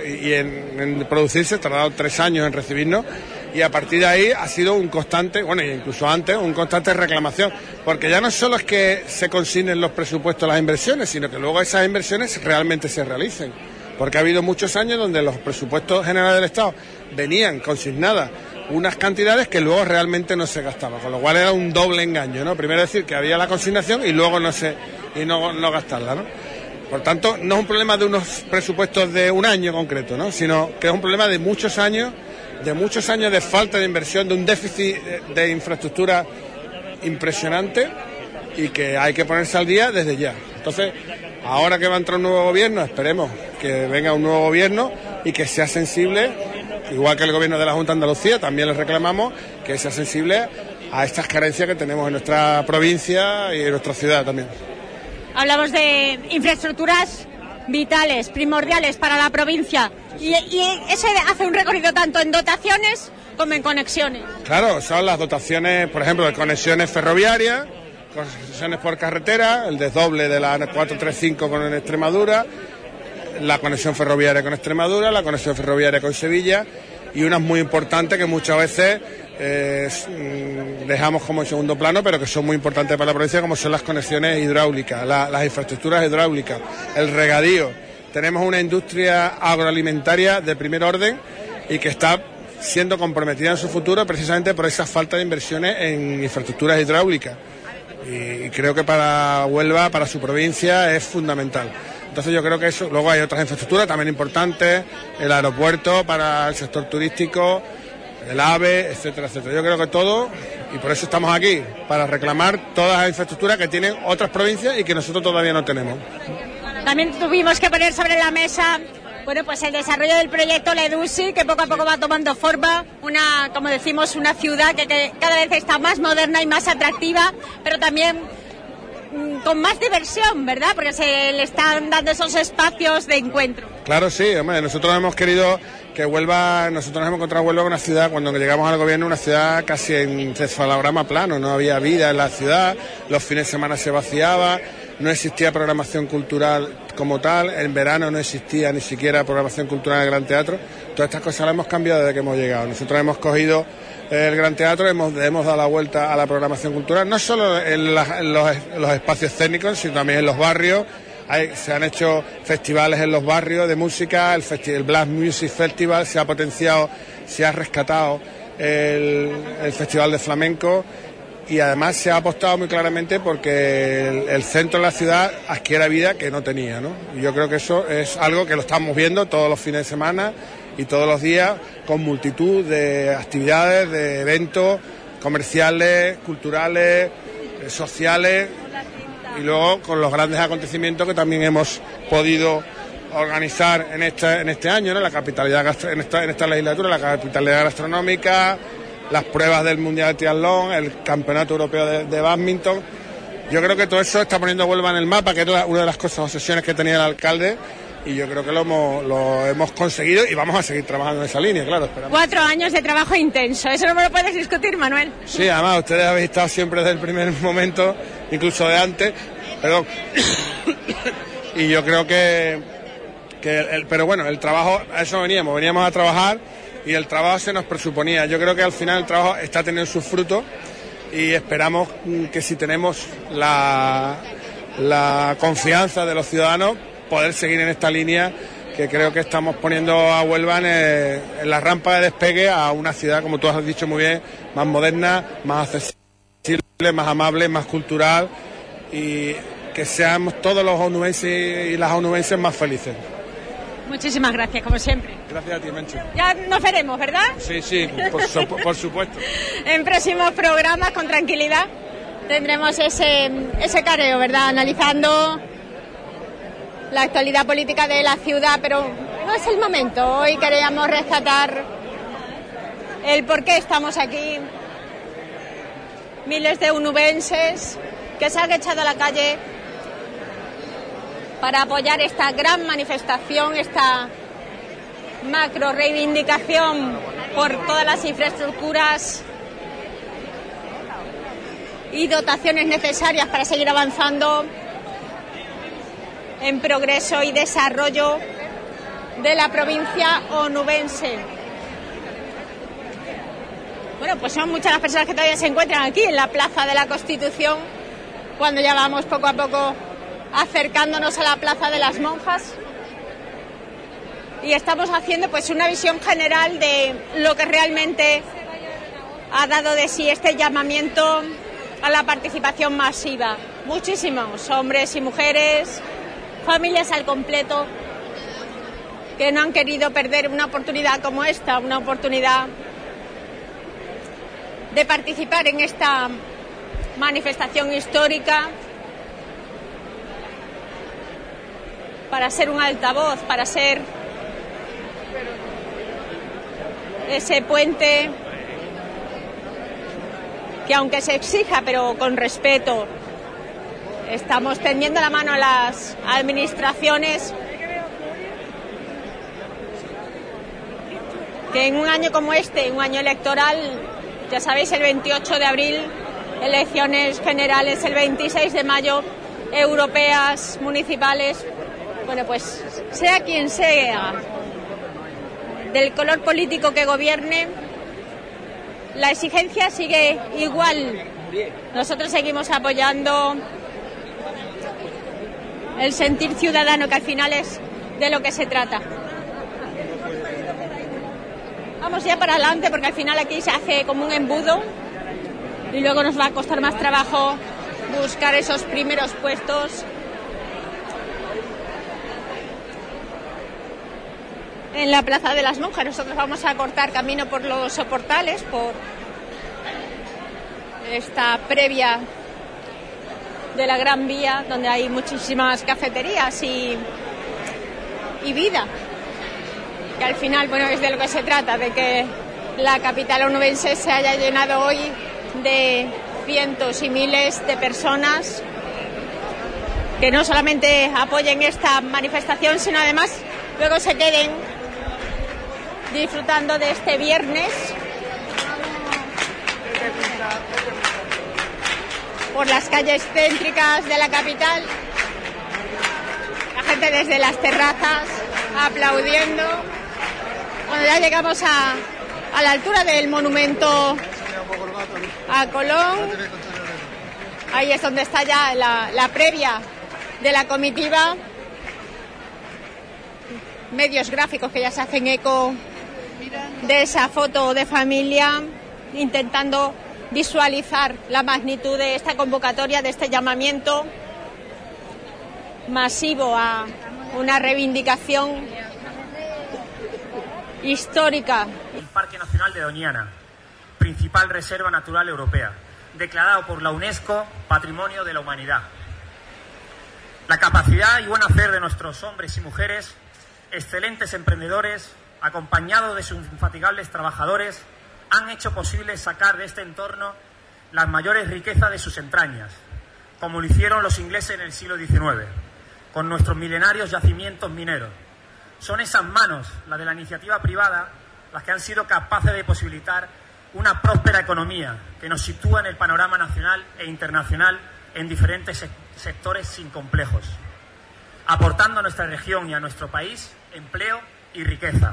en producirse, tardó 3 años en recibirnos, y a partir de ahí ha sido un constante, bueno, incluso antes, un constante reclamación, porque ya no solo es que se consignen los presupuestos, las inversiones, sino que luego esas inversiones realmente se realicen, porque ha habido muchos años donde los presupuestos generales del Estado venían consignadas unas cantidades que luego realmente no se gastaban, con lo cual era un doble engaño, ¿no? Primero decir que había la consignación y luego no gastarla, ¿no? Por tanto, no es un problema de unos presupuestos de un año concreto, ¿no? Sino que es un problema de muchos años de falta de inversión, de un déficit de infraestructura impresionante y que hay que ponerse al día desde ya. Entonces, ahora que va a entrar un nuevo gobierno, esperemos que venga un nuevo gobierno y que sea sensible, igual que el gobierno de la Junta de Andalucía, también les reclamamos que sea sensible a estas carencias que tenemos en nuestra provincia y en nuestra ciudad también. Hablamos de infraestructuras vitales, primordiales para la provincia, y ese hace un recorrido tanto en dotaciones como en conexiones. Claro, son las dotaciones, por ejemplo, de conexiones ferroviarias, conexiones por carretera, el desdoble de la 435 con Extremadura, la conexión ferroviaria con Extremadura, la conexión ferroviaria con Sevilla, y unas muy importantes que muchas veces dejamos como en segundo plano, pero que son muy importantes para la provincia, como son las conexiones hidráulicas, las infraestructuras hidráulicas, el regadío. Tenemos una industria agroalimentaria de primer orden y que está siendo comprometida en su futuro precisamente por esa falta de inversiones en infraestructuras hidráulicas. Y creo que para Huelva, para su provincia, es fundamental. Entonces yo creo que eso, luego hay otras infraestructuras también importantes, el aeropuerto para el sector turístico, el AVE, etcétera, etcétera. Yo creo que todo, y por eso estamos aquí, para reclamar todas las infraestructuras que tienen otras provincias y que nosotros todavía no tenemos. También tuvimos que poner sobre la mesa, bueno, pues el desarrollo del proyecto Ledusi, que poco a poco va tomando forma, como decimos, una ciudad que cada vez está más moderna y más atractiva, pero también con más diversión, ¿verdad? Porque se le están dando esos espacios de encuentro. Claro, sí, hombre, nosotros hemos querido que Huelva, nosotros nos hemos encontrado Huelva con una ciudad, cuando llegamos al gobierno, una ciudad casi en cefalograma plano, no había vida en la ciudad, los fines de semana se vaciaba, no existía programación cultural como tal, en verano no existía ni siquiera programación cultural en el Gran Teatro. Todas estas cosas las hemos cambiado desde que hemos llegado. Nosotros hemos cogido el Gran Teatro, hemos dado la vuelta a la programación cultural, no solo en los espacios técnicos, sino también en los barrios, Se han hecho festivales en los barrios de música, el Black Music Festival se ha potenciado, se ha rescatado el Festival de Flamenco, y además se ha apostado muy claramente porque el centro de la ciudad adquiera vida que no tenía, ¿no? Y yo creo que eso es algo que lo estamos viendo todos los fines de semana y todos los días, con multitud de actividades, de eventos comerciales, culturales, sociales, y luego con los grandes acontecimientos que también hemos podido organizar en este año, ¿no? La capitalidad en esta legislatura, la capitalidad gastronómica, las pruebas del Mundial de Triatlón, el Campeonato Europeo de Bádminton. Yo creo que todo eso está poniendo Huelva en el mapa, que es una de las obsesiones que tenía el alcalde, y yo creo que lo hemos conseguido y vamos a seguir trabajando en esa línea, claro. Esperamos. 4 años de trabajo intenso, eso no me lo puedes discutir, Manuel. Sí, además ustedes habéis estado siempre desde el primer momento, incluso de antes, perdón. Y yo creo pero bueno, el trabajo, a eso veníamos a trabajar, y el trabajo se nos presuponía. Yo creo que al final el trabajo está teniendo sus frutos, y esperamos que si tenemos la confianza de los ciudadanos, poder seguir en esta línea, que creo que estamos poniendo a Huelva en la rampa de despegue a una ciudad, como tú has dicho muy bien, más moderna, más accesible, más amable, más cultural, y que seamos todos los onubenses y las onubenses más felices. Muchísimas gracias, como siempre. Gracias a ti, Menchu. Ya nos veremos, ¿verdad? Sí, por supuesto. En próximos programas, con tranquilidad, tendremos ese careo, ¿verdad? Analizando la actualidad política de la ciudad, pero no es el momento. Hoy queríamos rescatar el por qué estamos aquí. Miles de onubenses que se han echado a la calle para apoyar esta gran manifestación, esta macro reivindicación por todas las infraestructuras y dotaciones necesarias para seguir avanzando en progreso y desarrollo de la provincia onubense. Bueno, pues son muchas las personas que todavía se encuentran aquí en la Plaza de la Constitución, cuando ya vamos poco a poco acercándonos a la Plaza de las Monjas, y estamos haciendo pues una visión general de lo que realmente ha dado de sí este llamamiento a la participación masiva. Muchísimos hombres y mujeres, familias al completo, que no han querido perder una oportunidad como esta, una oportunidad de participar en esta manifestación histórica, para ser un altavoz, para ser ese puente que, aunque se exija, pero con respeto, estamos tendiendo la mano a las administraciones, que en un año como este, un año electoral, ya sabéis, el 28 de abril, elecciones generales, el 26 de mayo, europeas, municipales. Bueno, pues sea quien sea, del color político que gobierne, la exigencia sigue igual. Nosotros seguimos apoyando el sentir ciudadano, que al final es de lo que se trata. Vamos ya para adelante, porque al final aquí se hace como un embudo y luego nos va a costar más trabajo buscar esos primeros puestos. En la Plaza de las Monjas nosotros vamos a cortar camino por los soportales, por esta previa de la Gran Vía, donde hay muchísimas cafeterías y vida, que al final, bueno, es de lo que se trata, de que la capital onubense se haya llenado hoy de cientos y miles de personas que no solamente apoyen esta manifestación, sino además luego se queden disfrutando de este viernes por las calles céntricas de la capital, la gente desde las terrazas aplaudiendo. Cuando ya llegamos a la altura del monumento a Colón, ahí es donde está ya la previa de la comitiva, medios gráficos que ya se hacen eco de esa foto de familia, intentando visualizar la magnitud de esta convocatoria, de este llamamiento masivo a una reivindicación histórica. El Parque Nacional de Doñana, principal reserva natural europea, declarado por la UNESCO Patrimonio de la Humanidad. La capacidad y buen hacer de nuestros hombres y mujeres, excelentes emprendedores, acompañados de sus infatigables trabajadores, han hecho posible sacar de este entorno las mayores riquezas de sus entrañas, como lo hicieron los ingleses en el siglo XIX, con nuestros milenarios yacimientos mineros. Son esas manos, las de la iniciativa privada, las que han sido capaces de posibilitar una próspera economía que nos sitúa en el panorama nacional e internacional en diferentes sectores sin complejos, aportando a nuestra región y a nuestro país empleo y riqueza.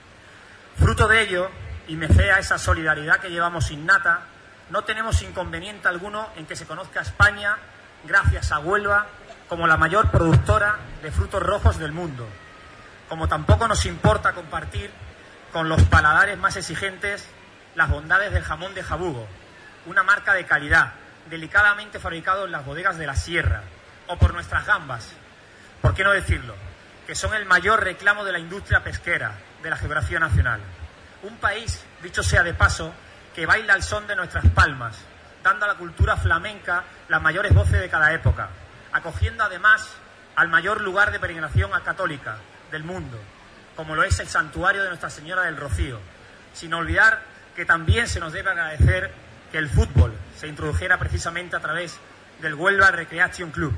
Fruto de ello, y me cea esa solidaridad que llevamos innata, no tenemos inconveniente alguno en que se conozca a España, gracias a Huelva, como la mayor productora de frutos rojos del mundo, como tampoco nos importa compartir con los paladares más exigentes las bondades del jamón de Jabugo, una marca de calidad, delicadamente fabricado en las bodegas de la Sierra, o por nuestras gambas, ¿por qué no decirlo?, que son el mayor reclamo de la industria pesquera de la geografía nacional. Un país, dicho sea de paso, que baila al son de nuestras palmas, dando a la cultura flamenca las mayores voces de cada época, acogiendo además al mayor lugar de peregrinación católica del mundo, como lo es el santuario de Nuestra Señora del Rocío, sin olvidar que también se nos debe agradecer que el fútbol se introdujera precisamente a través del Huelva Recreation Club.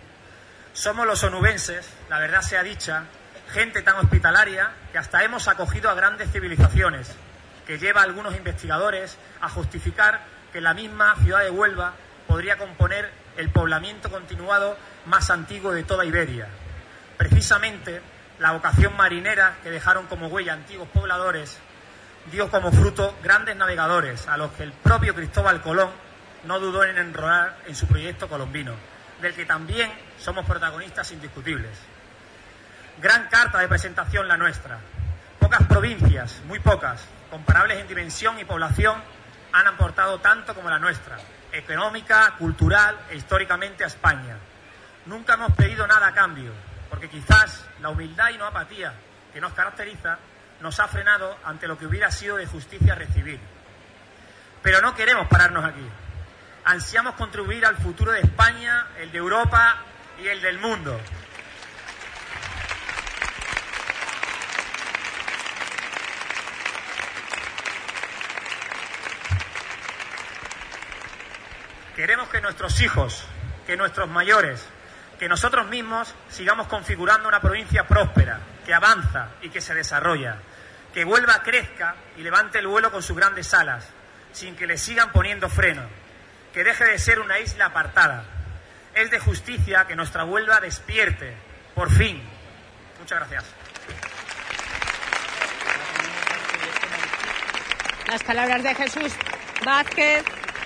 Somos los onubenses, la verdad sea dicha, gente tan hospitalaria que hasta hemos acogido a grandes civilizaciones, que lleva a algunos investigadores a justificar que la misma ciudad de Huelva podría componer el poblamiento continuado más antiguo de toda Iberia. Precisamente, la vocación marinera que dejaron como huella antiguos pobladores dio como fruto grandes navegadores a los que el propio Cristóbal Colón no dudó en enrolar en su proyecto colombino, del que también somos protagonistas indiscutibles. Gran carta de presentación la nuestra. Pocas provincias, muy pocas, comparables en dimensión y población, han aportado tanto como la nuestra, económica, cultural e históricamente a España. Nunca hemos pedido nada a cambio, porque quizás la humildad y no apatía que nos caracteriza nos ha frenado ante lo que hubiera sido de justicia recibir. Pero no queremos pararnos aquí. Ansiamos contribuir al futuro de España, el de Europa y el del mundo. Queremos que nuestros hijos, que nuestros mayores, que nosotros mismos sigamos configurando una provincia próspera, que avanza y que se desarrolla, que Huelva crezca y levante el vuelo con sus grandes alas, sin que le sigan poniendo freno, que deje de ser una isla apartada. Es de justicia que nuestra Huelva despierte, por fin. Muchas gracias. Las palabras de Jesús Vázquez.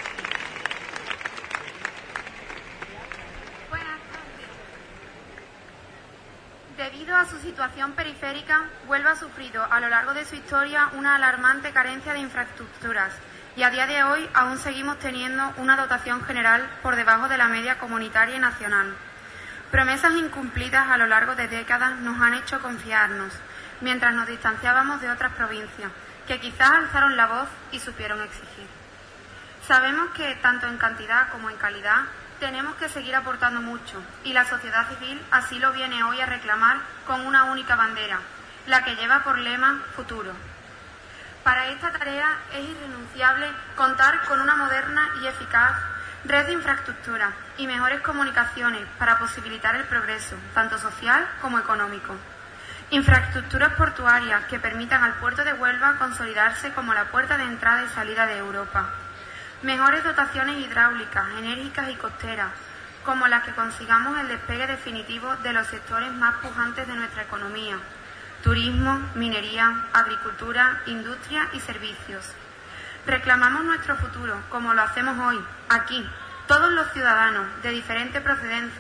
Debido a su situación periférica, Huelva ha sufrido a lo largo de su historia una alarmante carencia de infraestructuras y a día de hoy aún seguimos teniendo una dotación general por debajo de la media comunitaria y nacional. Promesas incumplidas a lo largo de décadas nos han hecho confiarnos, mientras nos distanciábamos de otras provincias, que quizás alzaron la voz y supieron exigir. Sabemos que, tanto en cantidad como en calidad, tenemos que seguir aportando mucho, y la sociedad civil así lo viene hoy a reclamar con una única bandera, la que lleva por lema Futuro. Para esta tarea es irrenunciable contar con una moderna y eficaz red de infraestructura y mejores comunicaciones para posibilitar el progreso, tanto social como económico. Infraestructuras portuarias que permitan al puerto de Huelva consolidarse como la puerta de entrada y salida de Europa. Mejores dotaciones hidráulicas, enérgicas y costeras, como las que consigamos el despegue definitivo de los sectores más pujantes de nuestra economía: turismo, minería, agricultura, industria y servicios. Reclamamos nuestro futuro, como lo hacemos hoy, aquí, todos los ciudadanos de diferente procedencia,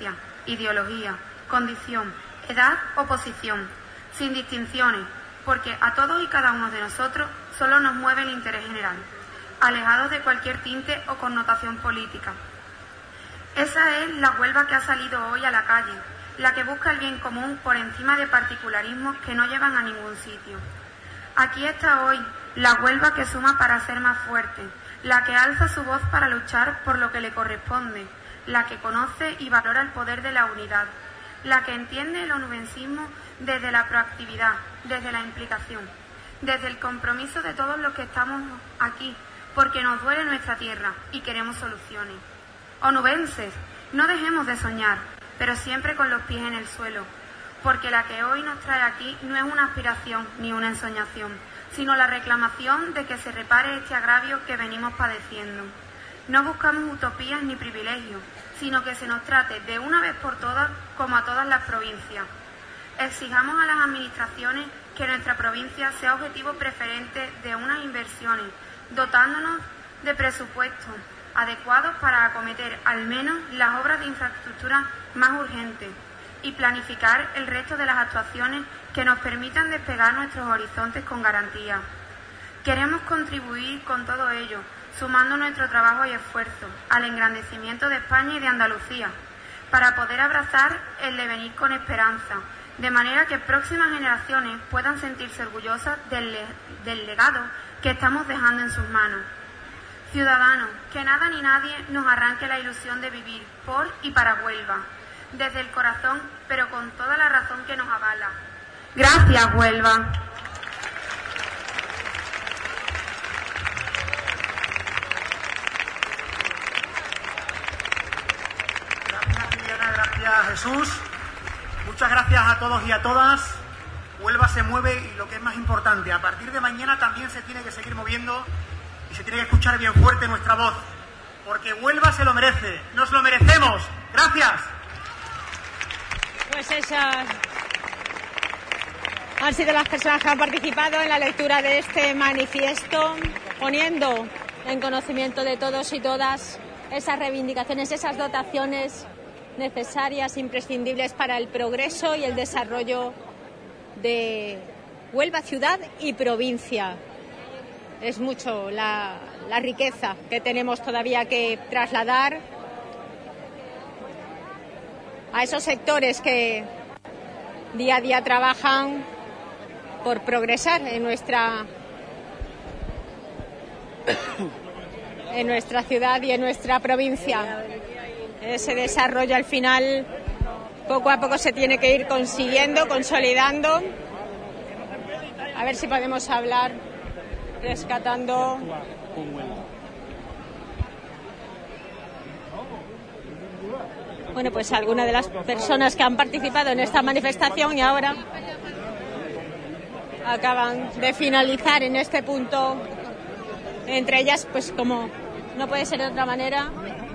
ideología, condición, edad o posición, sin distinciones, porque a todos y cada uno de nosotros solo nos mueve el interés general, alejados de cualquier tinte o connotación política. Esa es la Huelva que ha salido hoy a la calle, la que busca el bien común por encima de particularismos que no llevan a ningún sitio. Aquí está hoy la Huelva que suma para ser más fuerte, la que alza su voz para luchar por lo que le corresponde, la que conoce y valora el poder de la unidad, la que entiende el onubencismo desde la proactividad, desde la implicación, desde el compromiso de todos los que estamos aquí, porque nos duele nuestra tierra y queremos soluciones. Onubenses, no dejemos de soñar, pero siempre con los pies en el suelo, porque la que hoy nos trae aquí no es una aspiración ni una ensoñación, sino la reclamación de que se repare este agravio que venimos padeciendo. No buscamos utopías ni privilegios, sino que se nos trate de una vez por todas como a todas las provincias. Exijamos a las administraciones que nuestra provincia sea objetivo preferente de unas inversiones, dotándonos de presupuestos adecuados para acometer al menos las obras de infraestructura más urgentes y planificar el resto de las actuaciones que nos permitan despegar nuestros horizontes con garantía. Queremos contribuir con todo ello, sumando nuestro trabajo y esfuerzo al engrandecimiento de España y de Andalucía, para poder abrazar el devenir con esperanza, de manera que próximas generaciones puedan sentirse orgullosas del legado que estamos dejando en sus manos. Ciudadanos, que nada ni nadie nos arranque la ilusión de vivir por y para Huelva, desde el corazón, pero con toda la razón que nos avala. Gracias, Huelva. Gracias, Liliana, gracias, Jesús. Muchas gracias a todos y a todas. Huelva se mueve y lo que es más importante, a partir de mañana también se tiene que seguir moviendo y se tiene que escuchar bien fuerte nuestra voz, porque Huelva se lo merece, nos lo merecemos. Gracias. Pues esas han sido las personas que han participado en la lectura de este manifiesto, poniendo en conocimiento de todos y todas esas reivindicaciones, esas dotaciones necesarias, imprescindibles para el progreso y el desarrollo de Huelva ciudad y provincia. Es mucho la riqueza que tenemos todavía que trasladar a esos sectores que día a día trabajan por progresar en nuestra ciudad y en nuestra provincia. Ese desarrollo al final poco a poco se tiene que ir consiguiendo, consolidando. A ver si podemos hablar rescatando. Bueno, pues algunas de las personas que han participado en esta manifestación y ahora acaban de finalizar en este punto. Entre ellas, pues como no puede ser de otra manera,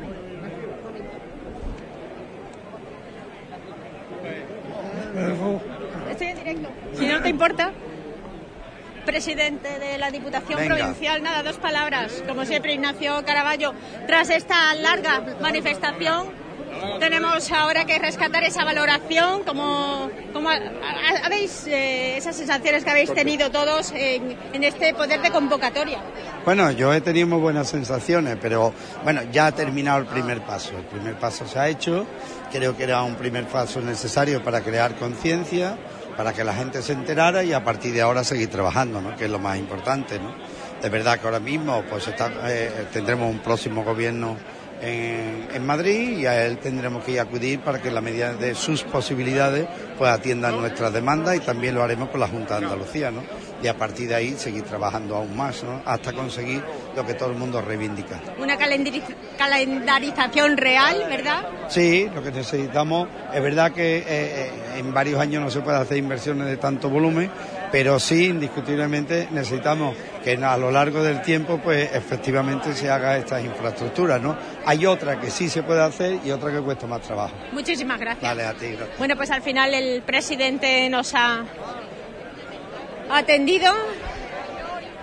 estoy en directo. Si no te importa, presidente de la Diputación Provincial, nada, 2 palabras. Como siempre, Ignacio Caraballo. Tras esta larga manifestación, tenemos ahora que rescatar esa valoración. ¿Cómo habéis esas sensaciones que habéis tenido todos en este poder de convocatoria? Bueno, yo he tenido muy buenas sensaciones, pero bueno, ya ha terminado el primer paso. El primer paso se ha hecho. Creo que era un primer paso necesario para crear conciencia, para que la gente se enterara y a partir de ahora seguir trabajando, ¿no? Que es lo más importante, ¿no? De verdad que ahora mismo pues tendremos un próximo gobierno en Madrid y a él tendremos que ir a acudir para que en la medida de sus posibilidades pues atiendan nuestras demandas y también lo haremos con la Junta de Andalucía, ¿no? Y a partir de ahí seguir trabajando aún más, ¿no? Hasta conseguir lo que todo el mundo reivindica. Una calendarización real, ¿verdad? Sí, lo que necesitamos, es verdad que en varios años no se puede hacer inversiones de tanto volumen, pero sí, indiscutiblemente, necesitamos que a lo largo del tiempo, pues efectivamente se haga estas infraestructuras, ¿no? Hay otra que sí se puede hacer y otra que cuesta más trabajo. Muchísimas gracias. Vale, a ti, gracias. Bueno, pues al final el presidente nos ha atendido.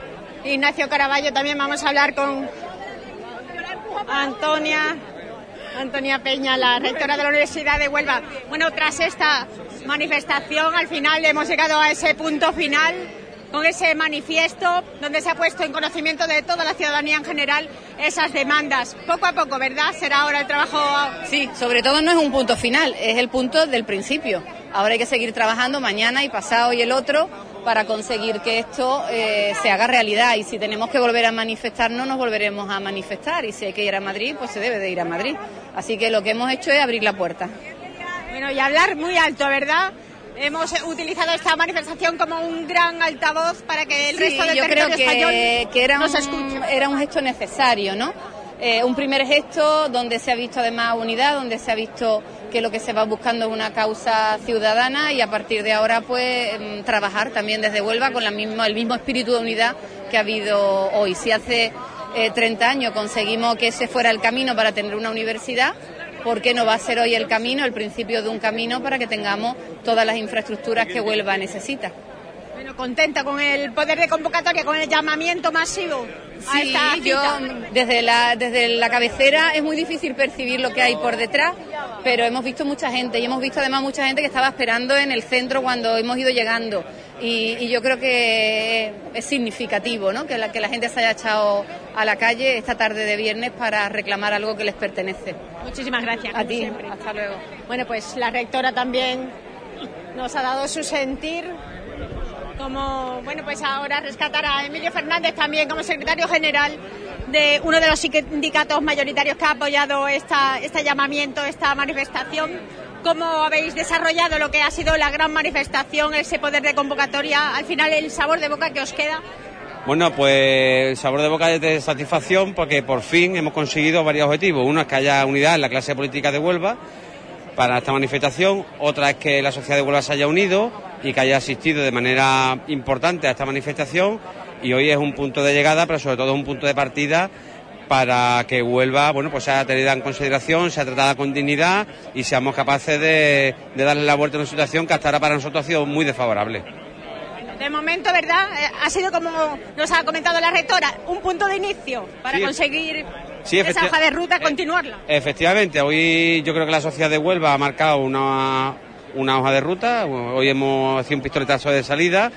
Ignacio Caraballo, también vamos a hablar con Antonia Peña, la rectora de la Universidad de Huelva. Bueno, tras esta manifestación, al final hemos llegado a ese punto final, con ese manifiesto donde se ha puesto en conocimiento de toda la ciudadanía en general esas demandas. Poco a poco, ¿verdad? Será ahora el trabajo. Sí, sobre todo no es un punto final, es el punto del principio. Ahora hay que seguir trabajando mañana y pasado y el otro para conseguir que esto se haga realidad, y si tenemos que volver a manifestarnos, nos volveremos a manifestar, y si hay que ir a Madrid, pues se debe de ir a Madrid. Así que lo que hemos hecho es abrir la puerta. Bueno, y hablar muy alto, ¿verdad? Hemos utilizado esta manifestación como un gran altavoz para que el resto del territorio español nos escuche. Era un gesto necesario, ¿no? Un primer gesto donde se ha visto además unidad, donde se ha visto que lo que se va buscando es una causa ciudadana, y a partir de ahora pues trabajar también desde Huelva con el mismo espíritu de unidad que ha habido hoy. Si hace 30 años conseguimos que ese fuera el camino para tener una universidad, ¿por qué no va a ser hoy el camino, el principio de un camino para que tengamos todas las infraestructuras que Huelva necesita? Bueno, contenta con el poder de convocatoria, con el llamamiento masivo a esta cita. Yo desde la cabecera es muy difícil percibir lo que hay por detrás, pero hemos visto mucha gente, y hemos visto además mucha gente que estaba esperando en el centro cuando hemos ido llegando, y yo creo que es significativo, ¿no? que la gente se haya echado a la calle esta tarde de viernes para reclamar algo que les pertenece. Muchísimas gracias. A ti, siempre. Hasta luego. Bueno, pues la rectora también nos ha dado su sentir, como, bueno, pues ahora rescatar a Emilio Fernández también como secretario general de uno de los sindicatos mayoritarios que ha apoyado este llamamiento, esta manifestación. ¿Cómo habéis desarrollado lo que ha sido la gran manifestación, ese poder de convocatoria? Al final, el sabor de boca que os queda. Bueno, pues el sabor de boca es de satisfacción, porque por fin hemos conseguido varios objetivos. Uno es que haya unidad en la clase política de Huelva para esta manifestación, otra es que la sociedad de Huelva se haya unido y que haya asistido de manera importante a esta manifestación, y hoy es un punto de llegada, pero sobre todo es un punto de partida para que Huelva, bueno, pues sea tenida en consideración, sea tratada con dignidad y seamos capaces de darle la vuelta a una situación que hasta ahora para nosotros ha sido muy desfavorable. De momento, ¿verdad? Ha sido, como nos ha comentado la rectora, un punto de inicio para conseguir esa hoja de ruta, continuarla. Efectivamente, hoy yo creo que la sociedad de Huelva ha marcado una hoja de ruta. Hoy hemos hecho un pistoletazo de salida,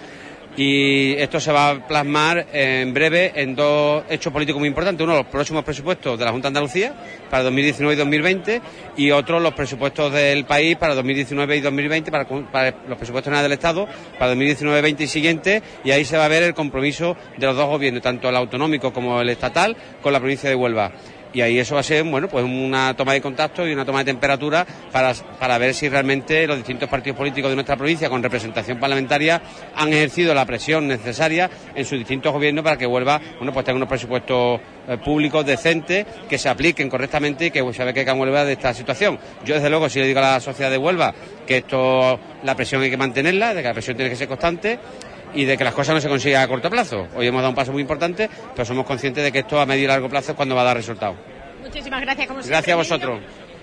y esto se va a plasmar en breve en dos hechos políticos muy importantes. Uno, los próximos presupuestos de la Junta de Andalucía para 2019 y 2020, y otro, los presupuestos del país para 2019 y 2020, para los presupuestos generales del Estado para 2019, 20 y siguiente, y ahí se va a ver el compromiso de los dos gobiernos, tanto el autonómico como el estatal, con la provincia de Huelva. Y ahí eso va a ser, bueno, pues una toma de contacto y una toma de temperatura para ver si realmente los distintos partidos políticos de nuestra provincia con representación parlamentaria han ejercido la presión necesaria en sus distintos gobiernos para que Huelva, bueno, pues tenga unos presupuestos públicos decentes, que se apliquen correctamente y que se ve que caigan Huelva de esta situación. Yo desde luego sí le digo a la sociedad de Huelva que la presión hay que mantenerla, de que la presión tiene que ser constante y de que las cosas no se consigan a corto plazo. Hoy hemos dado un paso muy importante, pero somos conscientes de que esto a medio y largo plazo es cuando va a dar resultados. Muchísimas gracias, como siempre. Gracias a vosotros.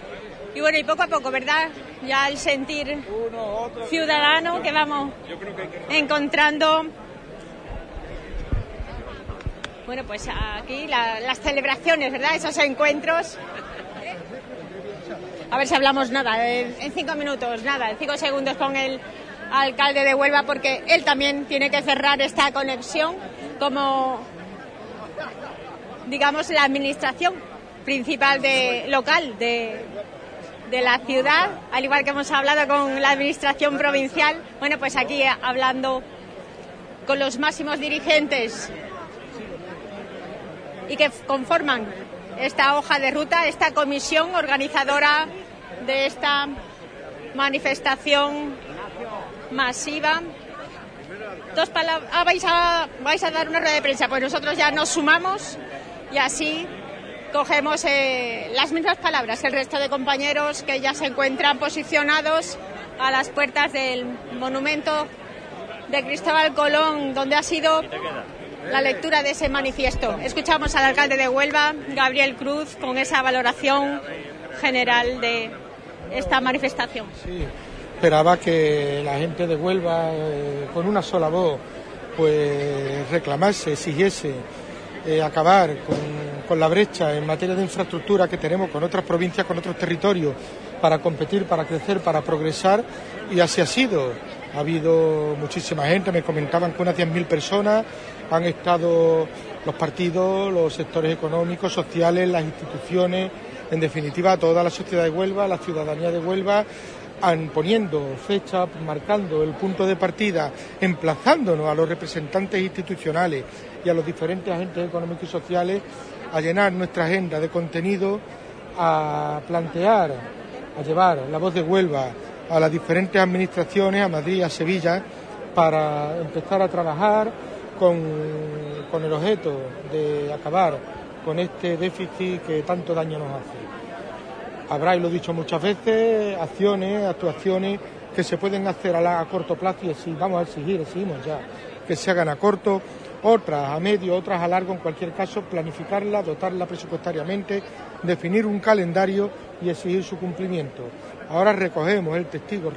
Y bueno, y poco a poco, ¿verdad? Ya el sentir ciudadano que vamos encontrando. Bueno, pues aquí las celebraciones, ¿verdad? Esos encuentros. A ver si hablamos en 5 minutos, en 5 segundos con el alcalde de Huelva, porque él también tiene que cerrar esta conexión como, digamos, la administración principal local de la ciudad, al igual que hemos hablado con la administración provincial. Bueno, pues aquí hablando con los máximos dirigentes y que conforman esta hoja de ruta, esta comisión organizadora de esta manifestación masiva. Dos palabras. Vais a dar una rueda de prensa, pues nosotros ya nos sumamos y así cogemos las mismas palabras que el resto de compañeros que ya se encuentran posicionados a las puertas del monumento de Cristóbal Colón, donde ha sido la lectura de ese manifiesto. Escuchamos al alcalde de Huelva, Gabriel Cruz, con esa valoración general de esta manifestación. Sí, esperaba que la gente de Huelva, con una sola voz, pues reclamase, exigiese acabar con la brecha en materia de infraestructura que tenemos con otras provincias, con otros territorios, para competir, para crecer, para progresar, y así ha sido. Ha habido muchísima gente, me comentaban que unas 10.000 personas, han estado los partidos, los sectores económicos, sociales, las instituciones, en definitiva toda la sociedad de Huelva, la ciudadanía de Huelva, poniendo fecha, marcando el punto de partida, emplazándonos a los representantes institucionales y a los diferentes agentes económicos y sociales a llenar nuestra agenda de contenido, a plantear, a llevar la voz de Huelva a las diferentes administraciones, a Madrid, a Sevilla, para empezar a trabajar con el objeto de acabar con este déficit que tanto daño nos hace. Habrá, y lo he dicho muchas veces, actuaciones que se pueden hacer a corto plazo y vamos a exigimos ya que se hagan a corto, otras a medio, otras a largo, en cualquier caso planificarla, dotarla presupuestariamente, definir un calendario y exigir su cumplimiento. Ahora recojo el testigo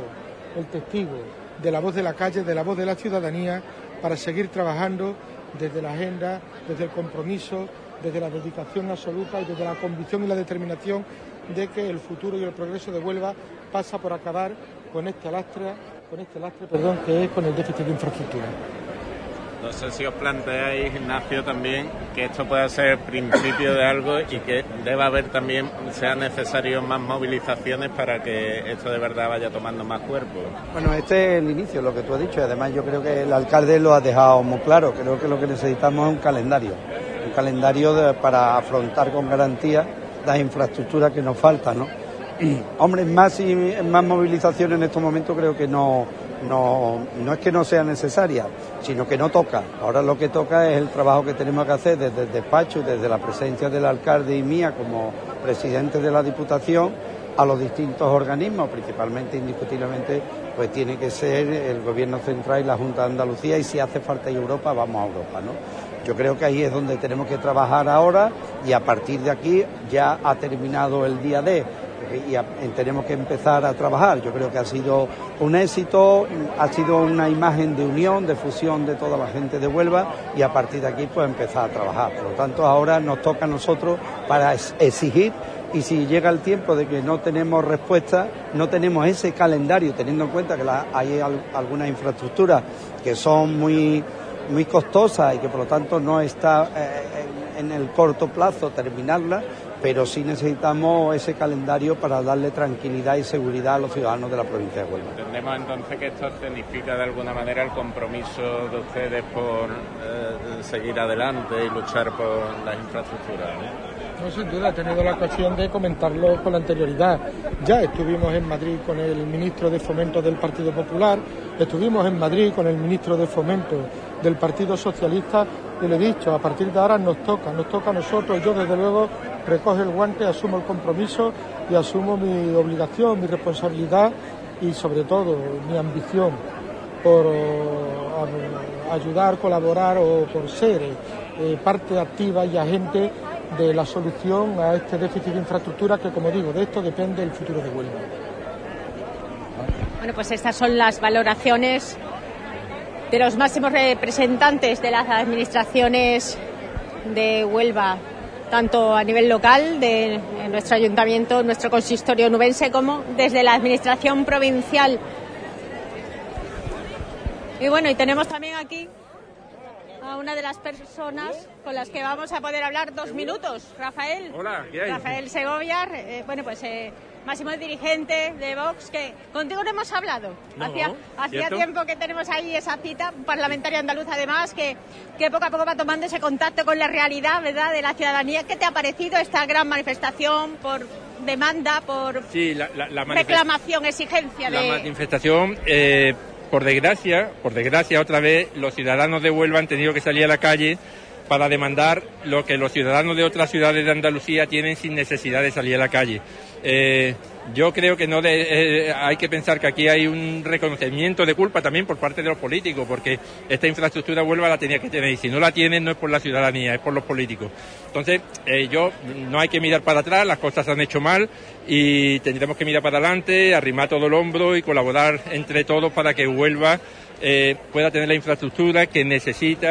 de la voz de la calle, de la voz de la ciudadanía, para seguir trabajando desde la agenda, desde el compromiso, desde la dedicación absoluta y desde la convicción y la determinación de que el futuro y el progreso de Huelva pasa por acabar con este lastre, que es con el déficit de infraestructura. No sé si os planteáis, Ignacio, también que esto pueda ser principio de algo y que deba haber también, sean necesarios más movilizaciones para que esto de verdad vaya tomando más cuerpo. Bueno, este es el inicio, lo que tú has dicho, y además yo creo que el alcalde lo ha dejado muy claro. Creo que lo que necesitamos es un calendario para afrontar con garantía las infraestructuras que nos faltan, ¿no? Hombre, más movilización en estos momentos creo que no es que no sea necesaria, sino que no toca. Ahora lo que toca es el trabajo que tenemos que hacer desde el despacho y desde la presencia del alcalde y mía como presidente de la Diputación a los distintos organismos, principalmente, indiscutiblemente, pues tiene que ser el Gobierno Central y la Junta de Andalucía, y si hace falta Europa, vamos a Europa, ¿no? Yo creo que ahí es donde tenemos que trabajar ahora, y a partir de aquí ya ha terminado el día D y tenemos que empezar a trabajar. Yo creo que ha sido un éxito, ha sido una imagen de unión, de fusión de toda la gente de Huelva, y a partir de aquí pues empezar a trabajar. Por lo tanto, ahora nos toca a nosotros para exigir, y si llega el tiempo de que no tenemos respuesta, no tenemos ese calendario, teniendo en cuenta que hay algunas infraestructuras que son muy costosas y que por lo tanto no está en el corto plazo terminarlas, pero sí necesitamos ese calendario para darle tranquilidad y seguridad a los ciudadanos de la provincia de Huelva. Entendemos entonces que esto significa de alguna manera el compromiso de ustedes por seguir adelante y luchar por las infraestructuras, ¿no? No, sin duda, he tenido la ocasión de comentarlo con anterioridad. Ya estuvimos en Madrid con el ministro de Fomento del Partido Popular, estuvimos en Madrid con el ministro de Fomento del Partido Socialista, y le he dicho, a partir de ahora nos toca a nosotros. Yo desde luego recojo el guante, asumo el compromiso y asumo mi obligación, mi responsabilidad y sobre todo mi ambición por ayudar, colaborar o por ser parte activa y agente de la solución a este déficit de infraestructura que, como digo, de esto depende el futuro de Huelva. Bueno, pues estas son las valoraciones de los máximos representantes de las administraciones de Huelva, tanto a nivel local, de nuestro ayuntamiento, nuestro consistorio onubense, como desde la administración provincial. Y bueno, y tenemos también aquí a una de las personas con las que vamos a poder hablar 2 minutos. Rafael. Hola, ¿qué hay? Rafael Segovia, máximo dirigente de Vox, que contigo no hemos hablado. No, Hacía tiempo que tenemos ahí esa cita, un parlamentario andaluz además, que poco a poco va tomando ese contacto con la realidad, ¿verdad?, de la ciudadanía. ¿Qué te ha parecido esta gran manifestación por demanda, por reclamación, exigencia de...? La manifestación... Por desgracia, otra vez, los ciudadanos de Huelva han tenido que salir a la calle para demandar lo que los ciudadanos de otras ciudades de Andalucía tienen sin necesidad de salir a la calle. Yo creo que hay que pensar que aquí hay un reconocimiento de culpa también por parte de los políticos, porque esta infraestructura Huelva la tenía que tener, y si no la tienen no es por la ciudadanía, es por los políticos. Entonces, no hay que mirar para atrás, las cosas se han hecho mal y tendremos que mirar para adelante, arrimar todo el hombro y colaborar entre todos para que Huelva pueda tener la infraestructura que necesita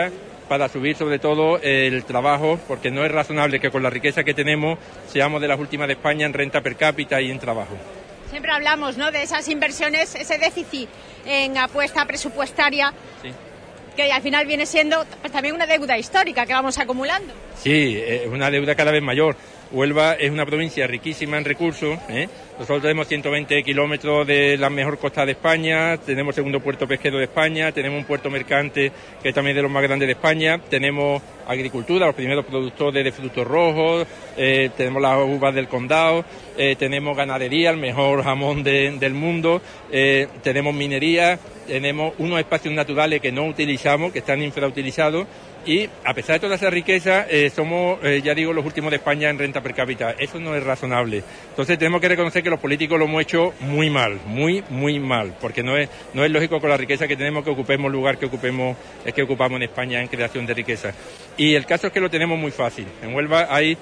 para subir sobre todo el trabajo, porque no es razonable que con la riqueza que tenemos seamos de las últimas de España en renta per cápita y en trabajo. Siempre hablamos, ¿no?, de esas inversiones, ese déficit en apuesta presupuestaria, sí, que al final viene siendo pues, también una deuda histórica que vamos acumulando. Sí, es una deuda cada vez mayor. Huelva es una provincia riquísima en recursos, ¿eh? Nosotros tenemos 120 kilómetros de la mejor costa de España, tenemos el segundo puerto pesquero de España, tenemos un puerto mercante que es también de los más grandes de España, tenemos agricultura, los primeros productores de frutos rojos, tenemos las uvas del condado, tenemos ganadería, el mejor jamón del mundo, tenemos minería, tenemos unos espacios naturales que no utilizamos, que están infrautilizados. Y a pesar de toda esa riqueza, somos, ya digo, los últimos de España en renta per cápita. Eso no es razonable. Entonces tenemos que reconocer que los políticos lo hemos hecho muy mal, muy mal, porque no es lógico con la riqueza que tenemos que ocupemos el lugar que ocupamos en España en creación de riqueza. Y el caso es que lo tenemos muy fácil. En Huelva hay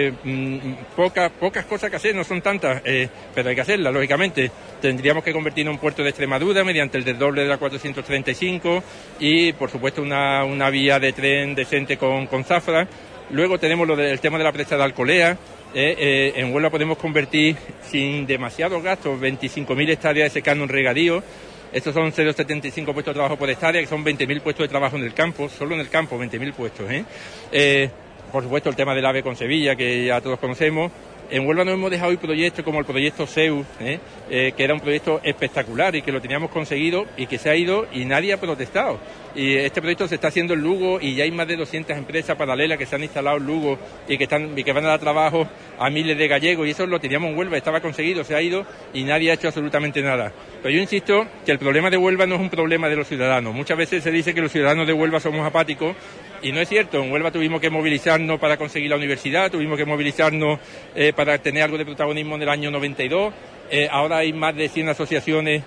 pocas cosas que hacer, no son tantas, pero hay que hacerlas, lógicamente. Tendríamos que convertirnos en un puerto de Extremadura mediante el desdoble de la 435 y, por supuesto, una vía de tren decente con Zafra. Luego tenemos el tema de la presa de Alcolea. En Huelva podemos convertir sin demasiados gastos 25.000 hectáreas de secano en regadío. Estos son 0,75 puestos de trabajo por hectárea, que son 20.000 puestos de trabajo en el campo, solo en el campo, 20.000 puestos. Por supuesto, el tema del AVE con Sevilla, que ya todos conocemos. En Huelva nos hemos dejado ir proyectos como el proyecto SEU, que era un proyecto espectacular y que lo teníamos conseguido y que se ha ido y nadie ha protestado. Y este proyecto se está haciendo en Lugo y ya hay más de 200 empresas paralelas que se han instalado en Lugo y que van a dar trabajo a miles de gallegos, y eso lo teníamos en Huelva, estaba conseguido, se ha ido y nadie ha hecho absolutamente nada. Pero yo insisto que el problema de Huelva no es un problema de los ciudadanos. Muchas veces se dice que los ciudadanos de Huelva somos apáticos y no es cierto. En Huelva tuvimos que movilizarnos para conseguir la universidad, tuvimos que movilizarnos para tener algo de protagonismo en el año 92. Ahora hay más de 100 asociaciones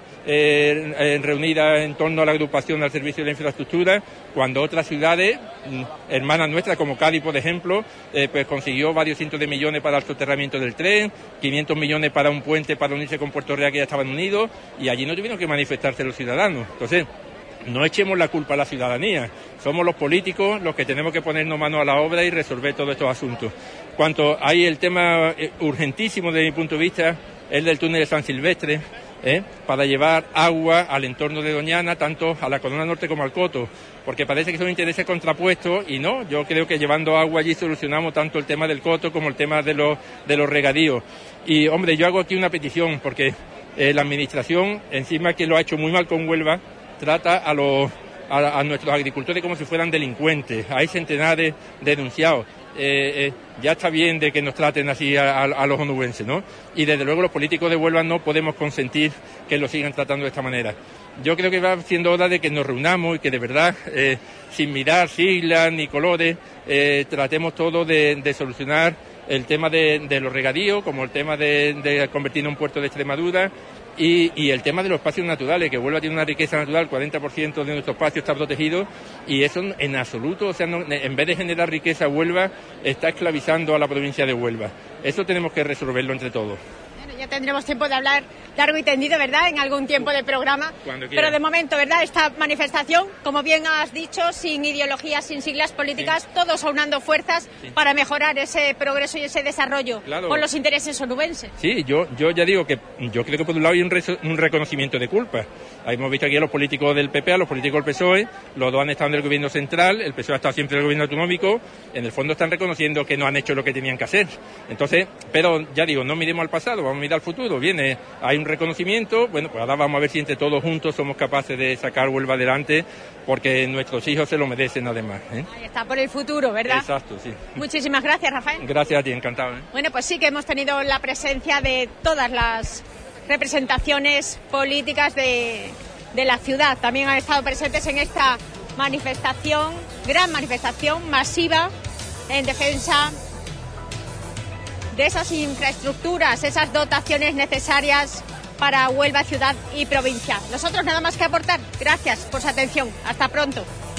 reunidas en torno a la agrupación al servicio de la infraestructura, cuando otras ciudades, hermanas nuestras como Cádiz, por ejemplo, pues consiguió varios cientos de millones para el soterramiento del tren, 500 millones para un puente para unirse con Puerto Real, que ya estaban unidos, y allí no tuvieron que manifestarse los ciudadanos. Entonces, no echemos la culpa a la ciudadanía, somos los políticos los que tenemos que ponernos manos a la obra y resolver todos estos asuntos. Cuanto hay el tema urgentísimo desde mi punto de vista, el del túnel de San Silvestre, para llevar agua al entorno de Doñana, tanto a la Corona Norte como al Coto, porque parece que son intereses contrapuestos y no, yo creo que llevando agua allí solucionamos tanto el tema del Coto como el tema de los regadíos. Y hombre, yo hago aquí una petición, porque la administración, encima que lo ha hecho muy mal con Huelva, trata a nuestros agricultores como si fueran delincuentes. Hay centenares de denunciados. Ya está bien de que nos traten así a los onubenses, ¿no? Y desde luego los políticos de Huelva no podemos consentir que lo sigan tratando de esta manera. Yo creo que va siendo hora de que nos reunamos y que de verdad, sin mirar siglas ni colores, tratemos todo de solucionar el tema de los regadíos, como el tema de convertirnos en un puerto de Extremadura, y el tema de los espacios naturales, que Huelva tiene una riqueza natural, 40% de nuestro espacio está protegido, y eso en absoluto, o sea, en vez de generar riqueza, Huelva está esclavizando a la provincia de Huelva. Eso tenemos que resolverlo entre todos. Bueno, ya tendremos tiempo de hablar largo y tendido, ¿verdad?, en algún tiempo de programa. Pero de momento, ¿verdad?, esta manifestación, como bien has dicho, sin ideologías, sin siglas políticas, todos aunando fuerzas para mejorar ese progreso y ese desarrollo con los intereses onubenses. Sí, yo ya digo que yo creo que por un lado hay un reconocimiento de culpa. Hemos visto aquí a los políticos del PP, a los políticos del PSOE, los dos han estado en el gobierno central, el PSOE ha estado siempre en el gobierno autonómico, en el fondo están reconociendo que no han hecho lo que tenían que hacer. Entonces, pero ya digo, no miremos al pasado, vamos a mirar al futuro. Hay un reconocimiento, bueno, pues ahora vamos a ver si entre todos juntos somos capaces de sacar Huelva adelante, porque nuestros hijos se lo merecen además. Ahí está, por el futuro, ¿verdad? Exacto, sí. Muchísimas gracias, Rafael. Gracias a ti, encantado. Bueno, pues sí que hemos tenido la presencia de todas las representaciones políticas de la ciudad. También han estado presentes en esta manifestación, gran manifestación masiva en defensa de esas infraestructuras, esas dotaciones necesarias para Huelva ciudad y provincia. Nosotros nada más que aportar. Gracias por su atención. Hasta pronto.